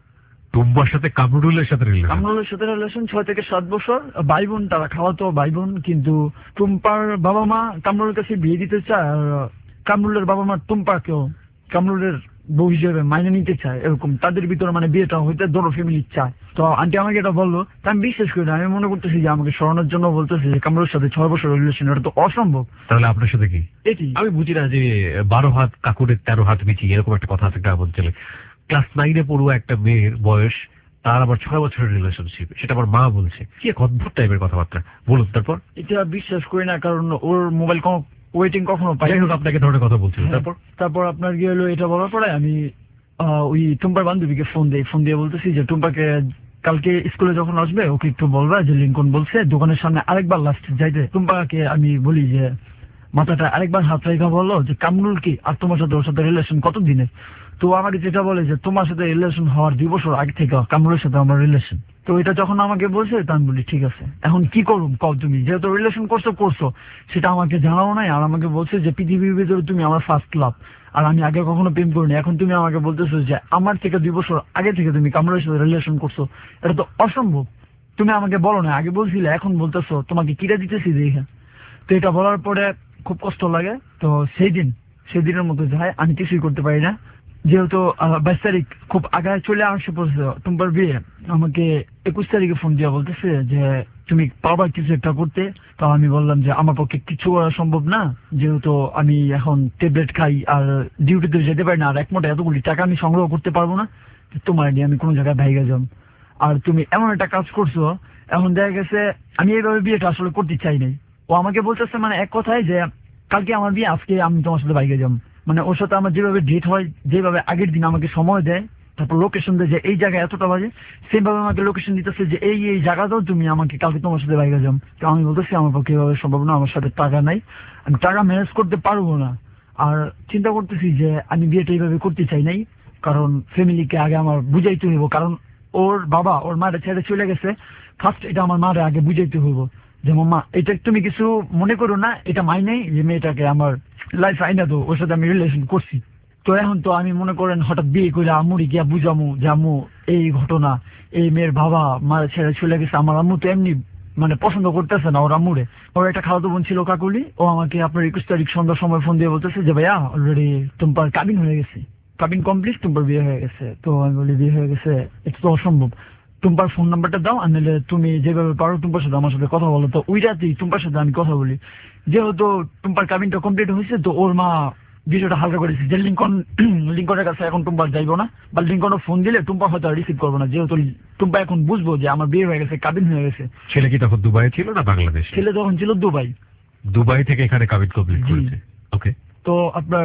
টুম্পার সাথে কামরুলের সাথে রিলেশন 6 থেকে 7 বছর। ভাই বোন, তারা খাওয়াতো ভাই বোন, কিন্তু টুম্পার বাবা মা কামরুলের কাছে বিয়ে দিতে চায়, আর কামরুলের বাবা মা টুম্পাকেও কামরুলের বউ হিসেবে মাইনে নিতে চায়, এরকম তাদের ভিতরে মানে বিয়েটা হইতে দুটো ফ্যামিলি চায়। তো আন্টি আমাকে এটা বললো, তা আমি বিশ্বাস করি না, আমি মনে করতেছি যে আমাকে সরানোর জন্য বলতেছে যে কামরুলের সাথে 6 বছর রিলেশন, এটা তো অসম্ভব। তাহলে আপনার সাথে কি? এটি আমি বুঝি না যে 12 হাত কাকুরের 13 হাত বিচি, এরকম একটা কথা আছে গ্রাম অঞ্চলে। ক্লাস 9-এ পড়ুয়া একটা মেয়ের বয়স, তার আবার 6 বছরের রিলেশনশিপ, সেটা আমার মা বলছে। কি এক অদ্ভুত টাইপের কথাবার্তা, বলুন তারপর। এটা বিশ্বাস করি না, কারণ ওর মোবাইল কোনো ওয়েটিং কখনো পাই। আপনাকে ধরনের কথা বলছিল। তারপর আপনার গিয়ে হলো, এটা বলার পরে আমি ওই টুম্পার বান্ধবীকে ফোন দিয়ে বলতেছি যে টুম্পাকে কালকে স্কুলে যখন আসবে ওকে একটু বলবা যে লিঙ্কন বলছে দোকানের সামনে আরেকবার লাস্ট যাইতে। টুম্পাকে আমি বলি যে মাথাটা আরেকবার হাত রেখা বললো যে কামরুল কি আর তোমার সাথে ওর সাথে রিলেশন কত দিনে? তো আমাকে যেটা বলে যে তোমার সাথে রিলেশন হওয়ার 2 বছর আগে থেকে কামরুলের সাথে আমার রিলেশন। তো এটা যখন আমাকে বলছে, তা আমি বলি ঠিক আছে, এখন কি করুম কও, তুমি যেহেতু রিলেশন করছো সেটা আমাকে জানাও নাই, আর আমাকে বলছে যে পৃথিবীর ভিতরে তুমি আমার ফার্স্ট লাভ, আর আমি আগে কখনো প্রেম করিনি, এখন তুমি আমাকে বলতেছো যে আমার থেকে 2 বছর আগে থেকে তুমি কামরুলের সাথে রিলেশন করছো, এটা তো অসম্ভব। তুমি আমাকে বলো না, আগে বলছিলে, এখন বলতেছো, তোমাকে কিরা দিতেছি দেখে। তো এটা বলার পরে খুব কষ্ট লাগে। তো সেই দিনের মতো যায়, আমি কিছুই করতে পারি না, যেহেতু 22 তারিখ খুব আগায় চলে আসে পড়ছে টুম্পার বিয়ে। আমাকে 21 তারিখে ফোন দিয়ে বলতেছে যে তুমি পারবা কিছু একটা করতে। তো আমি বললাম যে আমার পক্ষে কিছু করা সম্ভব না, যেহেতু আমি এখন ট্যাবলেট খাই আর ডিউটিতে যেতে পারি না, আর একমোটা এতগুলি টাকা আমি সংগ্রহ করতে পারবো না, তোমার নিয়ে আমি কোনো জায়গায় ভাইগা যাম। আর তুমি এমন একটা কাজ করছো, এখন দেখা গেছে আমি এইভাবে বিয়েটা আসলে করতে চাই নাই। ও আমাকে বলতেছে মানে এক কথায় যে কালকে আমার বিয়ে, আজকে আমি তোমার সাথে ভাইগা যাম, মানে ওর সাথে আমার যেভাবে ডেট হয়, যেভাবে আগের দিন আমাকে সময় দেয়, তারপর লোকেশন দেয় যে এই জায়গায় এতটা বাজে, সেম ভাবে আমাকে লোকেশন দিতেছে যে এই জায়গা দাও, তুমি আমাকে কালকে তোমার সাথে বাইরে যাও। তো আমি বলতেছি আমার পক্ষে এভাবে সম্ভব না, আমার সাথে টাকা নাই, আমি টাকা ম্যানেজ করতে পারবো না। আর চিন্তা করতেছি যে আমি বিয়েটা এইভাবে করতে চাই নাই, কারণ ফ্যামিলিকে আগে আমার বুঝাইতে হইব, কারণ ওর বাবা ওর মায়ের ছেড়ে চলে গেছে। ফার্স্ট এটা আমার মারে আগে বুঝাইতে হইব যে মাম্মা এটা তুমি কিছু মনে করো না, এটা মাইনেই যে মেয়েটাকে আমার লাইফ আইনা দো, ওর সাথে আমি রিলেশন করছি। তো এখন তো আমি মনে করেন হঠাৎ বিয়ে করে আম্মুরি গিয়া বুঝামু যে আম্মু এই ঘটনা, এই মেয়ের বাবা মার ছেড়ে চলে গেছে, আমার আম্মু তো এমনি মানে পছন্দ করতেছে না ওর আম্মুরে। ওর একটা খালাতো বোন ছিল কাকুলি, ও আমাকে আপনার 21 তারিখ সন্ধ্যার সময় ফোন দিয়ে বলতেছে যে ভাইয়া অলরেডি তোমার কাবিন হয়ে গেছে, কাবিন কমপ্লিট, তোমার বিয়ে হয়ে গেছে। তো আমি বলি বিয়ে হয়ে গেছে, এটা তো অসম্ভব, তোমার ফোন নাম্বারটা দাও, আর নাহলে তুমি যেভাবে পারো তোমার সাথে আমার সাথে কথা বলো। তো ওই রাতেই তোমার সাথে আমি কথা বলি, যেহেতু তোমার কাবিনটা কমপ্লিট হয়েছে, তো ওর মা বিষয়টা হালকা করেছে যে লিঙ্কনের কাছে এখন টুম্পার যাইবো না, বা লিঙ্কনও ফোন দিলে টুম্পা হয়তো রিসিভ করবো না, যেহেতু টুম্পা এখন বুঝবো যে আমার বিয়ে হয়ে গেছে, কাবিন হয়ে গেছে। ছেলে কি তখন দুবাই ছিল না বাংলাদেশ? ছেলে তখন ছিল দুবাই। দুবাই থেকে এখানে কাবিন কমপ্লিট করেছে। ওকে। তো আপনার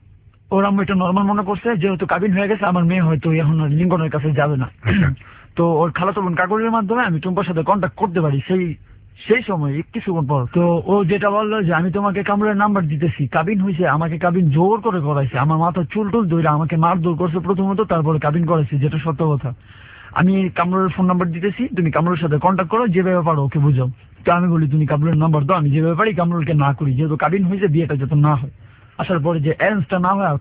ওর আম্মু এটা নর্মাল মনে করছে, যেহেতু কাবিন হয়ে গেছে আমার মেয়ে হয়তো এখন লিঙ্কনের কাছে যাবে না। তো ওর খালাতো বোন কাকুরের মাধ্যমে আমি টুম্পার সাথে কন্ট্যাক্ট করতে পারি সেই সময় কিছুক্ষণ পর। তো ও যেটা বললো যে আমি তোমাকে কামরুলের নাম্বার দিতেছি, কাবিন হয়েছে, আমাকে কাবিন জোর করে করাইছে, আমার মাথা চুল টুল ধরে আমাকে মারধর করছে প্রথমত, তারপরে কাবিন করাইছে, যেটা সত্য কথা। আমি কামরুলের ফোন নাম্বার দিতেছি, তুমি কামরুলের সাথে কন্ট্যাক্ট করো, যেভাবে পারো ওকে বুঝাও। তো আমি বলি তুমি কামরুলের নাম্বার দাও, আমি যেভাবে পারি কামরুলকে না করি, যেহেতু কাবিন হয়েছে বিয়েটা যাতে না হয়, আসার পরে যে অ্যারেঞ্জটা না হয় আর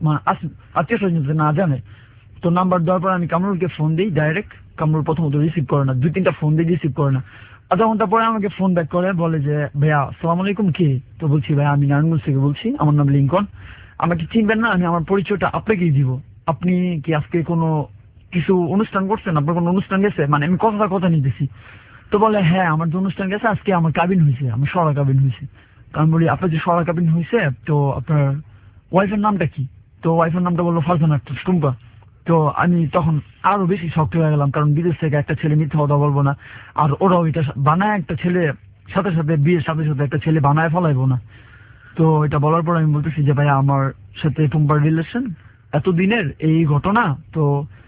আত্মীয় স্বজন না জানে। তো নাম্বার দেওয়ার পর আমি কামরুলকে ফোন দিই ডাইরেক্ট, কামরুল প্রথমত রিসিভ করে না, 2-3টা ফোন দিয়ে রিসিভ করে না। আধা ঘন্টা পরে আমাকে ফোন ব্যাক করে, বলে যে ভাইয়া আসসালামু আলাইকুম, কে? তো বলছি ভাইয়া আমি নারায়ণগঞ্জ থেকে বলছি, আমার নাম লিঙ্কন, আমাকে চিনবেন না, আমি আমার পরিচয়টা আপনাকেই দিব। আপনি কি আজকে কোনো কিছু অনুষ্ঠান করছেন, আপনার কোনো অনুষ্ঠান গেছে? মানে আমি কথা নিতেছি। তো বলে হ্যাঁ আমার যে অনুষ্ঠান গেছে, আজকে আমার কাবিন হয়েছে, আমার সরা কাবিন হয়েছে। তো আমি বলি আপনার যে সরা কাবিন হয়েছে, তো আপনার ওয়াইফের নামটা কি? তো ওয়াইফের নামটা বললো ফারজানা আক্তার, টুম্পা। তো আমি তখন আরো বেশি শক্ত হয়ে গেলাম, কারণ বিদেশ থেকে একটা ছেলে মিথ্যা কথা বলবো না, আর ওরাও এটা বানায় একটা ছেলে সাথে সাথে বিয়ের সাথে সাথে একটা ছেলে বানায় ফেলাইবো না। তো এটা বলার পর আমি বলতেছি যে ভাই আমার সাথে টুম্পার রিলেশন এতদিনের, এই ঘটনা। তো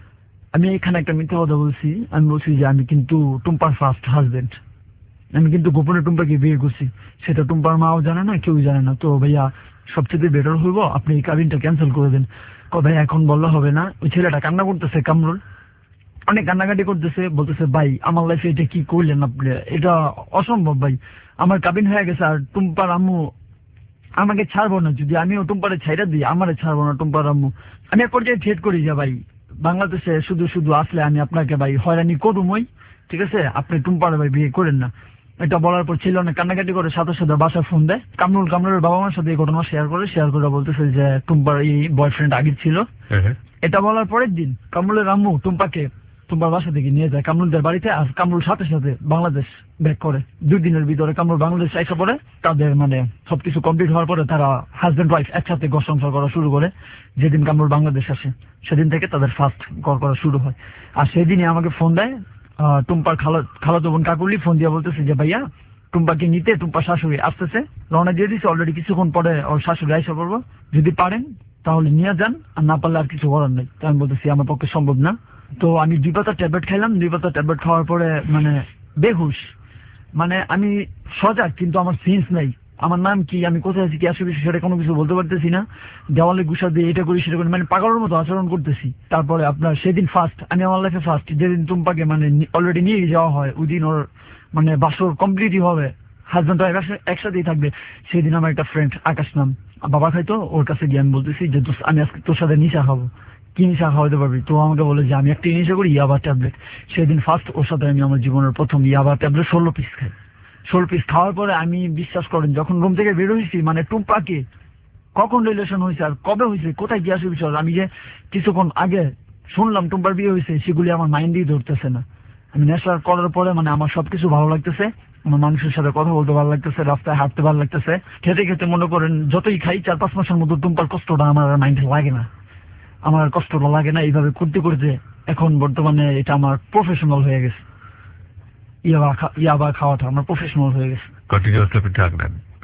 আমি এখানে একটা মিথ্যা কথা বলছি, আমি বলছি যে আমি কিন্তু টুম্পার ফার্স্ট হাজবেন্ড, আমি কিন্তু গোপনে টুম্পাকে বিয়ে করছি, সেটা টুম্পার মাও জানে না, কেউ জানে না। তো ভাইয়া সবচেয়ে বেটার হইব আপনি এই কাবিনটা ক্যান্সেল করে দেন। ভাই এখন বললে হবে না, ওই ছেলেটা কান্না করতেছে, কামরুল অনেক কান্নাকাটি করতেছে, বলতেছে ভাই আমার লাইফে এটা কি করলেন আপনি, এটা অসম্ভব ভাই, আমার কাবিন হয়ে গেছে, আর টুম্পার আম্মু আমাকে ছাড়বো না, যদি আমিও টুম্পারে ছাইড়া দিই আমারে ছাড়বো না টুম্পার আম্মু। আমি এক পর্যায়ে থ্রেট করি যে ভাই বাংলাদেশে শুধু আসলে আমি আপনাকে ভাই হয়রানি করুমই, ঠিক আছে, আপনি টুম্পারে ভাই বিয়ে করেন না। এটা বলার পর ছেলে অনেক কান্নাকাটি করে সাথে সাথে বাসায় ফোন দেয়, কামরুলের বাবা মার সাথে এই ঘটনা শেয়ার করে বলতেছে যে টুম্পার এই বয়ফ্রেন্ড আগের ছিল। এটা বলার পরের দিন কামরুলের আম্মু টুম্পাকে টুম্পার বাসা থেকে নিয়ে যায় কামরুলদের বাড়িতে, আর কামরুল সাথে সাথে বাংলাদেশ ব্যাক করে। 2 দিনের ভিতরে কামরুল বাংলাদেশ এসে পড়ে, তাদের মানে সবকিছু কমপ্লিট হওয়ার পরে তারা হাজবেন্ড ওয়াইফ একসাথে ঘর সংসার করা শুরু করে। যেদিন কামরুল বাংলাদেশ আসে সেদিন থেকে তাদের ফার্স্ট ঘর করা শুরু হয়। আর সেদিনই আমাকে ফোন দেয় টুম্পার খালাতো বোন কাকুলি, ফোন দিয়ে বলতেছে যে ভাইয়া টুম্পাকে নিতে টুম্পার শাশুড়ি আসতেছে, রওনা দিয়ে দিচ্ছে অলরেডি, কিছুক্ষণ পরে ওর শাশুড়ি আইসা পড়বো, যদি পারেন তাহলে নিয়ে যান, আর না পারলে আর কিছু করার নেই। তো আমি বলতেছি আমার পক্ষে সম্ভব না। তো আমি 2 পাতা ট্যাবলেট খাইলাম, 2 পাতা ট্যাবলেট খাওয়ার পরে মানে বেহুশ, মানে আমি সজাগ কিন্তু আমার সেন্স নাই, আমার নাম কি, আমি কোথায় আছি, কি আসলে সেটা কোনো কিছু বলতে পারতেছি না, দেওয়ালে গুছা দিয়ে এটা করি সেটা করি, মানে পাগলের মতো আচরণ করতেছি। তারপরে আপনার সেদিন ফার্স্ট, আমি আমার লাইফে ফার্স্ট যেদিন টুম্পাকে মানে অলরেডি নিয়ে যাওয়া হয়, ওই দিন ওর মানে বাসর কমপ্লিটই হবে, হাজবেন্ড ওয়াইফ একসাথেই থাকবে। সেদিন আমার একটা ফ্রেন্ড আকাশ নাম বাবা খাইতো, ওর কাছে গিয়ে আমি বলতেছি যে আমি আজকে তোর সাথে নিশা খাবো, কি নিশা খাওয়াতে পারবি? তো আমাকে বলে যে আমি একটা নেশা করি ইয়াবা ট্যাবলেট। সেদিন ফার্স্ট ওর সাথে আমি আমার জীবনের প্রথম ইয়াবা ট্যাবলেট 16 পিস খাই। 16 পিস খাওয়ার পরে আমি বিশ্বাস করেন যখন রুম থেকে বের হয়েছি, মানে টুম্পাকে কখন রিলেশন হয়েছে আর কবে হয়েছে কোথায় কি আসে বিষয়, আমি যে কিছুক্ষণ আগে শুনলাম টুম্পার বিয়ে হয়েছে সেগুলি আমার মাইন্ডেই ধরতেছে না। আমি নেশা করার পরে মানে আমার সবকিছু ভালো লাগতেছে, আমার মানুষের সাথে কথা বলতে ভালো লাগতেছে, রাস্তায় হাঁটতে ভালো লাগতেছে, খেতে খেতে মনে করেন যতই খাই 4-5 মাসের মতো টুম্পার কষ্টটা আমার মাইন্ডে লাগে না, আমার কষ্টটা লাগে না। এইভাবে করতে করতে এখন বর্তমানে এটা আমার প্রফেশনাল হয়ে গেছে, ইয়াবা খাওয়াটা আমার প্রফেশনাল হয়ে গেছে। কন্টিনিউয়াসলি আপনি ড্রাগ নেন?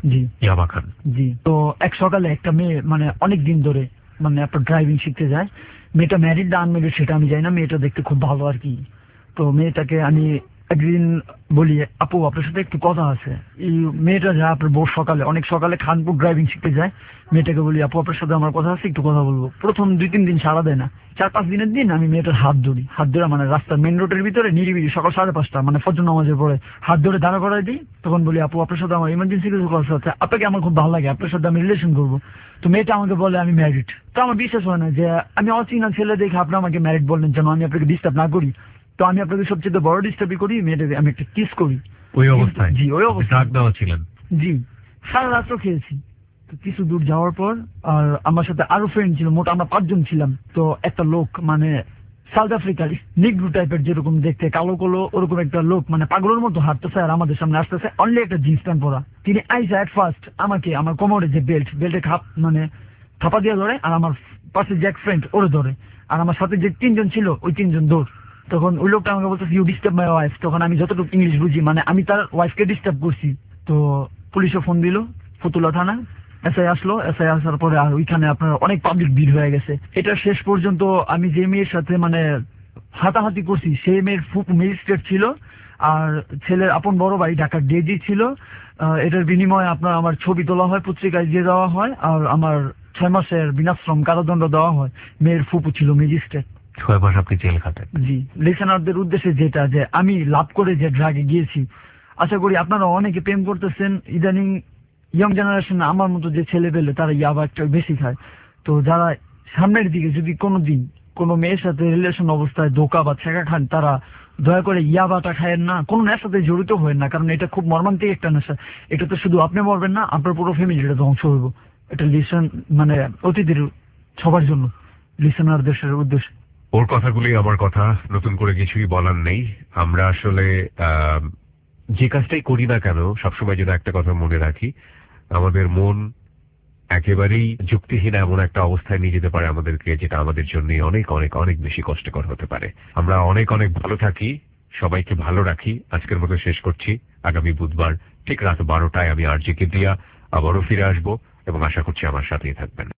জি ইয়াবা খান। জি। তো এক সকালে একটা মেয়ে মানে অনেক দিন ধরে মানে আপনার ড্রাইভিং শিখতে যায়। মেয়েটা ম্যারিড না আনম্যারিড সেটা আমি জানি না, মেয়েটা দেখতে খুব ভালো আর কি। তো মেয়েটাকে আমি একদিন বলি, আপু আপনার সাথে একটু কথা আছে। এই মেয়েটা যায় আপনার বহু সকালে, অনেক সকালে খানপুর ড্রাইভিং শিখতে যায়। মেয়েটাকে বলি, আপু আপনার সাথে আমার কথা আছে, একটু কথা বলবো। প্রথম 2-3 দিন সারা দেয় না, 4-5 দিনের দিন আমি মেয়েটার হাত ধরি, মানে রাস্তার মেন রোডের ভিতরে নিরিবিলি সকাল 5:30 মানে ফজর নামাজের পরে হাত ধরে দাঁড়া করাই দিই। তখন বলি, আপু আপনার সাথে আমার ইমার্জেন্সি কিছু কথা আছে, আপনাকে আমার খুব ভালো লাগে, আপনার সাথে আমি রিলেশন করবো। তো মেয়েটা আমাকে বলে আমি ম্যারিড। তো আমার বিশ্বাস হয় না যে আমি অচেনা ছেলে দেখে আপনি আমাকে ম্যারিড বললেন, যেন আমি আপনাকে ডিস্টার্ব না করি। তো আমি আপনাকে সবচেয়ে বড় ডিস্টার্বই করি, মেয়েটাকে আমি একটা কিস করি। ওই অবস্থায়? জি ওই অবস্থায়। ছিলেন? জি, সারা রাত্র খেয়েছি। তো কিছু দূর যাওয়ার পর আর আমার সাথে আরো ফ্রেন্ড ছিল, মোট আমরা 5 জন ছিলাম। তো একটা লোক মানে সাউথ আফ্রিকার নিগ্রু টাইপের, যেরকম দেখতে কালো কালো ওরকম একটা লোক, মানে পাগলের মতো হাঁটতেছে আর আমাদের সামনে আসতেছে, অনলি একটা জিন্স প্যান্ট পরা। তিনি আইসা এট ফার্স্ট আমাকে আমার কোমরে যে বেল্টের খাপ মানে থাপা দিয়ে ধরে, আর আমার পাশে যে এক ফ্রেন্ড ওরে ধরে, আর আমার সাথে যে 3 জন ছিল ওই 3 জন দৌড়। তখন ওই লোকটা আমাকে বলতেছে ইউ ডিস্টার্ব মাই ওয়াইফ। তখন আমি যতটুকু ইংলিশ বুঝি মানে আমি তার ওয়াইফকে ডিস্টার্ব করছি। তো পুলিশে ফোন দিল, ফতুল্লা থানা। এসআই আসলো, এসআই আসার পরে আর ওইখানে আপনার অনেক পাবলিক ভিড় হয়ে গেছে। এটা শেষ পর্যন্ত আমি যে মেয়ের সাথে মানে হাতাহাতি করছি সেই মেয়ের ফুপু ম্যাজিস্ট্রেট ছিল, আর ছেলের আপন বড় ভাই ঢাকার ডিজি ছিল। এটার বিনিময়ে আপনার আমার ছবি তোলা হয়, পত্রিকায় দিয়ে দেওয়া হয়, আর আমার 6 মাসের বিনাশ্রম কারাদণ্ড দেওয়া হয়। মেয়ের ফুপু ছিল ম্যাজিস্ট্রেট। 6 মাস আপনি জেল কাটেন? জি। লিসেনারদের উদ্দেশ্যে যেটা, যে আমি লাভ করে যে ড্রাগে গিয়েছি, আশা করি আপনারা অনেকে প্রেম করতেছেন ইদানিং ইয়ং জেনারেশন আমার মতো যে ছেলে পেলে তারা ইয়াবা একটা বেশি খায়। তো যারা সামনের দিকে যদি কোনোদিন কোনো মেয়ের সাথে রিলেশন অবস্থায় ধোকা বা ছেঁকা খান, তারা দয়া করে ইয়াবাটা খায়েন না, কোনো নেশার সাথে জড়িত হবেন না, কারণ এটা খুব মর্মান্তিক একটা নেশা। এটা তো শুধু আপনি মরবেন না, আপনার পুরো ফ্যামিলিটা ধ্বংস হইব। এটা লিসেন মানে অতিথির সবার জন্য, লিসেনার দেশের উদ্দেশ্যে। ওর কথাগুলি আমার কথা, নতুন করে কিছুই বলার নেই। আমরা আসলে যে কাজটাই করি না কেন সবসময় যেন একটা কথা মনে রাখি, আমাদের মন একেবারেই যুক্তিহীন এমন একটা অবস্থায় নিয়ে যেতে পারে আমাদেরকে, যেটা আমাদের জন্য অনেক অনেক অনেক বেশি কষ্টকর হতে পারে। আমরা অনেক অনেক ভালো থাকি, সবাইকে ভালো রাখি। আজকের মতো শেষ করছি। আগামী বুধবার ঠিক রাত 12টায় আমি আরজে কে দিয়া আবারও ফিরে আসবো এবং আশা করছি আমার সাথেই থাকবেন।